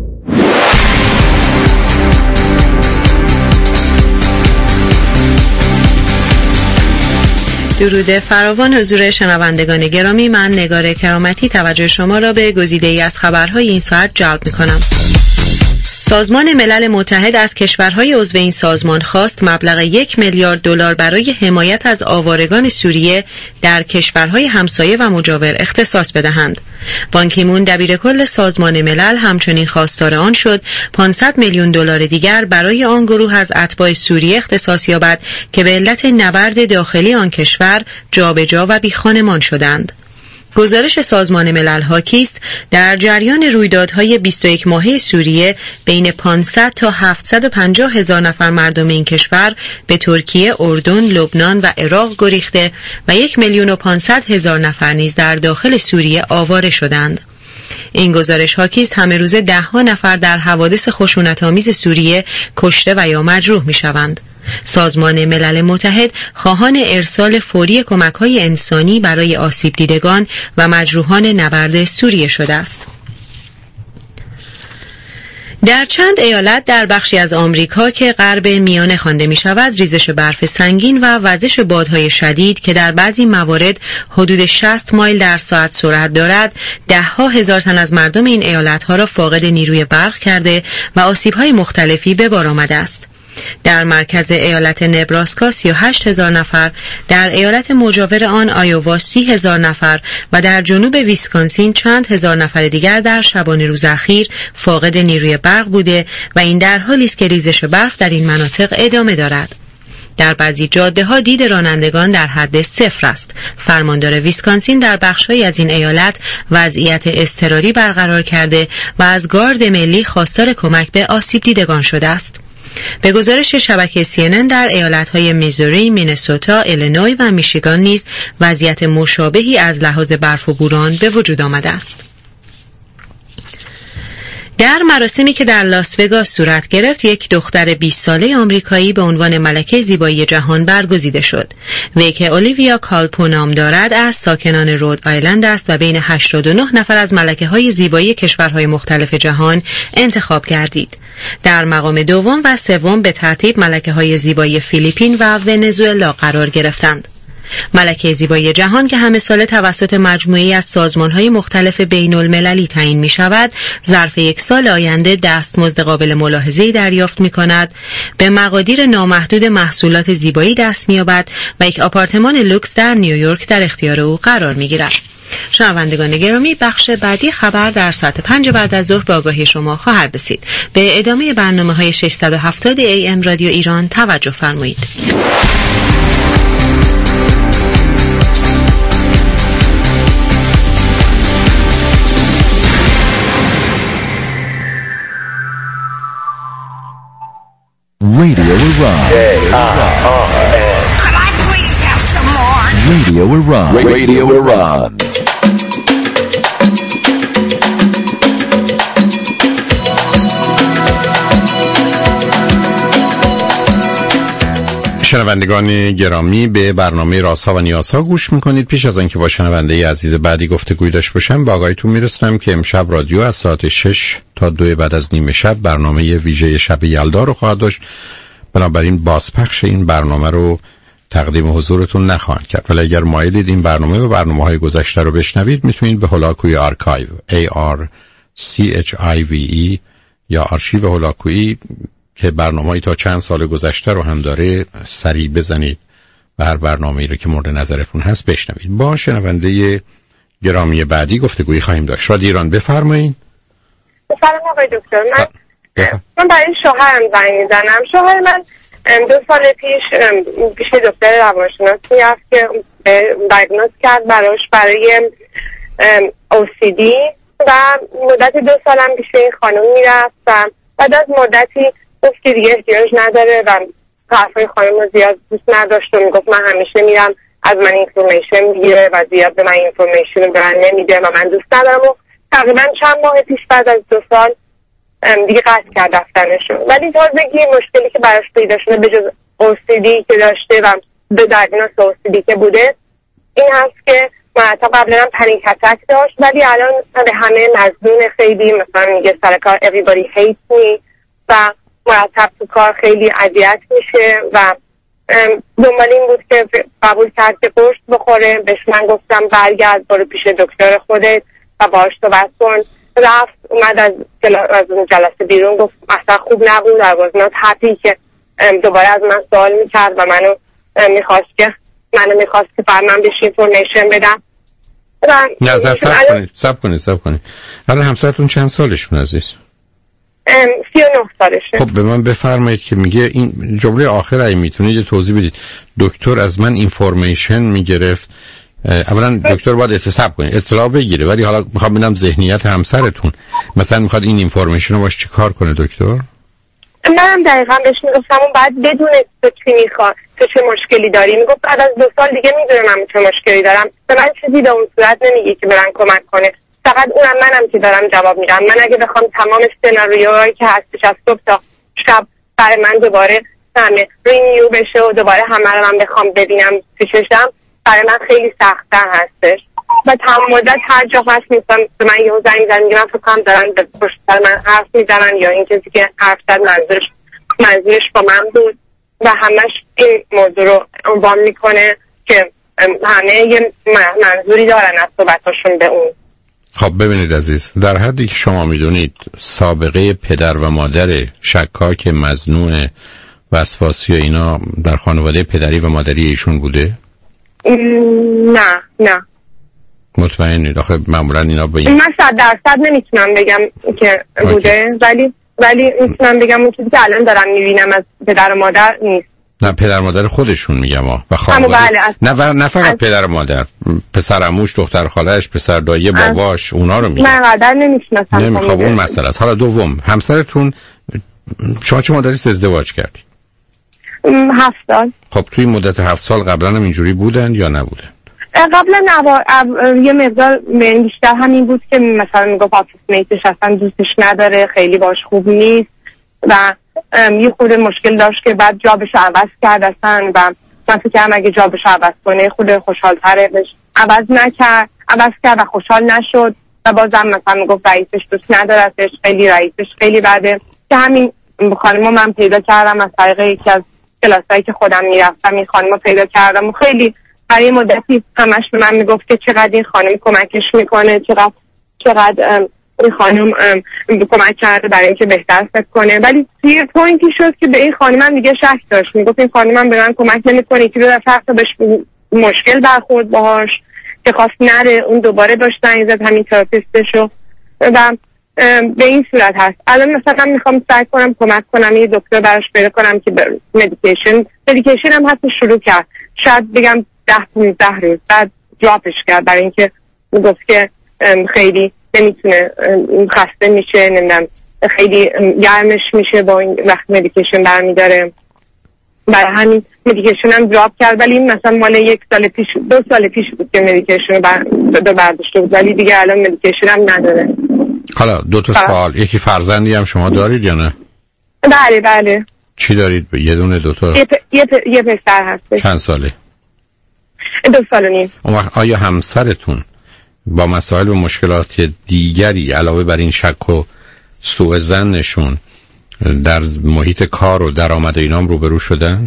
درود فراوان حضور شنوندگان گرامی، من نگار کرامتی توجه شما را به گزیده‌ای از خبرهای این ساعت جلب می‌کنم. سازمان ملل متحد از کشورهای عضو این سازمان خواست مبلغ یک میلیارد دلار برای حمایت از آوارگان سوریه در کشورهای همسایه و مجاور اختصاص بدهند. بان کی مون دبیر کل سازمان ملل همچنین خواستار آن شد پانصد میلیون دلار دیگر برای آن گروه از اتباع سوریه اختصاص یابد که به علت نبرد داخلی آن کشور جابجا و بیخانمان شدند. گزارش سازمان ملل حاکی است در جریان رویدادهای بیست و یک ماهه سوریه بین پانصد تا هفتصد و پنجاه هزار نفر مردم این کشور به ترکیه، اردن، لبنان و عراق گریخته و یک میلیون و پانصد هزار نفر نیز در داخل سوریه آواره شدند. این گزارش حاکی است همه روزه ده ها نفر در حوادث خشونت‌آمیز سوریه کشته و یا مجروح می‌شوند. سازمان ملل متحد خواهان ارسال فوری کمک‌های انسانی برای آسیب دیدگان و مجروحان نبرد سوریه شده است. در چند ایالت در بخشی از آمریکا که غرب میانه خوانده می شود، ریزش برف سنگین و وزش بادهای شدید که در بعضی موارد حدود شصت مایل در ساعت سرعت دارد، ده ها هزار تن از مردم این ایالت ها را فاقد نیروی برق کرده و آسیب های مختلفی به بار آمده است. در مرکز ایالت نبراسکا سی و هشت هزار نفر، در ایالت مجاور آن آیووا سی هزار نفر و در جنوب ویسکانسین چند هزار نفر دیگر در شبانه روز اخیر فاقد نیروی برق بوده و این در حالی است که ریزش برف در این مناطق ادامه دارد. در بعضی جاده ها دید رانندگان در حد صفر است. فرماندار ویسکانسین در بخش‌هایی از این ایالت وضعیت اضطراری برقرار کرده و از گارد ملی خواستار کمک به آسیب دیدگان شده است. به گزارش شبکه سی ان ان در ایالت‌های میزوری، مینسوتا، ایلینوی و میشیگان نیز وضعیت مشابهی از لحاظ برف و بوران به وجود آمده است. در مراسمی که در لاس وگاس صورت گرفت، یک دختر بیست ساله آمریکایی به عنوان ملکه زیبایی جهان برگزیده شد. وی که اولیویا کالپو نام دارد از ساکنان رود آیلند است و بین هشتاد و نه نفر از ملکه‌های زیبایی کشورهای مختلف جهان انتخاب گردید. در مقام دوم و سوم به ترتیب ملکه‌های زیبایی فیلیپین و ونزوئلا قرار گرفتند. ملکه زیبایی جهان که همه ساله توسط مجموعه‌ای از سازمان‌های مختلف بین‌المللی تعیین می‌شود، ظرف یک سال آینده دستمزد قابل ملاحظه‌ای دریافت می‌کند، به مقادیر نامحدود محصولات زیبایی دست می‌یابد و یک آپارتمان لوکس در نیویورک در اختیار او قرار می‌گیرد. شنوندگان گرامی، بخش بعدی خبر در ساعت پنج بعد از ظهر به آگاهی شما خواهد رسید. به ادامه برنامه‌های ششصد و هفتاد ای ام رادیو ایران توجه فرمایید. Radio Iran. Could I please have some more? Radio Iran. Radio Iran. شنوندگان گرامی، به برنامه رازها و نیازها گوش میکنید. پیش از آنکه با شنونده عزیز بعدی گفتگوی داشته باشم، به آگاهیتون میرسونم که امشب رادیو از ساعت شش تا دو بعد از نیمه شب برنامه ویژه شب یلدا رو خواهد داشت. بنابراین بازپخش این برنامه رو تقدیم حضورتون نخواهند کرد، ولی اگر مایلید این برنامه و برنامه‌های گذشته رو بشنوید، میتونید به هولاکویی آرکایو A R C H I V E یا آرشیو هولاکویی که برنامه‌ای تا چند سال گذشته رو هم داره سری بزنید و هر برنامه‌ای رو که مورد نظرتون هست بشنوید. با شنونده گرامی بعدی گفتگویی خواهیم داشت. رادیو ایران، بفرمایید. سلام آقای دکتر. من من برای شوهرم زنگ میزنم. شوهر من دو سال پیش پیش دکتر روانشناسی رفت که دیاگنوز کرد براش برای او سی دی و مدت دو سالم پیش این خانم میرفت و بعد از مدتی گفت که دیگه احتیاج نداره و حرفای خانم رو زیاد دوست نداشت و میگفت من همیشه میرم از من اینفورمیشن میگیره و زیاد به من اینفورمیشن رو به من نمیده و من دوست ندارم و تقریبا چند ماه پیش بعد از دو سال دیگه قطع کرد رفتنشون. ولی تازگی مشکلی که براش پیدا شده به جز او سی دی که داشته و به دیاگنوز او سی دی که بوده این هست که تا قبلا هم پنیک اتک داشت، ولی الان به همه مظنون خیلی مثلا میگه سر کار everybody hates me و مرتب تو کار خیلی اذیت میشه و دنبال این بود که قبول کرد که قرص بخوره. بهش من گفتم برگرد برو پیش دکتر خودت و باهاش صحبت کن. رفت اومد از از اون جلسه بیرون، گفت اصلا خوب نبود، در وزنات حتی که دوباره از من سوال میکرد و منو میخواست که منو میخواست که بر من بهش اینفورمیشن بدم. نه سب کنید سب کنید سب کنید الان همسرتون چند سالشون عزیز؟ سی و نه سالشه. خب به من بفرمایید که میگه این جمله آخر ای میتونید یه توضیح بدید. دکتر از من اینفورمیشن میگرفت. اولا دکتر باید احتساب کنید، اطلاع بگیره، ولی حالا میخوام ببینم ذهنیت همسرتون مثلا میخواد این اینفورمیشن رو باش چی کار کنه دکتر؟ منم دقیقاً بهش میگفتم اون بعد بدونه تو چی میخواد، تو چه مشکلی داری. میگفت بعد از دو سال دیگه میدونه من چه مشکلی دارم. به من چیزی به اون صورت نمیگه که برن کمک کنه، فقط اونم منم که دارم جواب میدم. من اگه بخوام تمام سناریوهایی که هستش از صبح تا شب برای من دوباره همه رینیو بشه و دوباره همه رو من بخوام ببینم تو چشم، برای من خیلی سخت‌تر هستش و تمام مدت هر جا هست میستم به من یهو زنگ میزنن میگن من فکر کنم دارن به پشت سر من حرف میزنن یا این کسی که حرف زد منظورش منظورش با من بود و همش این موضوع رو عنوان میکنه که همه یه منظوری دارن از صحبتاشون به اون. خب ببینید عزیز، در حدی که شما میدونید سابقه پدر و مادر شکاک مظنون وسواسی و اینا در خانواده پدری و مادری ایشون بوده؟ نه نه مطمئنید؟ آخه معمولا اینا با این من صد درصد نمیتونم بگم که بوده، ولی ولی میتونم بگم اون چیزی که الان دارم میبینم از پدر و مادر نیست. نه پدر مادر خودشون میگم ها و خانواده. بله نه نه فقط از... پدر و مادر، پسر عموش، دختر خاله‌اش، پسر دایی باباش، اونا رو میگم. من قدر نمیشناسم. نمیخوام اون مسئله است. حالا دوم، همسرتون شما چه مدتی ازدواج کردید؟ هفت سال. خب توی مدت هفت سال قبلا هم اینجوری بودن یا نبودن؟ قبلا نوا... یه مقدار بیشتر همین بود که مثلا میگفت آفیس میتش اصلا دوستش نداره، خیلی باش خوب نیست و یه خود مشکل داشت که بعد جابش عوض کرد اصلا و من فکر کردم اگه جابش عوض کنه خود خوشحال‌تره. بهش عوض نکرد، عوض کرد و خوشحال نشد و بازم مثلا میگفت رئیسش دوست ندارتش، خیلی رئیسش خیلی بده. که همین خانمو من پیدا کردم از طریق یکی از کلاسایی که خودم میرفتم، این خانمو پیدا کردم و خیلی برای مدتی همش به من میگفت که چقدر این خانم کمکش میکنه، چقدر چقدر این خانم کمک کرده برای اینکه بهتر فکر کنه. ولی توی پوینتی شد که به این خانم دیگه شک داشت، میگفت این خانم به من کمک نمیکنه، که دو دفعه بهش مشکل برخورد باهاش که خواست نره، اون دوباره داشت زنگ زد همین تراپیستشو و به این صورت هست. الان مثلا میخوام سعی کنم کمک کنم یه دکتر براش پیدا کنم که مدیکیشن مدیکیشن هم حتی شروع کرد، شاید بگم ده پونزده روز بعد دراپش کرد برای اینکه میگفت که خیلی نمیتونه، خسته میشه، نمیدونم خیلی گرمش میشه با این وقت مدیکیشن برمیداره، برای همین مدیکیشن هم دراپ کرد. ولی این مثلا مال یک سال پیش دو سال پیش بود که مدیکیشن رو بر... برداشته بود، ولی دیگه الان مدیکیشن هم نداره. حالا دو تا سوال، یکی فرزندی هم شما دارید یا نه؟ بله بله. چی دارید؟ یه دونه دو تا؟ یه, پ... یه, پ... یه پسر هست. چند ساله؟ دو سال و نیم. اون وقت آیا همسرتون با مسائل و مشکلات دیگری علاوه بر این شک و سوء ظنشون در محیط کار و درآمد اینام روبرو شدند؟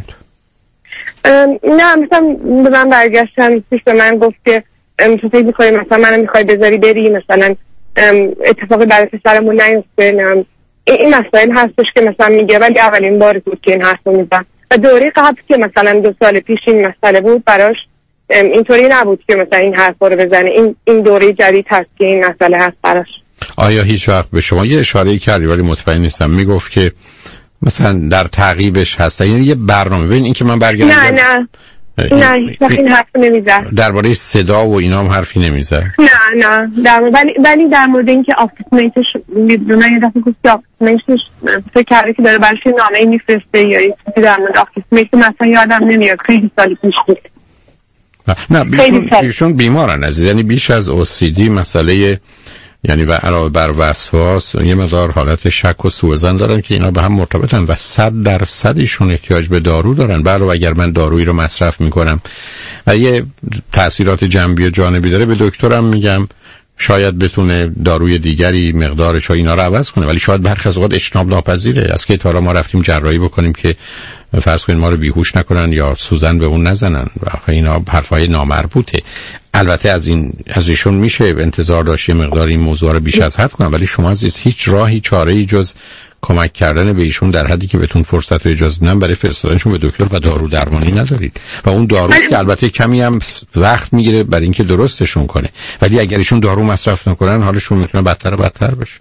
نه مثلا به من برگشتن پیش به من گفت که تو فکر می‌کنی مثلا منو می‌خوای بذاری بری، مثلا اتفاقی برای پسرمون نیفته. این مسائل هستش که مثلا میگه، ولی اولین بار بود که این حرفو میزد و دوره قبل که مثلا دو سال پیش این مسئله بود براش اینطوری نبود که مثلا این حرفا رو بزنه. این این دوره جدید هست که این مسئله هست براش. آیا هیچ وقت به شما یه اشاره‌ای کردی ولی مطمئن نیستم، میگفت که مثلا در تعقیبش هست، یعنی یه برنامه ببین این که من برگردم؟ نه نه نه هیچ وقت این حرف نمیزد. درباره صدا و اینا هم حرفی نمیزد؟ نه نه در ولی ولی در مورد اینکه آفیس میتش میدونه یه دفعه گفت که آفیس میتش فکر کرده که داره براش نامه‌ای میفرسته یا یه چیزی در مورد آفیس میت، مثلا یادم نمیاد، خیلی سال پیش بود. نه نه بیشون, بیشون بیمارن عزیز، یعنی بیش از او سی دی مسئله، یعنی و علاوه بر وسواس یه مقدار حالت شک و سوء ظن دارن که اینا به هم مرتبطن و صد درصد ایشون احتیاج به دارو دارن. بله اگر من دارویی رو مصرف میکنم و یه تأثیرات جنبی و جانبی داره به دکترم میگم شاید بتونه داروی دیگری مقدارش و اینا رو عوض کنه، ولی شاید برخی از اوقات اجتناب ناپذیره. از که تا حالا ما رفتیم جراحی بکنیم که فرض کنید ما رو بیهوش نکنن یا سوزن به اون نزنن و اینا حرفای نامربوطه. البته از این از ایشون میشه انتظار داشت مقدار این موضوع رو بیش از حد کنن، ولی شما عزیز هیچ راهی چاره‌ای جز کمک کردن به ایشون در حدی که بهتون فرصت و اجازه بدن برای فرستادنشون به دکتر و دارو درمانی ندارید. و اون دارو که البته کمی هم وقت میگیره برای اینکه درستشون کنه، ولی اگر ایشون دارو مصرف نکنن حالشون میتونه بدتر و بدتر بشه.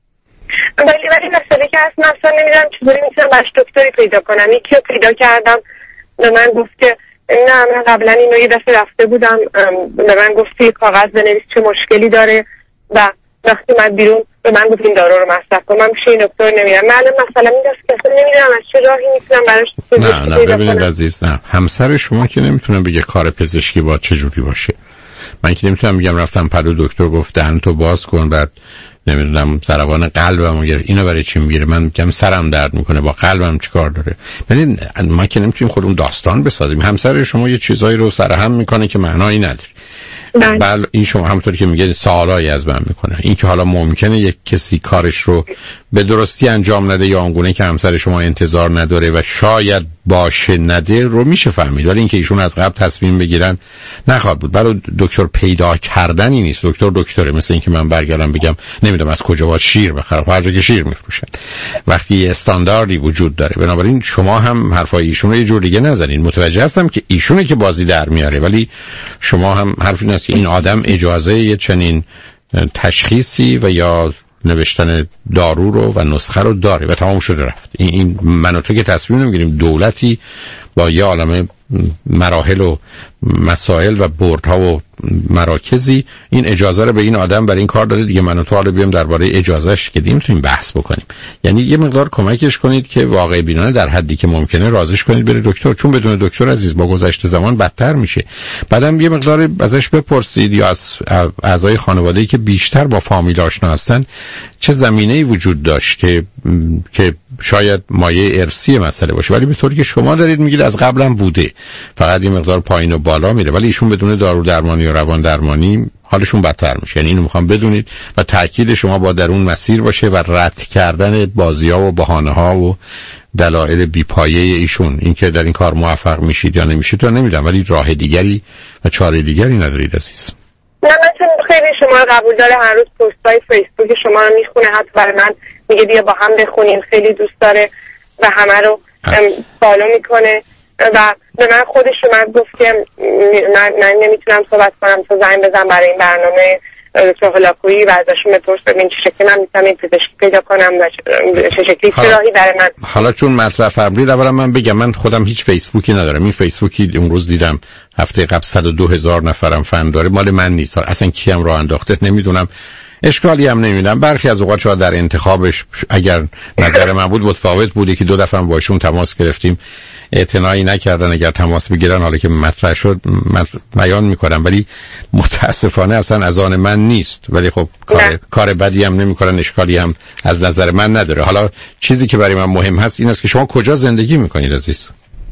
ولی ولی مسئله که اصلا اصلا نمیدونم چطوری میتونم باش دکتری پیدا کنم. یکی رو پیدا کردم به من گفت که نه من قبلا اینو یه دفعه رفته بودم، به من گفت که کاغذ بنویس چه مشکلی داره و وقتی من بیرون به من گفت این دارو رو مصرف کنم. من میشه این دکتر نمیرم. من مثلا میگم که اصلا نمیدونم از چه راهی میتونم براش نه نه ببینید عزیز، نه همسر شما که نمیتونم بگه کار پزشکی باید چه جوری باشه. من که نمیتونم بگم رفتم پلو دکتر گفت دهن تو باز کن بعد نمیدونم ضربان قلبم گرفت اینو برای چی میگیره، من میگم سرم درد میکنه با قلبم چیکار داره. ببین ما که نمیتونیم خودمون داستان بسازیم. همسر شما یه چیزایی رو سرهم میکنه که معنایی نداره. بله این شما همونطوری که میگه سوالایی از من میکنه. این که حالا ممکنه یک کسی کارش رو به درستی انجام نده یا آنگونه که همسر شما انتظار نداره و شاید باشه نده رو میشه فهمید، ولی اینکه ایشون از قبل تصمیم بگیرن نخواهد بود. برای دکتر پیدا کردنی نیست، دکتر دکتره. مثل اینکه من برگردم بگم نمیدونم از کجا باید شیر بخرم، هر جا که شیر میفروشن. وقتی استانداردی وجود داره، بنابراین شما هم حرفای ایشون رو یه جور دیگه نزنین. متوجه هستم که ایشونه که بازی در میاره، ولی شما هم حرف این است که این آدم اجازه یه چنین تشخیصی و یا نوشتن دارو رو و نسخه رو داره و تمام شده رفت. این, این من و تو که تصمیم نمیگیریم، دولتی با یه عالمه مراحل و مسائل و بردها و مراکزی این اجازه رو به این آدم برای این کار داره دیگه. من و تو حالا بیام درباره اجازهش که میتونیم بحث بکنیم. یعنی یه مقدار کمکش کنید که واقع بینانه در حدی که ممکنه رازش کنید بره دکتر، چون بدون دکتر عزیز با گذشت زمان بدتر میشه. بعدم یه مقدار ازش بپرسید یا از اعضای خانواده‌ای که بیشتر با فامیل آشنا هستن چه زمینه‌ای وجود داشته که شاید مایه ارثی مسئله باشه، ولی به طوری که شما دارید میگید از قبلم بوده، فقط این مقدار پایین و بالا میره، ولی ایشون بدون دارو درمانی و روان درمانی حالشون بدتر میشه. یعنی اینو میخوام بدونید و تاکید شما با در اون مسیر باشه و رد کردن بازی‌ها و بهانه‌ها و دلایل بی‌پایه ایشون. اینکه در این کار موفق میشید یا نمیشید تو نمیدونم، ولی راه دیگری و چاره دیگری ندارید عزیز. نه من چون خیلی شما رو قبول داره، هر روز پست‌های فیسبوک شما رو میخونه، حتی برای من میگه بیا با هم بخونیم، خیلی دوست داره و همه رو فالو میکنه و به من خودش من گفت که من, من نمیتونم صحبت کنم تو زنگ بزن برای این برنامه دکتر هولاکویی و ازشون بپرس ببین چه شکلی من میتونم این پزشکی پیدا کنم و چه شکلی راهی برای من. حالا چون مطرح فرمودید اولا من بگم من خودم هیچ فیسبوکی ندارم. این فیسبوکی اون روز دیدم هفته قبل صد و دو هزار نفرم فن داره، مال من نیست، اصلا کیم راه انداخته نمیدونم، اشکالی هم نمیدونم. برخی از اوقات شاید در انتخابش اگر نظر من بود متفاوت بوده که دو دفعه هم باشون تماس گرفتیم اعتنایی نکردن، اگر تماس بگیرن حالا که مطرح شد بیان میکنم، ولی متاسفانه اصلا از آن من نیست. ولی خب کار, کار بدی هم نمیکنن، اشکالی هم از نظر من نداره. حالا چیزی که برای من مهم هست این است که شما کجا زندگی میکنید عزیز؟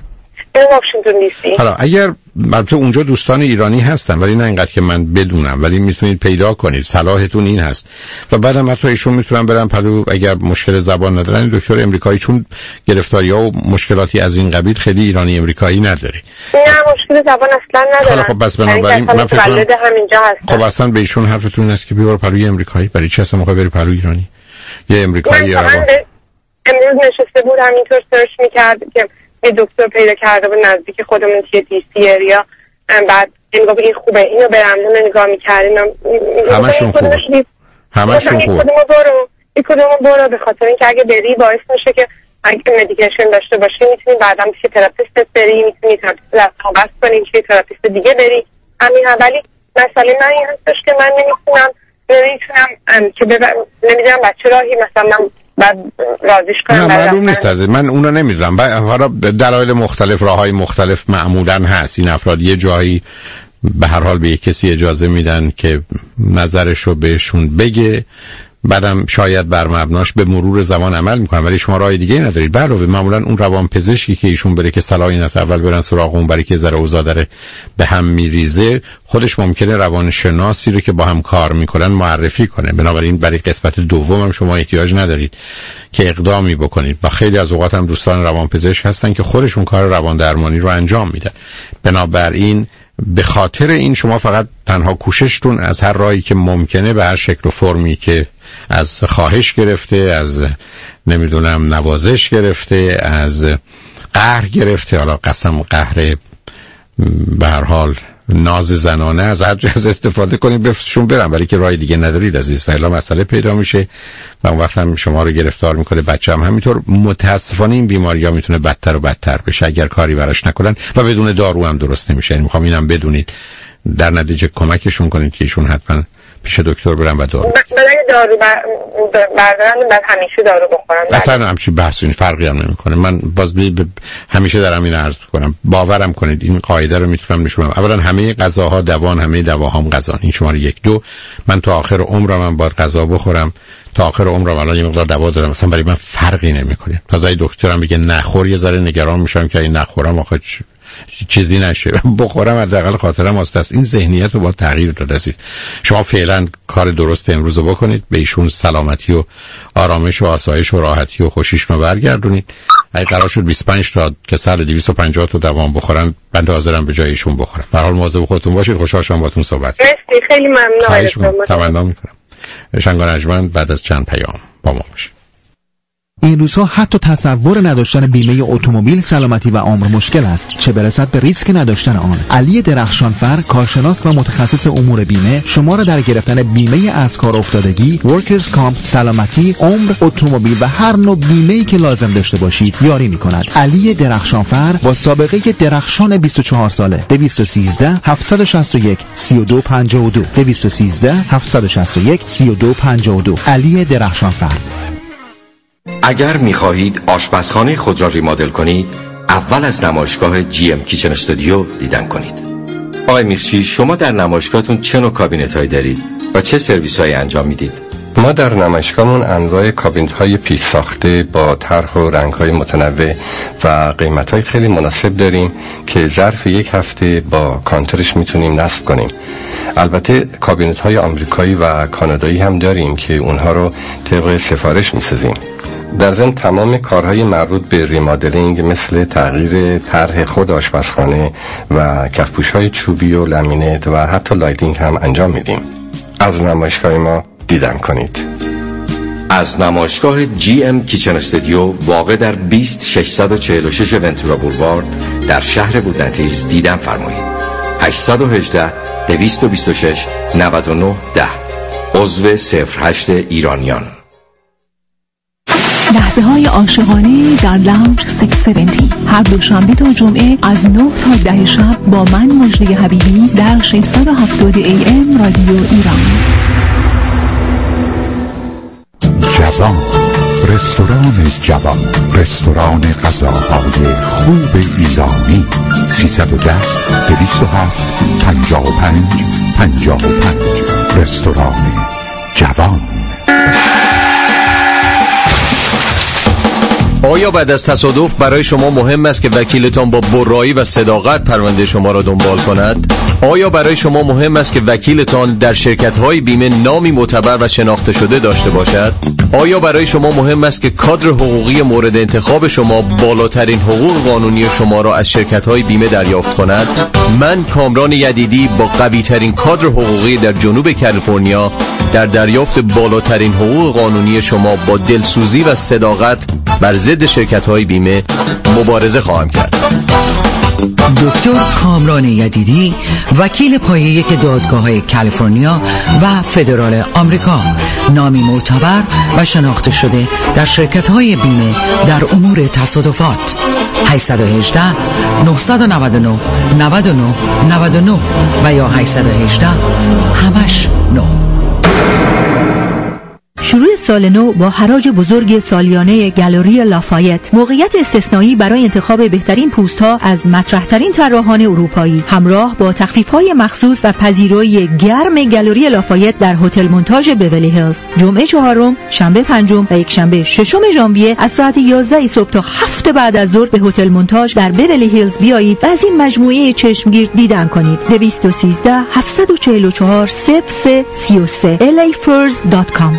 واشنگتن دی سی. حالا اگر البته اونجا دوستان ایرانی هستن ولی نه اینقدر که من بدونم، ولی میتونید پیدا کنید، صلاحتون این هست. و بعدم حتی ایشون میتونن برن پلو اگر مشکل زبان ندارن دکتر امریکایی، چون گرفتاری‌ها و مشکلاتی از این قبیل خیلی ایرانی امریکایی نداره. نه مشکل زبان اصلا ندارن. خب بس بنابراین من فکر کنم همینجا هستن. خب اصلا به ایشون حرفتون است که بیار پلوی امریکایی، برای چی اصلا میخوای بری پلو ایرانی؟ یه امریکایی یا امروز نشسته بود همینطور سرچ میکرد که یه دکتر پیدا کرده بود نزدیک خودمون توی دی سی اریا، بعد این گفت این خوبه، اینو برم اونو نگاه می‌کردیم، همشون خوبه، همشون خوبه، کدومو برو این کدومو برو، به خاطر اینکه اگه بری باعث میشه که اگه مدیکیشن داشته باشی میتونی بعداً پیش تراپیست بری، میتونی تراپیست رقابت کنی که تراپیست دیگه بری. همین ولی مسئله من این هستش که من نمیتونم نمیتونم که نمیدونم بچه راهی مثلا من بعد رازیش کنم. نه معلوم نیست از من اونو نمیدونم. حالا دلایل مختلف، راههای مختلف معمولا هست. این افراد یه جایی به هر حال به یک کسی اجازه میدن که نظرشو بهشون بگه، بعدم شاید بر مبناش به مرور زمان عمل میکنن، ولی شما راه دیگه ندارید. علاوه معمولا اون روان پزشکی که ایشون بره که صلاح این است اول برن سراغ اون، برای که ذره اوضاع داره به هم میریزه، خودش ممکنه روانشناسی رو که با هم کار میکنن معرفی کنه. بنابراین برای قسمت دوم هم شما احتیاج ندارید که اقدامی بکنید. و خیلی از اوقات هم دوستان روان پزشک هستن که خودشون کار روان درمانی رو انجام میدن. بنابراین به خاطر این شما فقط تنها کوششتون از هر راهی که ممکنه به هر شکل و فرمی که از خواهش گرفته، از نمیدونم نوازش گرفته، از قهر گرفته، حالا قسم قهر به هر حال ناز زنانه، از هر جز استفاده کنید بفشون برن، ولی که راه دیگه ندارید عزیز. و الا مسئله پیدا میشه و اون وقت هم شما رو گرفتار میکنه، بچه هم همینطور. متاسفانه این بیماری ها میتونه بدتر و بدتر بشه اگر کاری براش نکنن و بدون دارو هم درست نمیشه. یعنی میخوام اینم بدونید، در نتیجه کمکشون کنید که ایشون حتما پیش دکتر برن و دارو برای دارو بردارن بعد همیشه دارو بخورن. اصلا همچین بحثی فرقی هم نمیکنه. من باز بی ب... همیشه دارم این عرض میکنم، باورم کنید این قاعده رو میتونم نشونم. اولا همه غذاها دوان، همه دواهام غذا. این شماره یک. دو، من تا آخر عمرم من باید غذا بخورم، تا آخر عمرم الان یه مقدار دوا دارم، مثلا برای من فرقی نمیکنه. تازه دکترم میگه نخور، یه ذره نگران میشم که این نخورم آخه چیزی نشه، بخورم حداقل خاطرم واسه است. این ذهنیت رو با تغییر داده است. شما فعلا کار درست امروز رو بکنید، به ایشون سلامتی و آرامش و آسایش و راحتی و خوشیش رو برگردونید. اگه قرار شد بیست و پنج تا که سال دویست و پنجاه تا دوام بخورن، من حاضرم به جای ایشون بخورم. به هر حال مواظب خودتون باشید. خوشحال شدم باهاتون صحبت کردم. مرسی، خیلی ممنونم. تمنا میکنم. شنگان اجمن بعد از چند پیام با ما باشید. این روزها حتی تصور نداشتن بیمه اتومبیل سلامتی و عمر مشکل است، چه برسد به ریسک نداشتن آن. علی درخشانفر، کارشناس و متخصص امور بیمه، شما را در گرفتن بیمه از کار افتادگی، ورکرز کامپ، سلامتی، عمر، اتومبیل و هر نوع بیمه‌ای که لازم داشته باشید یاری می‌کند. علی درخشانفر با سابقه درخشان بیست و چهار ساله. دویست و سیزده هفتصد و شصت و یک سی و دو پنجاه و دو دویست و سیزده هفتصد و شصت و یک سی و دو پنجاه و دو. علی درخشانفر. اگر می‌خواهید آشپزخانه خود را ریمادل کنید، اول از نمایشگاه جی ام کیچن استودیو دیدن کنید. آقای میخچی، شما در نمایشگاهتون چه نوع کابینت‌هایی دارید و چه سرویس‌هایی انجام میدید؟ ما در نمایشگاهمون انواع کابینت های پیش ساخته با طرح و رنگ های متنوع و قیمت های خیلی مناسب داریم که ظرف یک هفته با کانترش میتونیم نصب کنیم. البته کابینت های آمریکایی و کانادایی هم داریم که اونها رو طبق سفارش میسازیم. در ضمن تمام کارهای مربوط به ریمادلینگ مثل تغییر طرح خود آشپزخانه و کفپوش‌های چوبی و لامینت و حتی لایتینگ هم انجام میدیم. از نمایشگاه ما دیدن کنید. از نمایشگاه جی ام کیچن استودیو واقع در بیست ششصد و چهل و شش ونتورا بولوارد در شهر بودنتیز دیدن فرمایید. هشت یک هشت دویست و بیست و شش نود و نه ده عضو صفر هشت ایرانیان. لحظه های عاشقانه در لاونج ششصد و هفتاد هر دوشنبه تا جمعه از نه تا ده شب با من مجری حبیبی در ششصد و هفتاد ای ام رادیو ایران. جوان، رستوران جوان، رستوران غذاهای خوب ایرانی. سیصد و ده دویست و هفت پنجاه و پنج پنجاه و پنج. رستوران جوان. آیا بعد از تصادف برای شما مهم است که وکیلتان با برایی و صداقت پرونده شما را دنبال کند؟ آیا برای شما مهم است که وکیلتان در شرکت‌های بیمه نامی معتبر و شناخته شده داشته باشد؟ آیا برای شما مهم است که کادر حقوقی مورد انتخاب شما بالاترین حقوق قانونی شما را از شرکت‌های بیمه دریافت کند؟ من کامران یدیدی با قوی‌ترین کادر حقوقی در جنوب کالیفرنیا در دریافت بالاترین حقوق قانونی شما با دلسوزی و صداقت بر ضد شرکت‌های بیمه مبارزه خواهم کرد. دکتر کامران یدیدی، وکیل پایه یک دادگاه‌های کالیفرنیا و فدرال آمریکا، نامی معتبر و شناخته شده در شرکت‌های بیمه در امور تصادفات. هشت یک هشت نه نه نه نه نه نه نه و یا هشت یک هشت همش نه. شروع سال نو با حراج بزرگ سالیانه گالری لافایت، موقعیت استثنایی برای انتخاب بهترین پوست‌ها از مطرح‌ترین طراحان اروپایی، همراه با تخفیف‌های مخصوص و پذیرایی گرم گالری لافایت در هتل مونتاژ بیولی هیلز. جمعه چهارم، شنبه پنجم و یکشنبه ششم ژانویه از ساعت یازده صبح تا هفت بعد از ظهر به هتل مونتاژ در بیولی هیلز بیایید و از این مجموعه چشمگیر دیدن کنید. دویست و سیزده هفتصد و چهل و چهار صفر سه سه و سه ال ای فورز دات کام.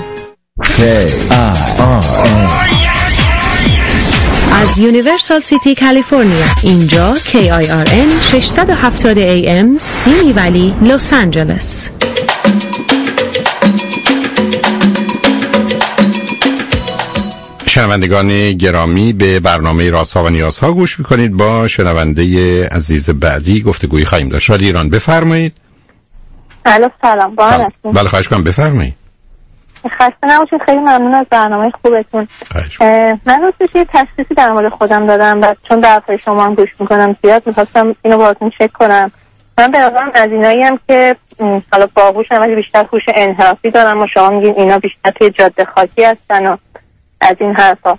از یونیورسال سیتی کالیفرنیا، اینجا کی آی آر ان ششصد و هفتاد ای ام سیمی ولی لس آنجلس. شنوندگان گرامی، به برنامه رازها و نیازها گوش میکنید. با شنونده عزیز بعدی گفتگویی خواهیم داشت. رادیو ایران، بفرمایید. الو سلام. با بله خواهش کنم بفرمایید. خسته نباشید، خیلی ممنون از برنامه خوبتون. من راستش یه تشخیصی در مورد خودم دادم و چون درفای شما هم گوش میکنم زیاد میخواستم اینو باهاتون چک کنم. من به نظرم از اینایی هم که حالا باهوشم ولی بیشتر هوش انحرافی دارم و شما میگین اینا بیشتر توی جاده خاکی هستن و از این حرفا.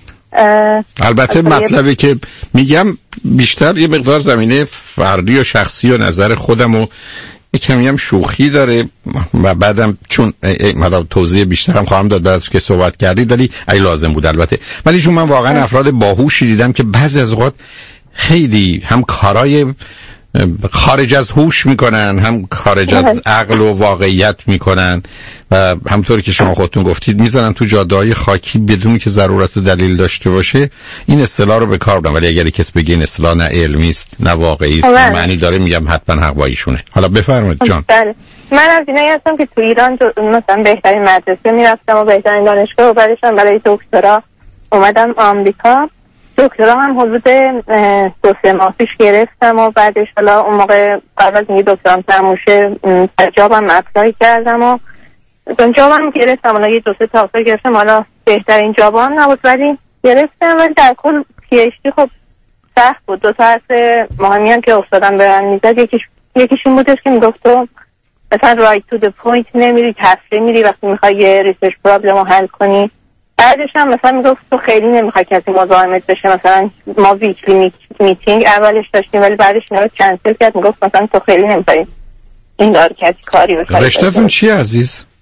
البته مطلبی که میگم بیشتر یه مقدار زمینه فردی و شخصی و نظر خودم و کمی هم شوخی داره و بعدم چون مدام توضیح بیشترم خواهم داد بعد از که صحبت کردید، ولی ای لازم بود البته. ولی چون من واقعا افراد باهوشی دیدم که بعضی از اوقات خیلی هم کارای خارج از هوش میکنن، هم خارج از عقل و واقعیت میکنن و همطوری که شما خودتون گفتید میزنن تو جاده‌های خاکی بدون که ضرورت و دلیل داشته باشه. این اصطلاح رو به کار بردم، ولی اگر کسی بگه این اصطلاح نه علمی است نه واقعی است نه معنی داره، میگم حتما حق با ایشونه. حالا بفرمایید جان. بله، من از اینایی هستم که تو ایران مثلا بهترین مدرسه میرفتم و بهترین دانشگاه و بعدش هم برای دکترا اومدم آمریکا. دکترا هم حدود دو سه ماه پیش گرفتم و بعدش حالا اون موقع قبل از اینکه دکترام تموم شه جابم اپلای کردم و جابم گرفتم. حالا یه دو سه تا آفر گرفتم، حالا بهترین جابم نبود ولی گرفتم. ولی در کل پی اچ دی خب سخت بود. دو تا حرف مهمی هم که افتادم به من میزد، یکیش یکیش این بودش که میگفت تو مثلا رایت تو د پوینت نمیری، تفصیل میری وقتی میخوای یه ریسرچ پرابلم رو حل کنی. بعدش هم مثلا میگفت تو خیلی نمیخوای کسی مزاحمت بشه، مثلا ما ویکلی میتینگ اولش داشتیم ولی بعدش اینا رو کنسل کرد، میگفت مثلا تو خیلی نمیخوای این دار کسی کاری بکنی. رشته‌تون چیه عزیز؟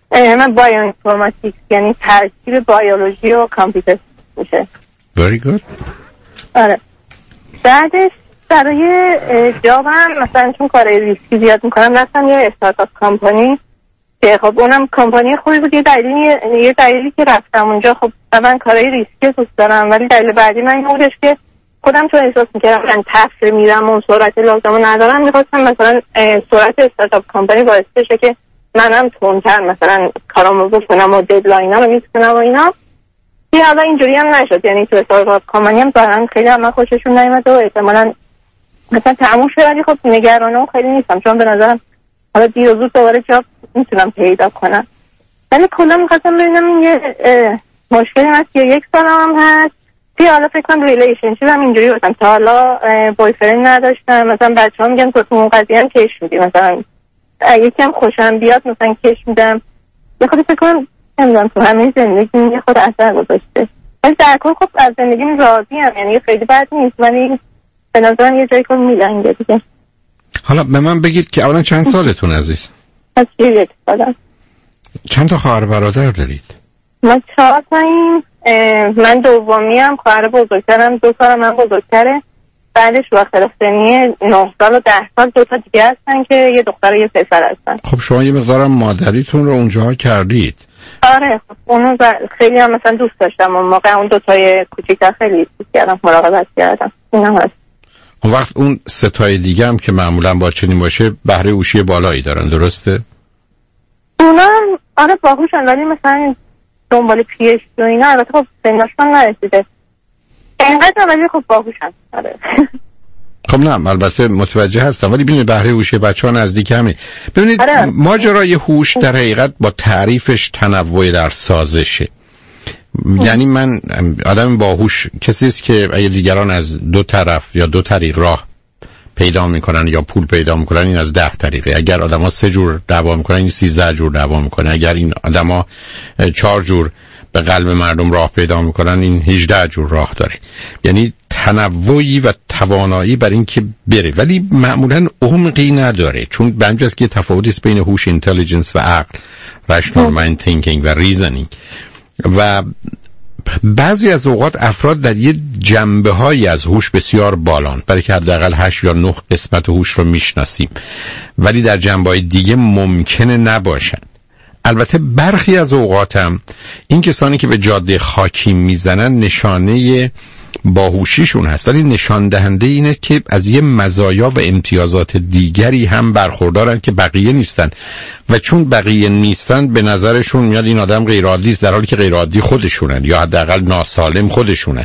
من بایو اینفورماتیکس، یعنی ترکیب بیولوژی و کامپیوتر میشه. very good. آره. بعدش برای جابم مثلا چون کارهای ریسکی زیاد میکنم رفتم یه استارتاپ کمپانی که خب اونم کمپانی خوبی بود. یه دلیلی یه دلیلی که رفتم اونجا، خب من کارهای ریسکی دوست دارم، ولی دلیل بعدی من این بودش که خودم چون احساس میکردم من تفره میرم و سرعت لازم ندارم، میخواستم مثلا سرعت استارتاپ کمپانی باعث بشه که منم تندتر مثلا کارامو بکنم و ددلاین رو میسکنم و اینا. یه حالا اینجوری هم نشد، یعنی تو استارتاپ کمپانی هم دارن خیلی هم خوششون نیومد و احتمالاً مثلا تموم شد، ولی خب نگرانم خیلی نیستم چون به نظرم حالا دیر و زود دوباره جاب میتونم پیدا کنم. ولی کلا میخواستم ببینم یه مشکلی هست که یک سال هم هست توی حالا فکر کنم ریلیشنشیپ هم اینجوری بودم تا حالا بوی فرند نداشتم. مثلا بچه ها میگن تو اون قضیه هم کش میدی، مثلا یکی هم خوشم بیاد مثلا کش میدم. یه خودی فکر کنم نمیدونم تو همه زندگی یه خود اثر گذاشته، ولی در کل خب از زندگیم راضی هم، یعنی خیلی بد نیست، ولی به نظرم یه جایی کن میلنگه دیگه. حالا به من بگید که اولا چند سالتون عزیز؟ از یک سالم. چند تا خواهر برادر دارید؟ ما چهار تاییم. من دومیم، خواهر بزرگترم دو سال من بزرگتره، بعدش با اختلاف سنی نه سال و ده سال دو تا دیگه هستن که یه دختر و یه پسر هستن. خب شما یه مقدارم مادریتون رو اونجا کردید. آره خب اونو خیلی هم مثلا دوست داشتم اون موقع، اون دو تای کوچیک‌تر خیلی دوست کردم، مراقبت کردم. اینا هست. اون وقت اون سه تای دیگه هم که معمولا با چنین باشه بهره هوشی بالایی دارن، درسته؟ اونا هم آره باهوشن، ولی مثلا دنبال پی اچ دی و اینا البته خب سنشون نرسیده اینقدر، ولی خب باهوشن. آره خب نه البته متوجه هستم، ولی ببینید بهره هوشی بچه‌ها نزدیک همه. ببینید آره. ماجرای هوش در حقیقت با تعریفش تنوع در سازشه. یعنی من آدم باهوش کسی است که اگه دیگران از دو طرف یا دو طریق راه پیدا میکنن یا پول پیدا میکنن، این از ده طریقه. اگر آدما سه جور دعوا میکنن، این سیزده جور دعوا میکنه. اگر این آدما چهار جور به قلب مردم راه پیدا میکنن، این هجده جور راه داره. یعنی تنوعی و توانایی بر این که بره، ولی معمولا عمقی نداره، چون به همین جاست که تفاوتی است بین هوش اینتلیجنس و عقل، رشنال مایند تینکینگ و ریزنینگ. و بعضی از اوقات افراد در یه جنبه هایی از هوش بسیار بالان، برای که حداقل هشت یا نه قسمت هوش رو میشناسیم، ولی در جنبه های دیگه ممکنه نباشن. البته برخی از اوقات هم این کسانی که به جاده خاکی میزنن نشانه باهوشیشون هست، ولی نشان دهنده اینه که از یه مزایا و امتیازات دیگری هم برخوردارن که بقیه نیستن، و چون بقیه نیستن به نظرشون میاد این آدم غیر عادی است، در حالی که غیر عادی خودشونن یا حداقل ناسالم خودشونن.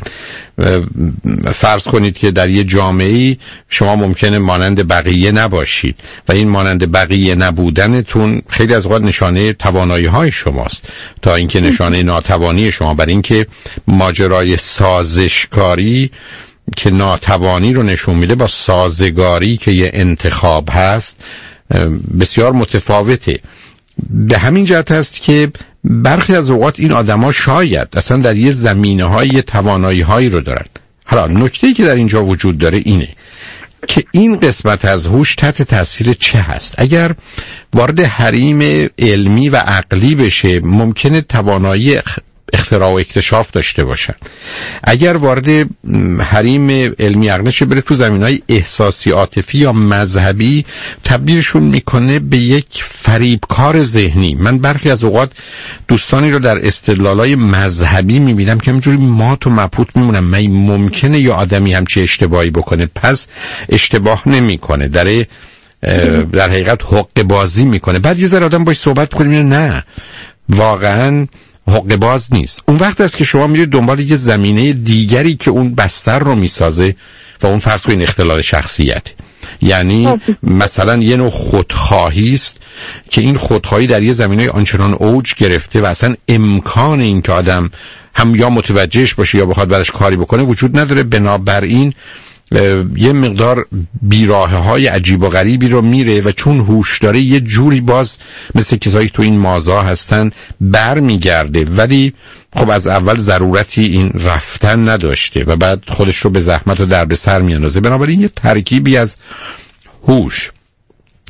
فرض کنید که در یه جامعه‌ای شما ممکنه مانند بقیه نباشید و این مانند بقیه نبودنتون خیلی از اوقات نشانه توانایی‌های شماست تا اینکه نشانه ناتوانی شما. برای اینکه ماجرای سازشکاری که ناتوانی رو نشون میده با سازگاری که یه انتخاب هست بسیار متفاوته. به همین جهت هست که برخی از اوقات این آدما شاید اصلا در یه زمینه‌های توانایی‌هایی رو دارن. حالا نکته‌ای که در اینجا وجود داره اینه که این قسمت از هوش تحت تاثیر چه هست. اگر وارد حریم علمی و عقلی بشه ممکنه توانایی اختراع و اکتشاف داشته باشن. اگر وارد حریم علمی عقلی شه بره تو زمینهای احساسی عاطفی یا مذهبی، تبدیلشون میکنه به یک فریبکار ذهنی. من برخی از اوقات دوستانی رو در استدلالای مذهبی میبینم که همینجوری مات و مبهوت میمونم. من ممکنه یا آدمی همچی اشتباهی بکنه پس اشتباه نمیکنه، در در حقیقت حق بازی میکنه. بعد یه ذره آدم باش صحبت کنیم نه واقعا حق باز نیست. اون وقت است که شما میرید دنبال یه زمینه دیگری که اون بستر رو میسازه و اون فرض کنید اختلال شخصیت، یعنی مثلا یه نوع خودخواهی است که این خودخواهی در یه زمینه آنچنان اوج گرفته و اصلا امکان این که آدم هم یا متوجهش باشه یا بخواد برش کاری بکنه وجود نداره. بنابراین یه مقدار بیراهه های عجیب و غریبی رو میره و چون هوش داره یه جوری باز مثل کسایی تو این مازا هستن بر میگرده، ولی خب از اول ضرورتی این رفتن نداشته و بعد خودش رو به زحمت و درد سر میاندازه. بنابراین یه ترکیبی از هوش،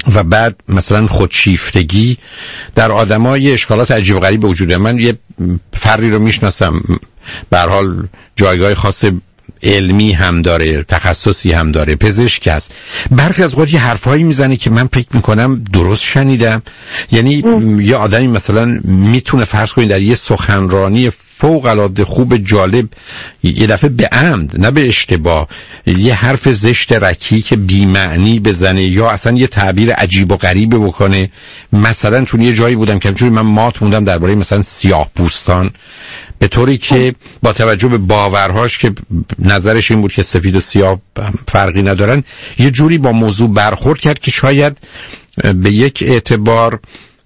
و بعد مثلا خودشیفتگی در آدمای اشکالات عجیب و غریب به وجود. من یه فردی رو میشناسم به هر حال جایگاه خاص علمی هم داره، تخصصی هم داره، پزشک است، برخی از اوقات یه حرفایی میزنه که من فکر میکنم درست شنیدم. یعنی ام. یه آدمی مثلا میتونه فرض کنید در یه سخنرانی فوق العاده خوب جالب یه دفعه به عمد نه به اشتباه یه حرف زشت رکیک بی معنی بزنه یا اصلا یه تعبیر عجیب و غریبه بکنه. مثلا چون یه جایی بودم که همچون من مات موندم درباره مثلا سیاه پوستان، به طوری که با توجه به باورهاش که نظرش این بود که سفید و سیاه فرقی ندارن، یه جوری با موضوع برخورد کرد که شاید به یک اعتبار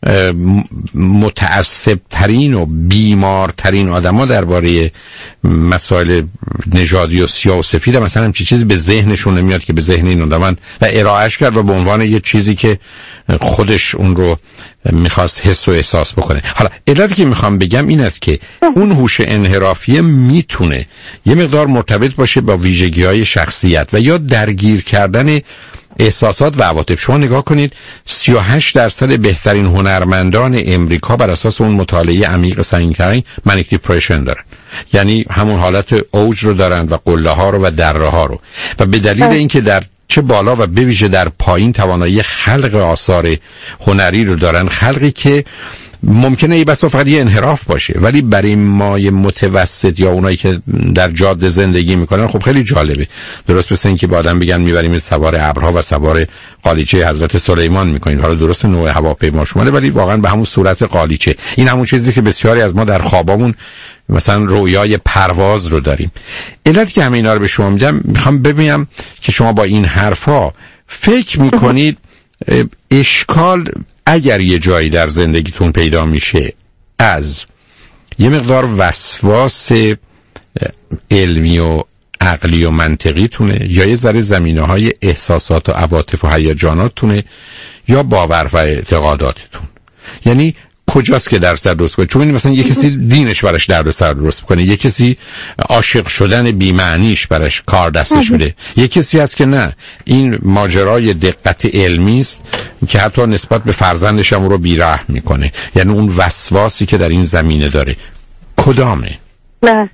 متعصب ترین و بیمار ترین آدم ها درباره مسائل نژادی و سیاه و سفید هم مثلا همچی چیزی به ذهنشون نمیاد که به ذهن این آدم و ارائهش کرد و به عنوان یه چیزی که خودش اون رو میخواست حس و احساس بکنه. حالا علتی که میخوام بگم این است که اون هوش انحرافی میتونه یه مقدار مرتبط باشه با ویژگی‌های شخصیت و یا درگیر کردن احساسات و عواطف. شما نگاه کنید سی و هشت درصد بهترین هنرمندان امریکا بر اساس اون مطالعه عمیق سنگین منیک دیپرشن دارن، یعنی همون حالت اوج رو دارن و قله ها رو و دره ها رو، و به دلیل اینکه در چه بالا و به ویژه در پایین توانایی خلق آثار هنری رو دارن، خلقی که ممکنه ای بسا فقط یه انحراف باشه ولی برای مای متوسط یا اونایی که در جاده زندگی میکنن خب خیلی جالبه. درست مثل این که با آدم بگن میبریم سوار ابرها و سوار قالیچه حضرت سلیمان میکنین. حالا درست نوع هواپیما شماله ولی واقعا به همون صورت قالیچه. این همون چیزی که بسیاری از ما در خوابامون مثلا رویای پرواز رو داریم. علت که همه اینا رو به شما میگم میخوام ببینم که شما با این حرفا فکر میکنید اشکال اگر یه جایی در زندگیتون پیدا میشه از یه مقدار وسواس علمی و عقلی و منطقی تونه یا یه ذره زمینه‌های احساسات و عواطف و هیجاناتتونه یا باور و اعتقاداتتون، یعنی کجاست که درصد درست کنه؟ چون مثلا یه کسی دینش براش درد و سر درست کنه، یه کسی عاشق شدن بی‌معنیش براش کار دستش میده، یه کسی هست که نه این ماجرای دقت علمی است که حتی نسبت به فرزندش هم رو بی‌رحم میکنه. یعنی اون وسواسی که در این زمینه داره کدامه؟ نه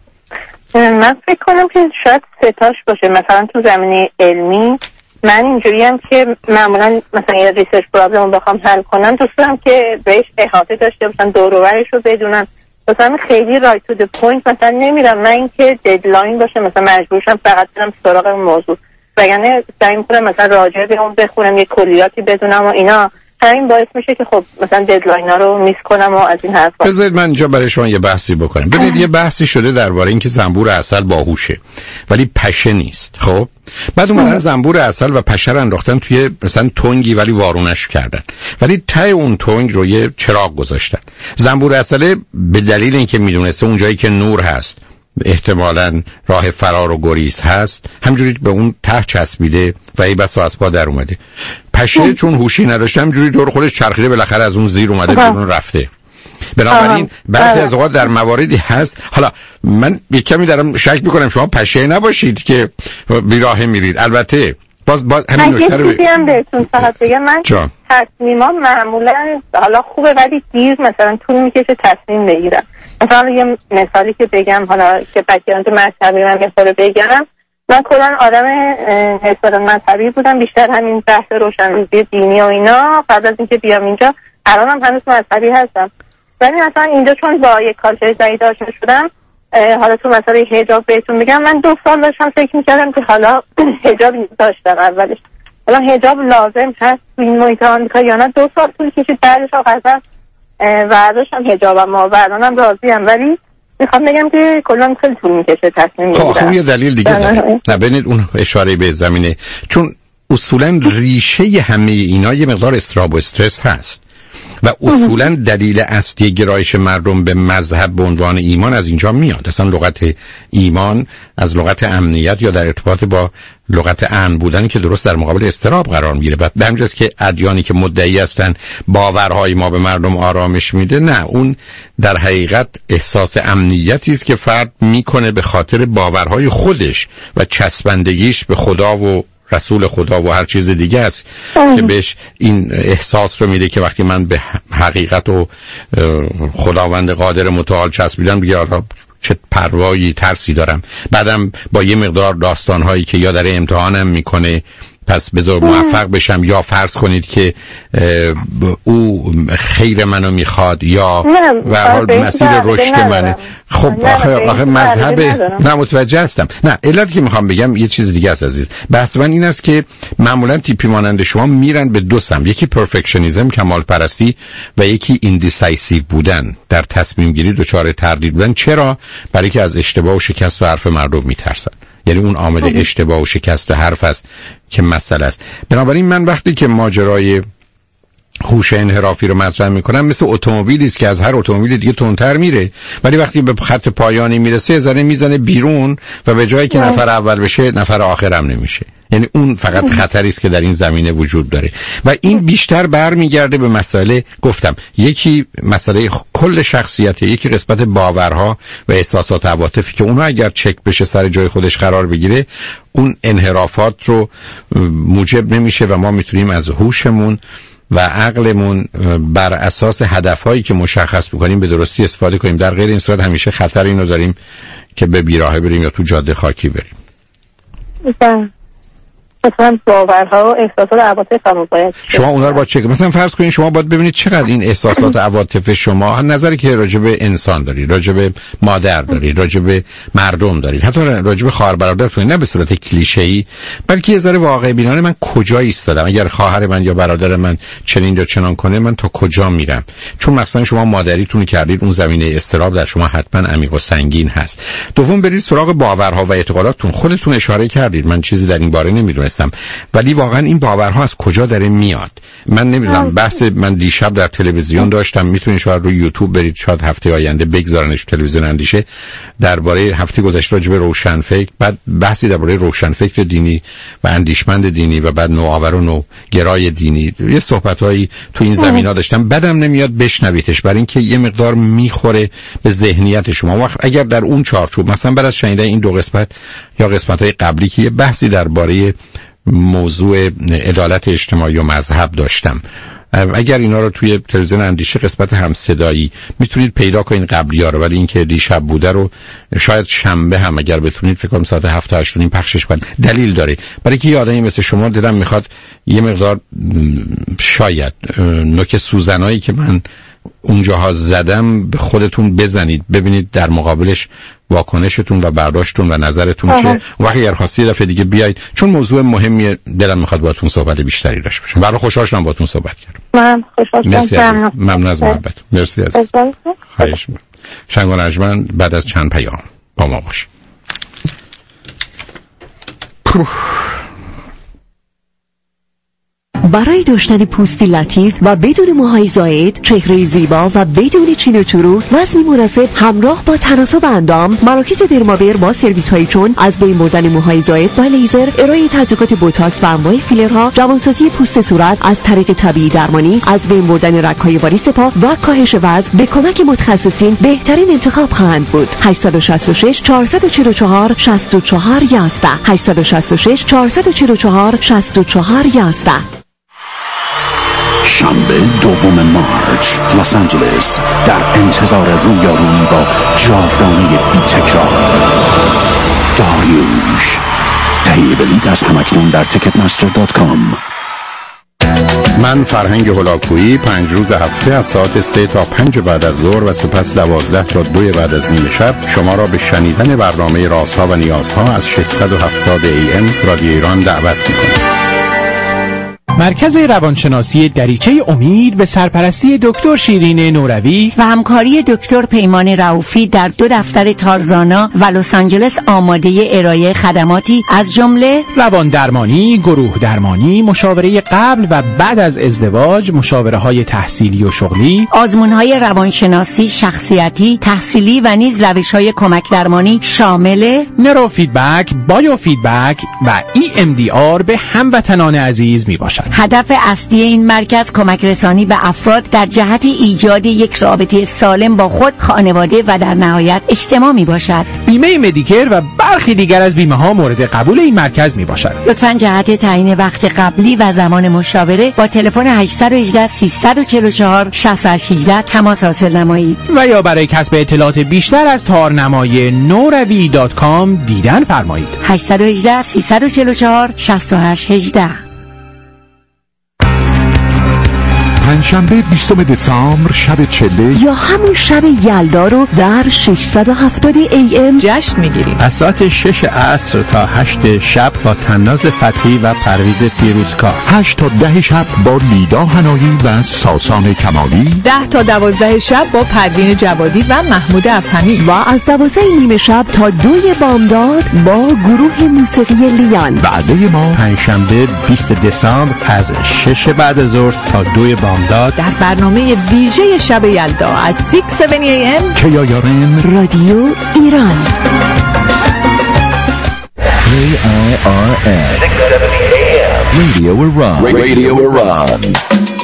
من فکر کنم که شاید ستاش باشه. مثلا تو زمینه علمی من اینجوریم که معمولا مثلا یه ریسرچ پرابلم رو بخوام حل کنم دوست دارم که بهش احاطه داشته باشم، دور و برش رو بدونم، مثلا خیلی رایت تو د پوینت مثلا نمیرم، من اینکه ددلاین باشه مثلا مجبورشم فقط برم سراغ موضوع، وگرنه سعی میکنم مثلا راجع به اون بخونم یه کلیاتی بدونم و اینا. همین باعث میشه که خب مثلا ددلاینا رو میس کنم و از این حرفا. بذارید من اینجا برای شما یه بحثی بکنم. ببینید یه بحثی شده درباره اینکه زنبور عسل باهوشه ولی پشه نیست. خب بعد اومدن زنبور عسل و پشه رو انداختن توی مثلا تنگی ولی وارونش کردن، ولی ته اون تنگ رو یه چراغ گذاشتن. زنبور عسل به دلیل اینکه میدونسته اون جایی که نور هست احتمالاً راه فرار و گریز هست همجوری به اون ته چسبیده و ای بس از پا در اومده. پشه چون هوشی نداشته همجوری دور خودش چرخیده بالاخره از اون زیر اومده بیرون رفته. بنابراین بعضی از اوقات در مواردی هست، حالا من یک کمی دارم شک میکنم شما پشه نباشید که بیراه میرید، البته باز باز همین نکته رو بگم بهتون فقط بگم من تصمیمام معمولا حالا خوبه ولی دیر مثلا طول میکشه تصمیم بگیرم. مثلا یه مثالی که بگم حالا که بکیرانت مذهبی من میخوره بگم، من کلا آدم نسبتا مذهبی بودم، بیشتر همین بحث روشنروزی دینی و اینا قبل از اینکه بیام اینجا. الانم هنوز مذهبی هستم ولی مثلا اینجا چون با یک کالچر جدید آشنا شدم، حالا تو مسئله حجاب بهتون میگم من دو سال داشتم فکر میکردم که حالا حجاب داشتم اولش، حالا حجاب لازم هست تو این محیط آمریکا یا نه. دو سال طول کشید بعدش آخرش ورداشتم حجابم و الانم راضیم، ولی میخوام بگم که کلا خیلی طول میکشه تصمیم میگیرم. خب یه دلیل دیگه داره. نه ببینید اون اشاره به زمینه، چون اصولا ریشه همه اینا یه مقدار اضطراب و استرس هست و اصولا دلیل اصلی گرایش مردم به مذهب به عنوان ایمان از اینجا میاد. اصلا لغت ایمان از لغت امنیت یا در ارتباط با لغت امن بودن که درست در مقابل اضطراب قرار میگیره. و به همین که ادیانی که مدعی هستن باورهای ما به مردم آرامش میده، نه اون در حقیقت احساس امنیتی است که فرد میکنه به خاطر باورهای خودش و چسبندگیش به خدا و رسول خدا و هر چیز دیگه است که بهش این احساس رو میده که وقتی من به حقیقت و خداوند قادر متعال چسبیدم دیگه آره چه پروایی ترسی دارم. بعدم با یه مقدار داستانهایی که یا در امتحانم میکنه پس بذار موفق بشم، یا فرض کنید که او خیر منو میخواد یا به هر حال مسیر رشد منه. خب آخه آخه مذهب نه متوجه هستم. نه علتی که میخوام بگم یه چیز دیگه است عزیز. بحث من این است که معمولا تیپی مانند شما میرن به دو سمت، یکی پرفکشنیسم کمال پرستی و یکی ایندیسایسیو بودن، در تصمیم گیری دچار تردید بودن. چرا؟ برای که از اشتباه و شکست و حرف مردم میترسن. یعنی اون عامل اشتباه و شکست و حرف است که مسئله است. بنابراین من وقتی که ماجرای هوش انحرافی رو مطرح میکنم مثل اتومبیلی است که از هر اتومبیل دیگه تندتر میره، ولی وقتی به خط پایانی میرسه زنه میزنه بیرون و به جایی که نفر اول بشه نفر آخرم نمیشه. یعنی اون فقط خطری است که در این زمینه وجود داره و این بیشتر برمیگرده به مسئله گفتم یکی مسئله کل شخصیت، یکی قسمت باورها و احساسات و عواطفی که اونها اگر چک بشه سر جای خودش قرار بگیره اون انحرافات رو موجب نمیشه و ما میتونیم از هوشمون و عقلمون بر اساس هدفهایی که مشخص بکنیم به درستی استفاده کنیم. در غیر این صورت همیشه خطر اینو داریم که به بیراهه بریم یا تو جاده خاکی بریم. مثلا مثلا باورها و احساسات و عواطف هم باید شما اونا رو با چک مثلا فرض کنید شما باید ببینید چقدر این احساسات و عواطف شما نظری که راجع به انسان دارید، راجع به مادر دارید، راجع به مردم دارید، حتی راجع به خواهر برادرتون، نه به صورت کلیشه‌ای بلکه یه ذره واقع بینانه من کجا ایستادم، اگر خواهر من یا برادر من چنین یا چنان کنه من تا کجا میرم. چون مثلا شما مادریتون کردید اون زمینه استراب در شما حتما عمیق و سنگین هست. دوم برید سراغ باورها و اعتقاداتتون. خودتون اشاره کردید من چیزی در این باره نمیدونم، ولی واقعا این باورها از کجا داره میاد من نمیدونم. بحث من دیشب در تلویزیون داشتم، میتونید شاید روی یوتیوب برید، شاید هفته آینده بگذارنش تلویزیون اندیشه، درباره هفته گذشته راجع به روشنفکر، بعد بحثی درباره روشنفکر دینی و اندیشمند دینی و بعد نوآور و نوگرای دینی، یه صحبتایی تو این زمینا داشتم. بدم نمیاد بشنویدش برای اینکه یه مقدار میخوره به ذهنیت شما. وقت اگر در اون چارچوب مثلا بعد از شنیدن این دو قسمت یا قسمت‌های قبلی که یه بحثی درباره موضوع عدالت اجتماعی و مذهب داشتم، اگر اینا رو توی تلویزیون اندیشه قسمت همصدایی میتونید پیدا کنید قبلی‌ها رو، ولی این که دیشب بوده رو شاید شنبه هم اگر بتونید فکر کنم ساعت هفت تا هشت نیم پخشش کنید. دلیل داره برای که یه آدمی مثل شما دیدم میخواد یه مقدار شاید نوک سوزنایی که من اونجاها زدم به خودتون بزنید، ببینید در مقابلش واکنشتون و برداشتتون و نظرتون چه. وقتی اگر خواستی یه دفعه دیگه بیایید چون موضوع مهمیه، دلم میخواد باهاتون صحبت بیشتری داشته باشم. برای خوشحال شدم باهاتون صحبت کردم. من خوشحال شدم. ممنون از محبت. مرسی عزیز. خواهش می‌کنم. شنگ و نجمن بعد از چند پیام با ما باش. برای داشتن پوستی لطیف و بدون موهای زائد، چهره زیبا و بدون چین و چروک، وزنی مناسب همراه با تناسب اندام، مراکز درماور با سرویس هایی چون از بین بردن موهای زائد با لیزر، ارائه تزریقات بوتاکس و انواع فیلرها، جوانسازی پوست صورت از طریق طبیعی درمانی، از بین بردن رگ‌های واریس پا و کاهش وزن به کمک متخصصین بهترین انتخاب خواهند بود. هشت شش شش چهار چهار چهار شش چهار یک یک هشت شش شش چهار چهار چهار شش چهار یک یک. شنبه دوم مارچ لس آنجلس در انتظار رویارویی با جاودانه بی تکرار داریوش. تهیه بلیط از همکنون در تیکت مستر دات کام. من فرهنگ هلاکویی پنج روز هفته از ساعت سه تا پنج بعد از ظهر و سپس دوازده تا دو بعد از نیم شب شما را به شنیدن برنامه رازها و نیازها از ششصد و هفتاد ای ام رادیو ایران دعوت می‌کنم. مرکز روانشناسی دریچه امید به سرپرستی دکتر شیرین نوروی و همکاری دکتر پیمان رؤوفی در دو دفتر تارزانا و لس آنجلس آماده ارائه خدماتی از جمله روان درمانی، گروه درمانی، مشاوره قبل و بعد از ازدواج، مشاوره های تحصیلی و شغلی، آزمون های روانشناسی شخصیتی، تحصیلی و نیز روش های کمک درمانی شامل نورو فیدبک، بایو فیدبک و ای ام دی آر به هموطنان عزیز می باشد. هدف اصلی این مرکز کمک رسانی به افراد در جهت ایجاد یک رابطه سالم با خود، خانواده و در نهایت اجتماع می باشد. بیمه مدیکر و برخی دیگر از بیمه ها مورد قبول این مرکز می باشد. لطفاً جهت تعیین وقت قبلی و زمان مشاوره با تلفن هشت یک هشت سه چهار چهار شش هشت یک هشت تماس حاصل نمایید و یا برای کسب اطلاعات بیشتر از تارنمای نوروی دات کام دیدن فرمایید. هشت یک هشت سه چهار چهار شش هشت یک هشت. پنجشنبه بیستم دسامبر شب چله یا همون شب یلدا رو در ششصد و هفتاد ای ام جشن میگیریم. از ساعت شش عصر تا هشت شب با تناز فتحی و پرویز فیروزکار. هشت تا ده شب با لیدا هنایی و ساسان کمالی. ده تا دوازده شب با پروین جوادی و محمود افهمی. و از دوازده نیمه شب تا دوی بامداد با گروه موسیقی لیان. وعده ما پنجشنبه بیست دسامبر از شش بعد از ظهر تا دوی بامداد در برنامه ویژه شب یلدا از شش هفت ای ام کی آی آر ان رادیو ایران. کی آی آر ان Radio Iran. Radio Iran.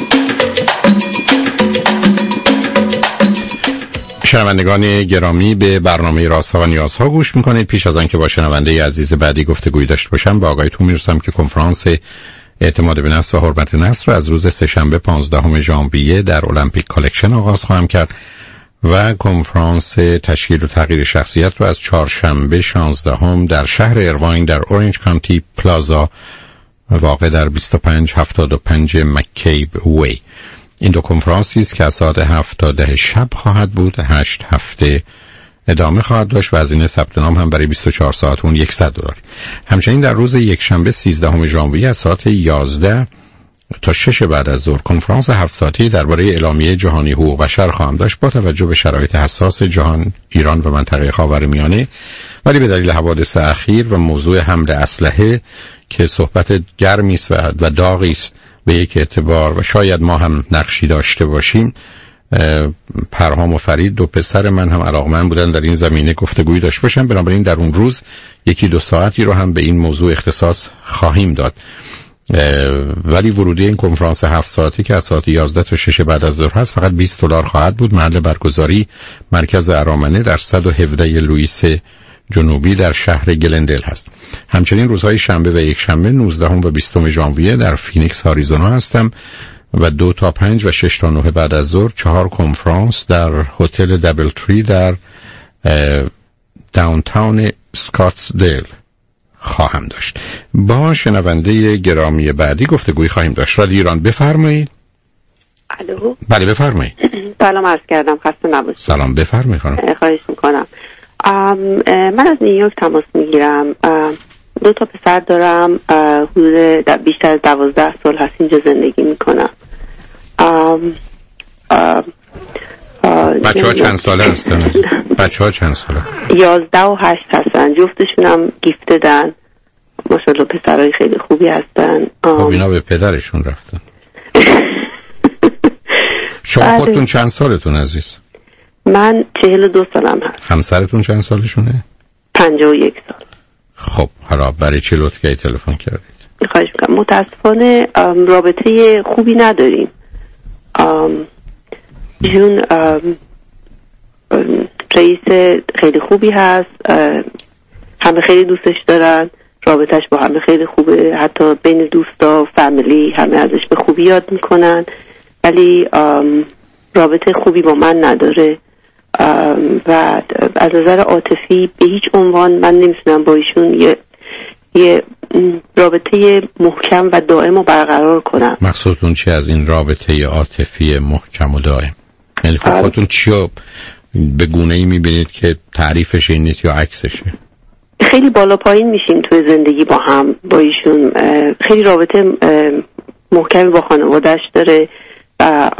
شنوندگان گرامی، به برنامه رازها و نیازها گوش میکنید. پیش از آن که با شنونده عزیز بعدی گفتگوی داشته باشم، به آگاهیتون میرسم که کنفرانس اعتماد به نفس و حرمت نفس رو از روز سه‌شنبه پانزدهم ژانویه در المپیک کالکشن آغاز خواهم کرد و کنفرانس تشکیل و تغییر شخصیت رو از چهارشنبه شانزدهم در شهر ایرواین در اورنج کانتی پلازا واقع در بیست و پنج هفتاد و پنج مکیب وی. این دو کنفرانسی است که از ساعت هفت تا ده شب خواهد بود. هشت هفته ادامه خواهد داشت و هزینه ثبت نام هم برای بیست و چهار ساعت اون صد دلار. همچنین در روز یکشنبه سیزدهم ژانویه از ساعت یازده تا شش بعد از ظهر کنفرانس هفت ساعته درباره اعلامیه جهانی حقوق بشر خواهم داشت. با توجه به شرایط حساس جهان، ایران و منطقه خاورمیانه، ولی به دلیل حوادث اخیر و موضوع حمل اسلحه که صحبت گرمی است و داغی است به یک اعتبار و شاید ما هم نقشی داشته باشیم، پرهام و فرید دو پسر من هم علاقمند بودن در این زمینه گفتگویی داشته باشم. بنابراین در اون روز یکی دو ساعتی رو هم به این موضوع اختصاص خواهیم داد. ولی ورودی این کنفرانس هفت ساعتی که از ساعت یازده تا شش بعد از ظهر هست فقط بیست دلار خواهد بود. محل برگزاری مرکز ارامنه در صد و هفده لوئیس جنوبی در شهر گلندل هست. همچنین روزهای شنبه و یک شنبه نوزدهم و بیستم ژانویه در فینیکس آریزونا هستم و دو تا پنج و شش تا نه بعد از ظهر چهار کنفرانس در هتل دبل تری در داونتاون سکاتسدیل خواهم داشت. با شنونده گرامی بعدی گفتگوی خواهیم داشت. رادیو ایران، بفرمایید. الو. بله بفرمایید. سلام عرض کردم، خسته نباشید. سلام، بفرمایید خانم. خواهش میکنم. من از نیویورک تماس میگیرم. دو تا پسر دارم، حدود بیشتر از دوازده سال هست اینجا زندگی میکنم. بچه ها چند ساله هستن؟ بچه ها چند ساله؟ یازده و هشت هستن. جفتشون هم گیفته دن، ماشاءالله پسرهای خیلی خوبی هستن. خب اینا به پدرشون رفتن. شما خودتون چند سالتون عزیز؟ من چهل و دو سالم هست. همسرتون چند سالشونه؟ پنجاه و یک سال. خب حالا برای چه لطف کردید تلفن کردید؟ خواهش میکنم. متاسفانه رابطه خوبی نداریم. ایشون رئیس خیلی خوبی هست، همه خیلی دوستش دارن، رابطش با همه خیلی خوبه، حتی بین دوستا فامیلی همه ازش به خوبی یاد میکنن، ولی رابطه خوبی با من نداره و از نظر عاطفی به هیچ عنوان من نمیتونم با ایشون یه یه رابطه محکم و دائم رو برقرار کنم. مقصودتون چی از این رابطه عاطفی محکم و دائم؟ یعنی خودتون چی رو به گونه‌ای میبینید که تعریفش این نیست یا عکسشه؟ خیلی بالا پایین میشیم توی زندگی با هم با ایشون. خیلی رابطه محکمی با خانواده‌اش داره و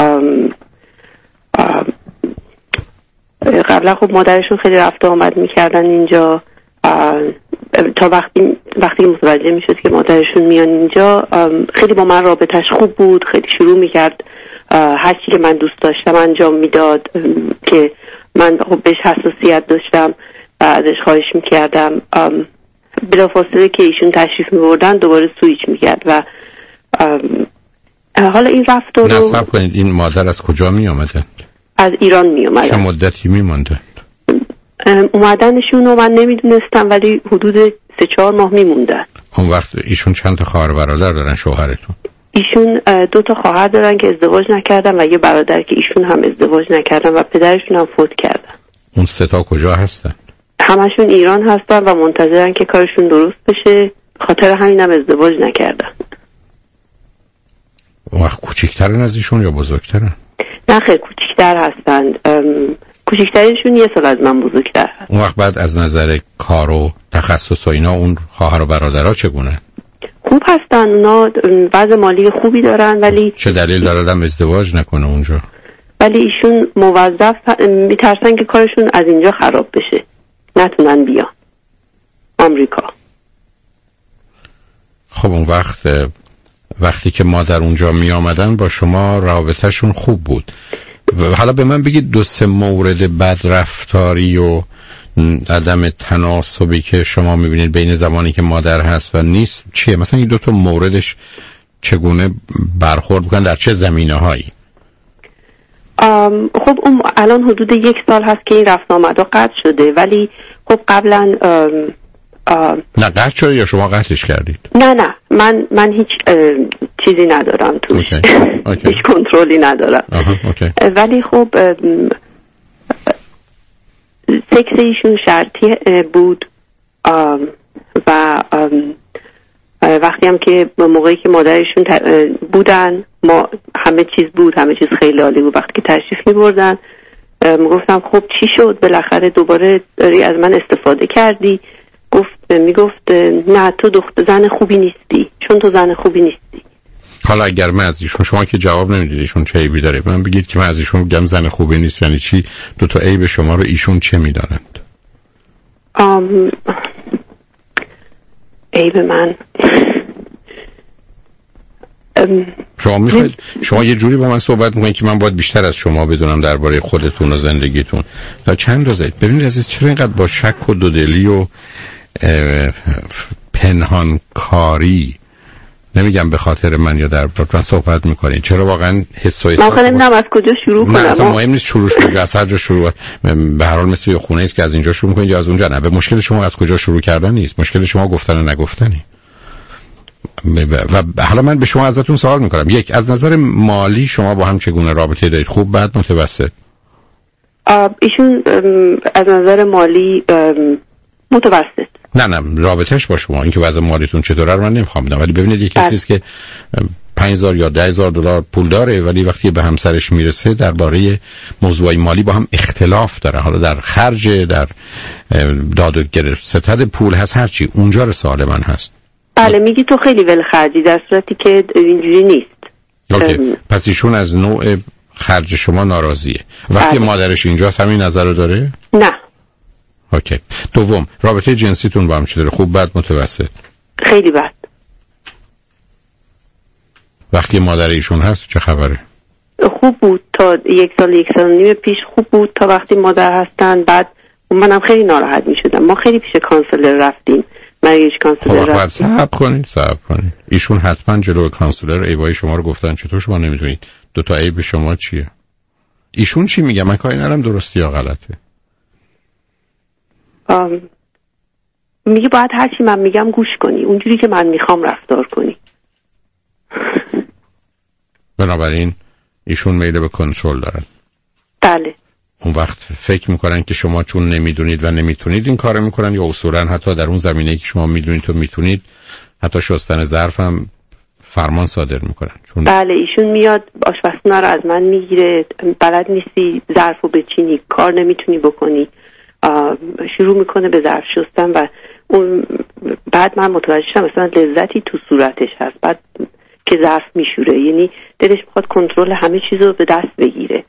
قبلا خب مادرشون خیلی رفت آمد میکردن اینجا تا وقتی وقتی متوجه میشد که مادرشون میان اینجا خیلی با من رابطش خوب بود، خیلی شروع میکرد هر چی که من دوست داشتم انجام میداد که من خب بهش حساسیت داشتم و ازش خواهش میکردم. بلافاصله که ایشون تشریف میبردن دوباره سویچ میکرد و حالا این رفتار رو نصب کنید. این مادر از کجا میامده؟ از ایران میامده. چه مدتی میمانده؟ اومدنشون رو من نمیدونستم، ولی حدود سه چهار ماه میموندن. اون وقت ایشون چند تا خواهر برادر دارن شوهرتون؟ ایشون دو تا خواهر دارن که ازدواج نکردن و یه برادر که ایشون هم ازدواج نکردن و پدرشون هم فوت کردن. اون سه تا کجا هستن؟ همشون ایران هستن و منتظرن که کارشون درست بشه، خاطر همینم ازدواج نکردن. اون وقت کوچیکترن از ایشون یا بزرگترن؟ نه خیلی کوچیکتر هستن. کوچیکترشون یه سال از من بزرگتر هست. اون وقت بعد از نظر کار و تخصص و اینا اون خواهر و برادرها چگونه؟ خوب هستن، اونا وضع مالی خوبی دارن، ولی چه دلیل داره آدم ازدواج نکنه اونجا؟ ولی ایشون موظف میترسن که کارشون از اینجا خراب بشه، نتونن بیان آمریکا. خب اون وقت وقتی که ما در اونجا می آمدن با شما رابطهشون خوب بود. حالا به من بگید دو سه مورد بدرفتاری و عدم تناسبی که شما میبینید بین زمانی که مادر هست و نیست چیه؟ مثلا این دو تا موردش چگونه برخورد بکنن، در چه زمینه هایی؟ خب اون الان حدود یک سال هست که این رفت آمد و قطع شده، ولی خب قبلا ام ام نه قطع شده یا شما قطعش کردید؟ نه نه من من هیچ چیزی ندارم توش. okay. okay. هیچ کنترلی ندارم. uh-huh. okay. ولی خب سکس ایشون شرطی بود و وقتی هم که موقعی که مادرشون بودن ما همه چیز بود، همه چیز خیلی عالی بود. وقتی که تشریف می بردن میگفتم خب چی شد بالاخره دوباره داری از من استفاده کردی؟ گفت میگفت نه تو دختر زن خوبی نیستی، چون تو زن خوبی نیستی. حالا اگر من از ایشون، شما که جواب نمیدید ایشون چه عیبی داره، من بگید که من از ایشون میگم زن خوبی نیست یعنی چی؟ دو تا عیب شما رو ایشون چه میدانند؟ ام عیب من ام شما میخواید شما یه جوری با من صحبت میکنید که من باید بیشتر از شما بدونم درباره خودتون و زندگیتون. تا چند روزه ببینید عزیز چرا اینقدر با شک و دودلی و پنهانکاری، نمیگم به خاطر من یا در من صحبت میکنین، چرا واقعا حس و احساس من نمیدونم از کجا شروع کنم؟ نه اصلا مهم نیست شروع کنید، از هر جا شروع، به هر حال مثل یه خونه است که از اینجا شروع میکنید یا از اونجا. نه، به مشکل شما از کجا شروع کردن نیست، مشکل شما گفتن و نگفتنی. و حالا من به شما ازتون سوال میکنم، یک، از نظر مالی شما با هم چگونه رابطه دارید؟ خوب، بد، متوسط؟ ایشون از نظر مالی متوسط. نه نه رابطهش با شما، اینکه وضع مالیتون چطوره رو من نمیخوام بدم، ولی ببینید یک کسی است که پنج هزار یا ده هزار دلار پول داره ولی وقتی به همسرش میرسه درباره موضوعی مالی با هم اختلاف داره، حالا در خرج، در داد و گرفت، ستد پول هست، هرچی اونجا رساله من هست. بله میگی تو خیلی ول خرجی، در صورتی که اینجوری نیست. اوکی. پس ایشون از نوع خرج شما ناراضیه. وقتی بله. مادرش اینجاست همین نظر رو داره؟ نه. اوکی. دوم، رابطه جنسیتون با هم چطوره؟ خوب، بد، متوسط؟ خیلی بد. وقتی مادر ایشون هست چه خبره؟ خوب بود تا یک سال یک سال و نیم پیش خوب بود تا وقتی مادر هستن، بعد منم خیلی ناراحت می شدم. ما خیلی پیش کانسلر رفتیم، مریج کانسلر رفتیم. خب صبر کنید صبر کنید ایشون حتما جلو کانسلر عیبای شما رو گفتن، چطور شما نمیدونید دو تا عیب شما چیه؟ ایشون چی میگه؟ من کاری ندارم درستی یا غلطه. آم... میگه باید هرچی من میگم گوش کنی، اونجوری که من میخوام رفتار کنی. بنابراین ایشون میل به کنترل دارن. بله. اون وقت فکر میکنن که شما چون نمیدونید و نمیتونید این کارو میکنن، یا اصولا حتی در اون زمینه‌ای که شما میدونید و میتونید حتی شستن ظرف هم فرمان صادر میکنن. چون بله ایشون میاد آشپزخونه رو از من میگیره، بلد نیستی ظرفو بچینی، کار نمیتونی بکنی، شروع میکنه به ظرف شستن و اون بعد من متوجه شدم مثلا لذتی تو صورتش هست بعد که ظرف میشوره، یعنی دلش میخواد کنترل همه چیزو به دست بگیره.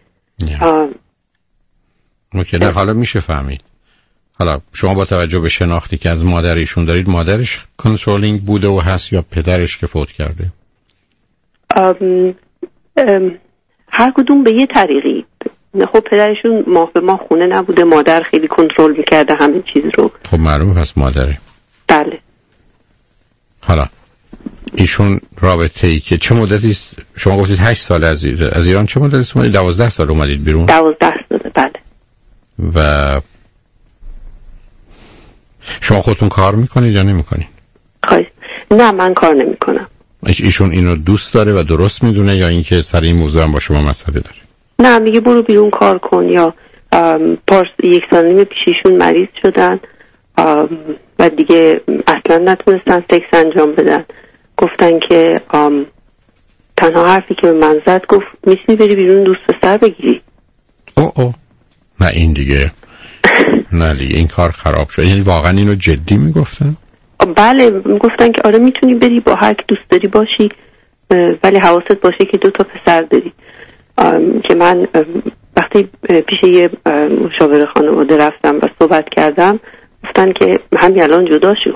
اوکی. نه حالا میشه فهمید. حالا شما با توجه به شناختی که از مادر ایشون دارید، مادرش کنترلینگ بوده و هست یا پدرش که فوت کرده؟ ام ام هر کدوم به یه طریقی. خب پدرشون ماه به ماه خونه نبوده، مادر خیلی کنترل میکرده همه چیز رو. خب معلوم هست مادره. بله. حالا ایشون رابطه ای که چه مدتی است؟ شما گفتید هشت سال از ایران، از ایران چه مدتی است؟ دوازده سال اومدید بیرون؟ دوازده سال. بله. و شما خودتون کار میکنید یا نمیکنید؟ خواهش. نه من کار نمیکنم. ایشون اینو دوست داره و درست میدونه یا اینکه سر این موضوع هم با شما مسئله داره؟ نه میگه برو بیرون کار کن. یا پارس یک سال نیم پیش ایشون مریض شدن و دیگه اصلا نتونستن سکس انجام بدن. گفتن که تنها حرفی که من زد گفت میتونی بری بیرون دوست پسر بگیری. او او نه این دیگه نه دیگه این کار خراب شد. یعنی واقعا اینو جدی میگفتن؟ بله میگفتن که آره میتونی بری با هر کی دوست داری باشی ولی حواست باشه که دو تا پسر داری. که من وقتی پیش یه مشاور خانواده رفتم و صحبت کردم گفتن که همین الان جدا شو.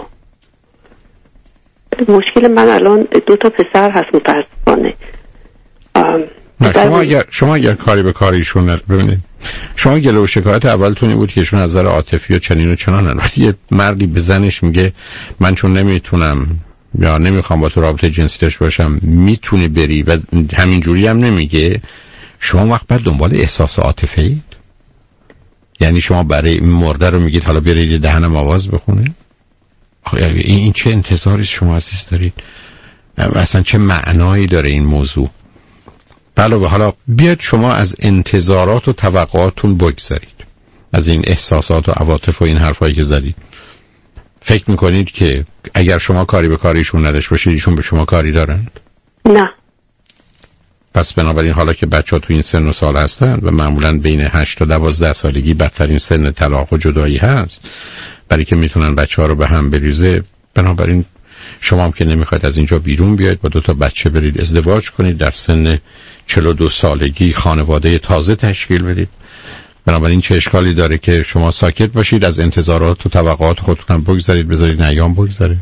مشکل من الان دو تا پسر هست متاسفانه. نه شما اگر شما اگر کاری به کاریشون ندارید ببینید شما گله و شکایت اولتون این بود که ایشون از نظر عاطفی و چنین و چنانن. وقتی یه مردی به زنش میگه من چون نمیتونم یا نمیخوام با تو رابطه جنسی داشته باشم میتونی بری و همینجوری هم نمیگه، شما وقت بعد دنبال احساس عاطفه اید؟ یعنی شما برای این مرده رو میگید حالا برید دهنم آواز بخونه؟ این, این چه انتظاری شما عزیز دارید؟ اصلا چه معنایی داره این موضوع؟ بله حالا بیاید شما از انتظارات و توقعاتون بگذارید، از این احساسات و عواطف و این حرفایی که زدید. فکر میکنید که اگر شما کاری به کاریشون نداشت باشید ایشون به شما کاری دارند؟ نه. پس بنابراین حالا که بچه ها تو این سن و سال هستن و معمولا بین هشت تا دوازده سالگی بدترین سن طلاق و جدایی هست برای که میتونن بچه ها رو به هم بریزه، بنابراین شما هم که نمیخواید از اینجا بیرون بیاید با دو تا بچه برید ازدواج کنید، در سن چهل و دو سالگی خانواده تازه تشکیل بدید. بنابراین چه اشکالی داره که شما ساکت باشید، از انتظارات و توقعات خودتون بگذارید، بذارید ایام بگذره؟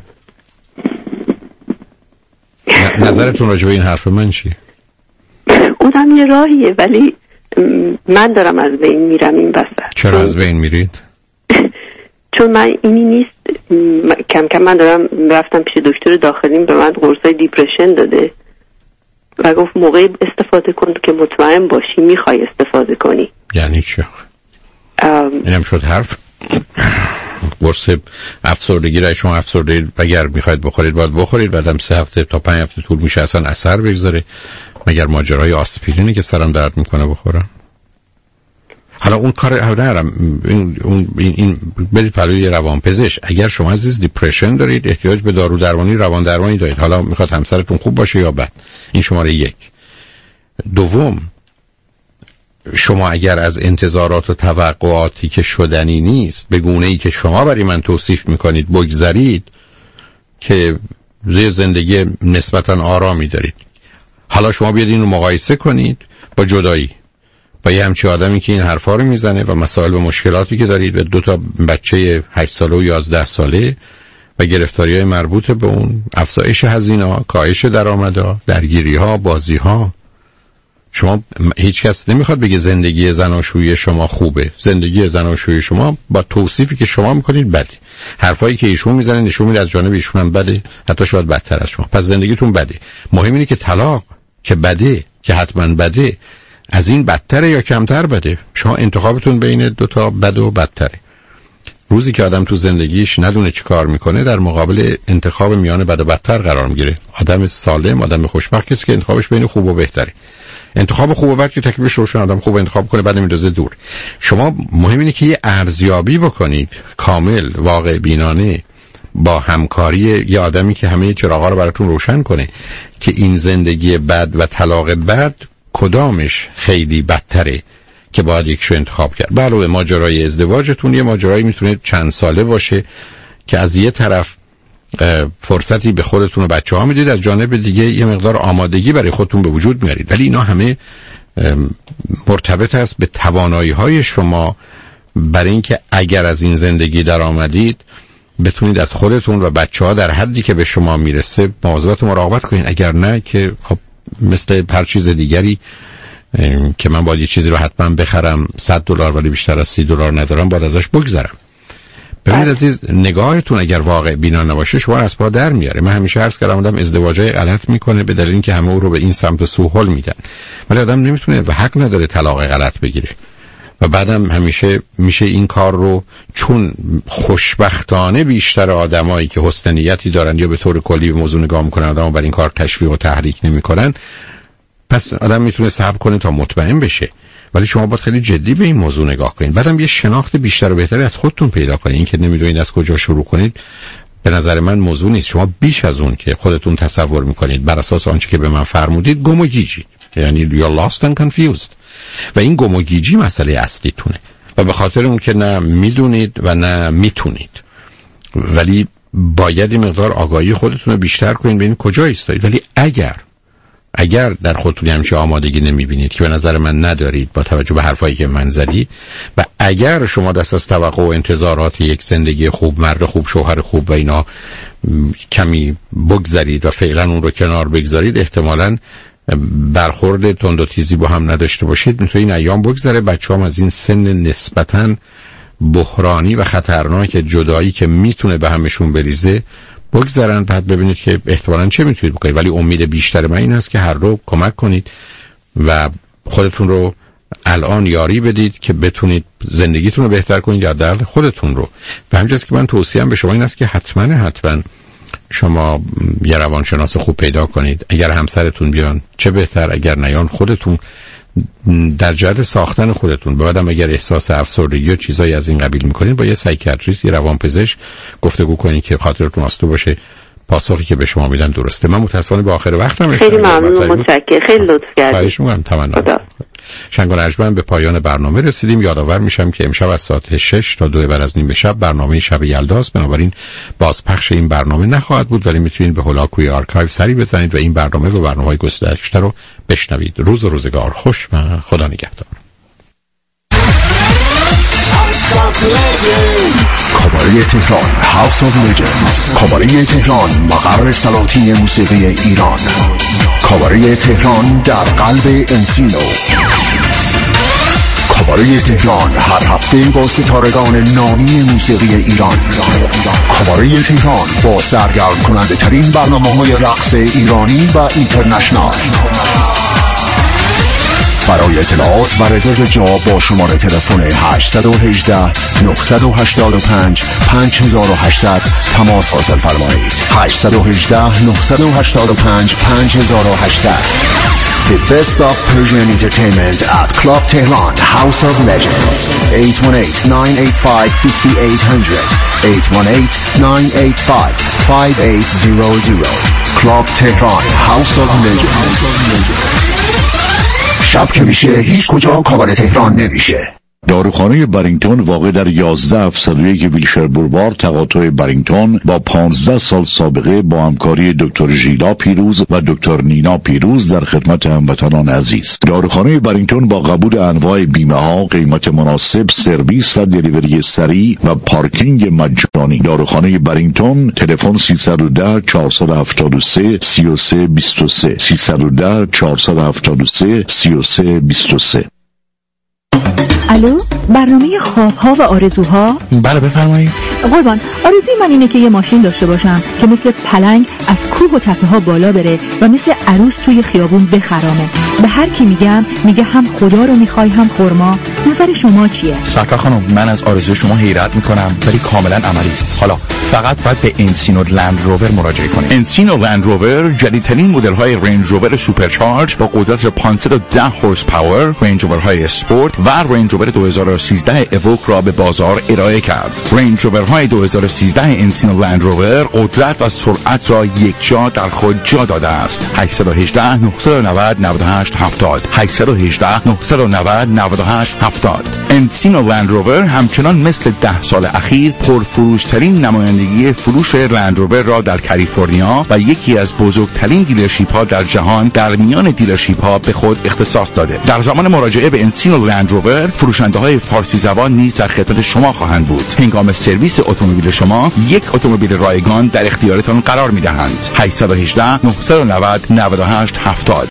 نظرتون راجع به این حرف من چیه؟ اونم یه راهیه ولی من دارم از بین میرم این وسط. چرا از بین میرید؟ چون من اینی نیست، کم کم من دارم رفتم پیش دکتر داخلیم به من قرصای دیپرشن داده و گفت موقعی استفاده کن که مطمئن باشی میخوای استفاده کنی. یعنی چه؟ اینم شد حرف؟ قرص افسردگی را شما افسرده اگر میخواید بخورید باید بخورید، بعدم سه هفته تا پنج هفته طول میشه اصلا اثر بگذاره. مگر ماجرای آسپرینی که سرم درد میکنه بخورم؟ حالا اون کار نرم این اون این برید پلوی روانپزشک. اگر شما عزیز دیپرشن دارید احتیاج به دارو درمانی روان درمانی دارید. حالا میخواد همسرتون خوب باشه یا بد، این شماره یک. دوم، شما اگر از انتظارات و توقعاتی که شدنی نیست به گونه‌ای که شما برای من توصیف میکنید بگذرید که زیر زندگی نسبتا آرامی دارید. حالا شما بیاید این رو مقایسه کنید با جدایی، با یه همچی آدمی که این حرفا رو میزنه و مسائل و مشکلاتی که دارید و دو تا بچه هشت ساله و یازده ساله و گرفتاری‌های مربوط به اون، افزایش هزینه‌ها، کاهش درآمدها، درگیری‌ها، بازی‌ها. شما هیچ کس نمیخواد بگه زندگی زناشویی شما خوبه. زندگی زناشویی شما با توصیفی که شما میکنید بده. حرفایی که ایشون میزنه نشون میده از جانب ایشون هم بده، حتی شاید بدتر از شما. پس زندگیتون بده. مهم اینه که طلاق که بده، که حتما بده، از این بدتره یا کمتر بده. شما انتخابتون بین دو تا بد و بدتره. روزی که آدم تو زندگیش ندونه چی کار میکنه در مقابل انتخاب میان بد و بدتر قرار میگیره. آدم سالم، آدم خوشبخت کسی که انتخابش بین خوب و بهتره. انتخاب خوب و بد که تکلیفش روشن، آدم خوب انتخاب کنه بعد میندازه دور. شما مهم اینه که یه ارزیابی بکنید کامل، واقع بینانه، با همکاری یه آدمی که همه چراغا رو براتون روشن کنه که این زندگی بد و طلاق بد کدامش خیلی بدتره که باید یکشو انتخاب کرد. علاوه ماجرای ازدواجتون یه ماجرایی میتونه چند ساله باشه که از یه طرف فرصتی به خودتون و بچه ها میدید، از جانب دیگه یه مقدار آمادگی برای خودتون به وجود میارید. ولی اینا همه مرتبط است به توانایی های شما برای اینکه اگر از این زندگی در آمدید بتونید از خودتون و بچه ها در حدی که به شما میرسه مواظبت و مراقبت کنید. اگر نه که خب مثل هر چیز دیگری که من باید یه چیزی رو حتما بخرم صد دلار ولی بیشتر از سی دلار ندارم باید ازش بگذرم. ببینید عزیز، نگاهتون اگر واقع بینا نباشه شما از پا در میاره. من همیشه عرض کردم آدم ازدواجای غلط میکنه به دلیل اینکه همه او رو به این سمت سو هل میدن، ولی آدم نمیتونه و حق نداره طلاق غلط بگیره. و بعدم همیشه میشه این کار رو، چون خوشبختانه بیشتر آدمایی که حسن نیتی دارن یا به طور کلی به موضوع نگاه میکنن آدمو برای این کار تشویق و تحریک نمیکنن، پس آدم میتونه صبر کنه تا مطمئن بشه. ولی شما باید خیلی جدی به این موضوع نگاه کنید. بعدم یه شناخت بیشتر و بهتری از خودتون پیدا کنید. این که نمیدونید از کجا شروع کنید به نظر من موضوع نیست. شما بیش از اون که خودتون تصور میکنید بر اساس آنچه که به من فرمودید گم و گیجید، یعنی you're lost and confused، و این گم و گیجی مسئله اصلیتونه و به خاطر اون که نه میدونید و نه میتونید. ولی باید این مقدار آگاهی خودتون رو بیشتر کنید ببینید کجا ایستادید. ولی اگر اگر در خودتون همیشه آمادگی نمیبینید که به نظر من ندارید با توجه به حرفایی که من زدید، و اگر شما دست از توقع و انتظارات یک زندگی خوب، مرد خوب، شوهر خوب و اینا کمی بگذارید و فعلا اون رو کنار بگذارید، احتمالاً برخورد تند و تیزی با هم نداشته باشید، میتونه این ایام بگذره. بچه هم از این سن نسبتاً بحرانی و خطرناک جدایی که میتونه به همشون بریزه بگذارن، بعد ببینید که احتمالاً چه میتونید بکنید. ولی امید بیشتر من این است که هر رو کمک کنید و خودتون رو الان یاری بدید که بتونید زندگیتون رو بهتر کنید یا درد خودتون رو. و همینجاست که من توصیه‌ام به شما این است که حتما حتما شما یه روانشناس خوب پیدا کنید. اگر همسرتون بیان چه بهتر، اگر نیان خودتون در جهت ساختن خودتون. بعدم اگر احساس افسردگی و چیزایی از این قبیل میکنید با یه سایکیاتریست، یه روانپزشک گفتگو کنید که خاطرتون آسوده باشه پاسخی که به شما میدن درسته. من متاسفانه به آخر وقتم خیلی ممنون، متشکرم، خیلی لطف کردید. خواهش می‌کنم. تمنا. شنگ و نجمن به پایان برنامه رسیدیم. یادآور میشم که امشب از ساعت شش تا دو بعد از نیم شب برنامه شب یلداست، بنابراین بازپخش این برنامه نخواهد بود، ولی میتونید به هولاکوی آرکایو سری بزنید و این برنامه و برنامه‌های گسترده رو بشنوید. روز و روزگار خوش و خدا نگهدار. کاباره تهران هاوس آف لژندز، کاباره تهران مقر سلاطین موسیقی ایران. کاباره تهران در قلب انسینو. کاباره تهران هر هفته با ستارگان نامی موسیقی ایران. کاباره تهران با سرگرم کننده ترین برنامه‌های رقص ایرانی و اینترنشنال. برای اطلاعات و رزرو جا با شماره تلفن هشت یک هشت نه هشت پنج پنج هشت صفر صفر تماس حاصل فرمایید. هشت یک هشت نه هشت پنج پنج هشت صفر. The best of Persian entertainment at Club Tehran House of Legends. eight one eight nine eight five five eight zero zero eight one eight nine eight five five eight zero zero Club Tehran House of Legends. شب که میشه هیچ کجا کاباره تهران نمیشه. داروخانه برینگتون واقع در یازده صفر یک ویلشر بولوار تقاطع برینگتون با پانزده سال سابقه با همکاری دکتر ژیلا پیروز و دکتر نینا پیروز در خدمت هموطنان عزیز. داروخانه برینگتون با قبول انواع بیمه ها، قیمت مناسب، سرویس و دلیوری سریع و پارکینگ مجانی. داروخانه برینگتون تلفن سیصد و ده چهارصد و هفتاد و سه سی و سه بیست و سه سیصد و ده چهارصد و هفتاد و سه سی و سه بیست و سه. الو، برنامه خوابها و آرزوها؟ بله بفرمایید. قربان، آرزوی من اینه که یه ماشین داشته باشم که مثل پلنگ از کوه و تپه ها بالا بره و مثل عروس توی خیابون بخرامه. به هر کی میگم میگه هم خدا رو میخوای هم خرما. نظر شما چیه؟ سرکار خانم، من از آرزوی شما حیرت میکنم ولی کاملا عملی است. حالا فقط باید به انسینو لند روور مراجعه کنید. انسینو لند روور جدیدترین مدل های رنج روور سوپرچارج با قدرت پانصد و ده هورس پاور، رنج روورهای اسپورت و رنج روور دو هزار و سیزده اوک را به بازار ارائه کرد. رنج روورهای دو هزار و سیزده انسینو لند روور قدرت و سرعت را یک جا در خود جا داده است. هشت یک هشت نه نه نه نه هشت هفتاد هشت یک هشت نه نه نه هشت هفتاد. انسینو لند روور همچنان مثل ده سال اخیر پرفروشترین نمایندگی فروش لند روور را در کالیفرنیا و یکی از بزرگترین دیلرشیپ ها در جهان در میان دیلرشیپ ها به خود اختصاص داده. در زمان مراجعه به انسینو لند روور فروشنده های فارسی زبان نیز در خدمت شما خواهند بود. هنگام سرویس اتومبیل شما یک اتومبیل رایگان در اختیارتان قرار می‌دهند. هشت یک هشت نه نه نه نه هشت هفتاد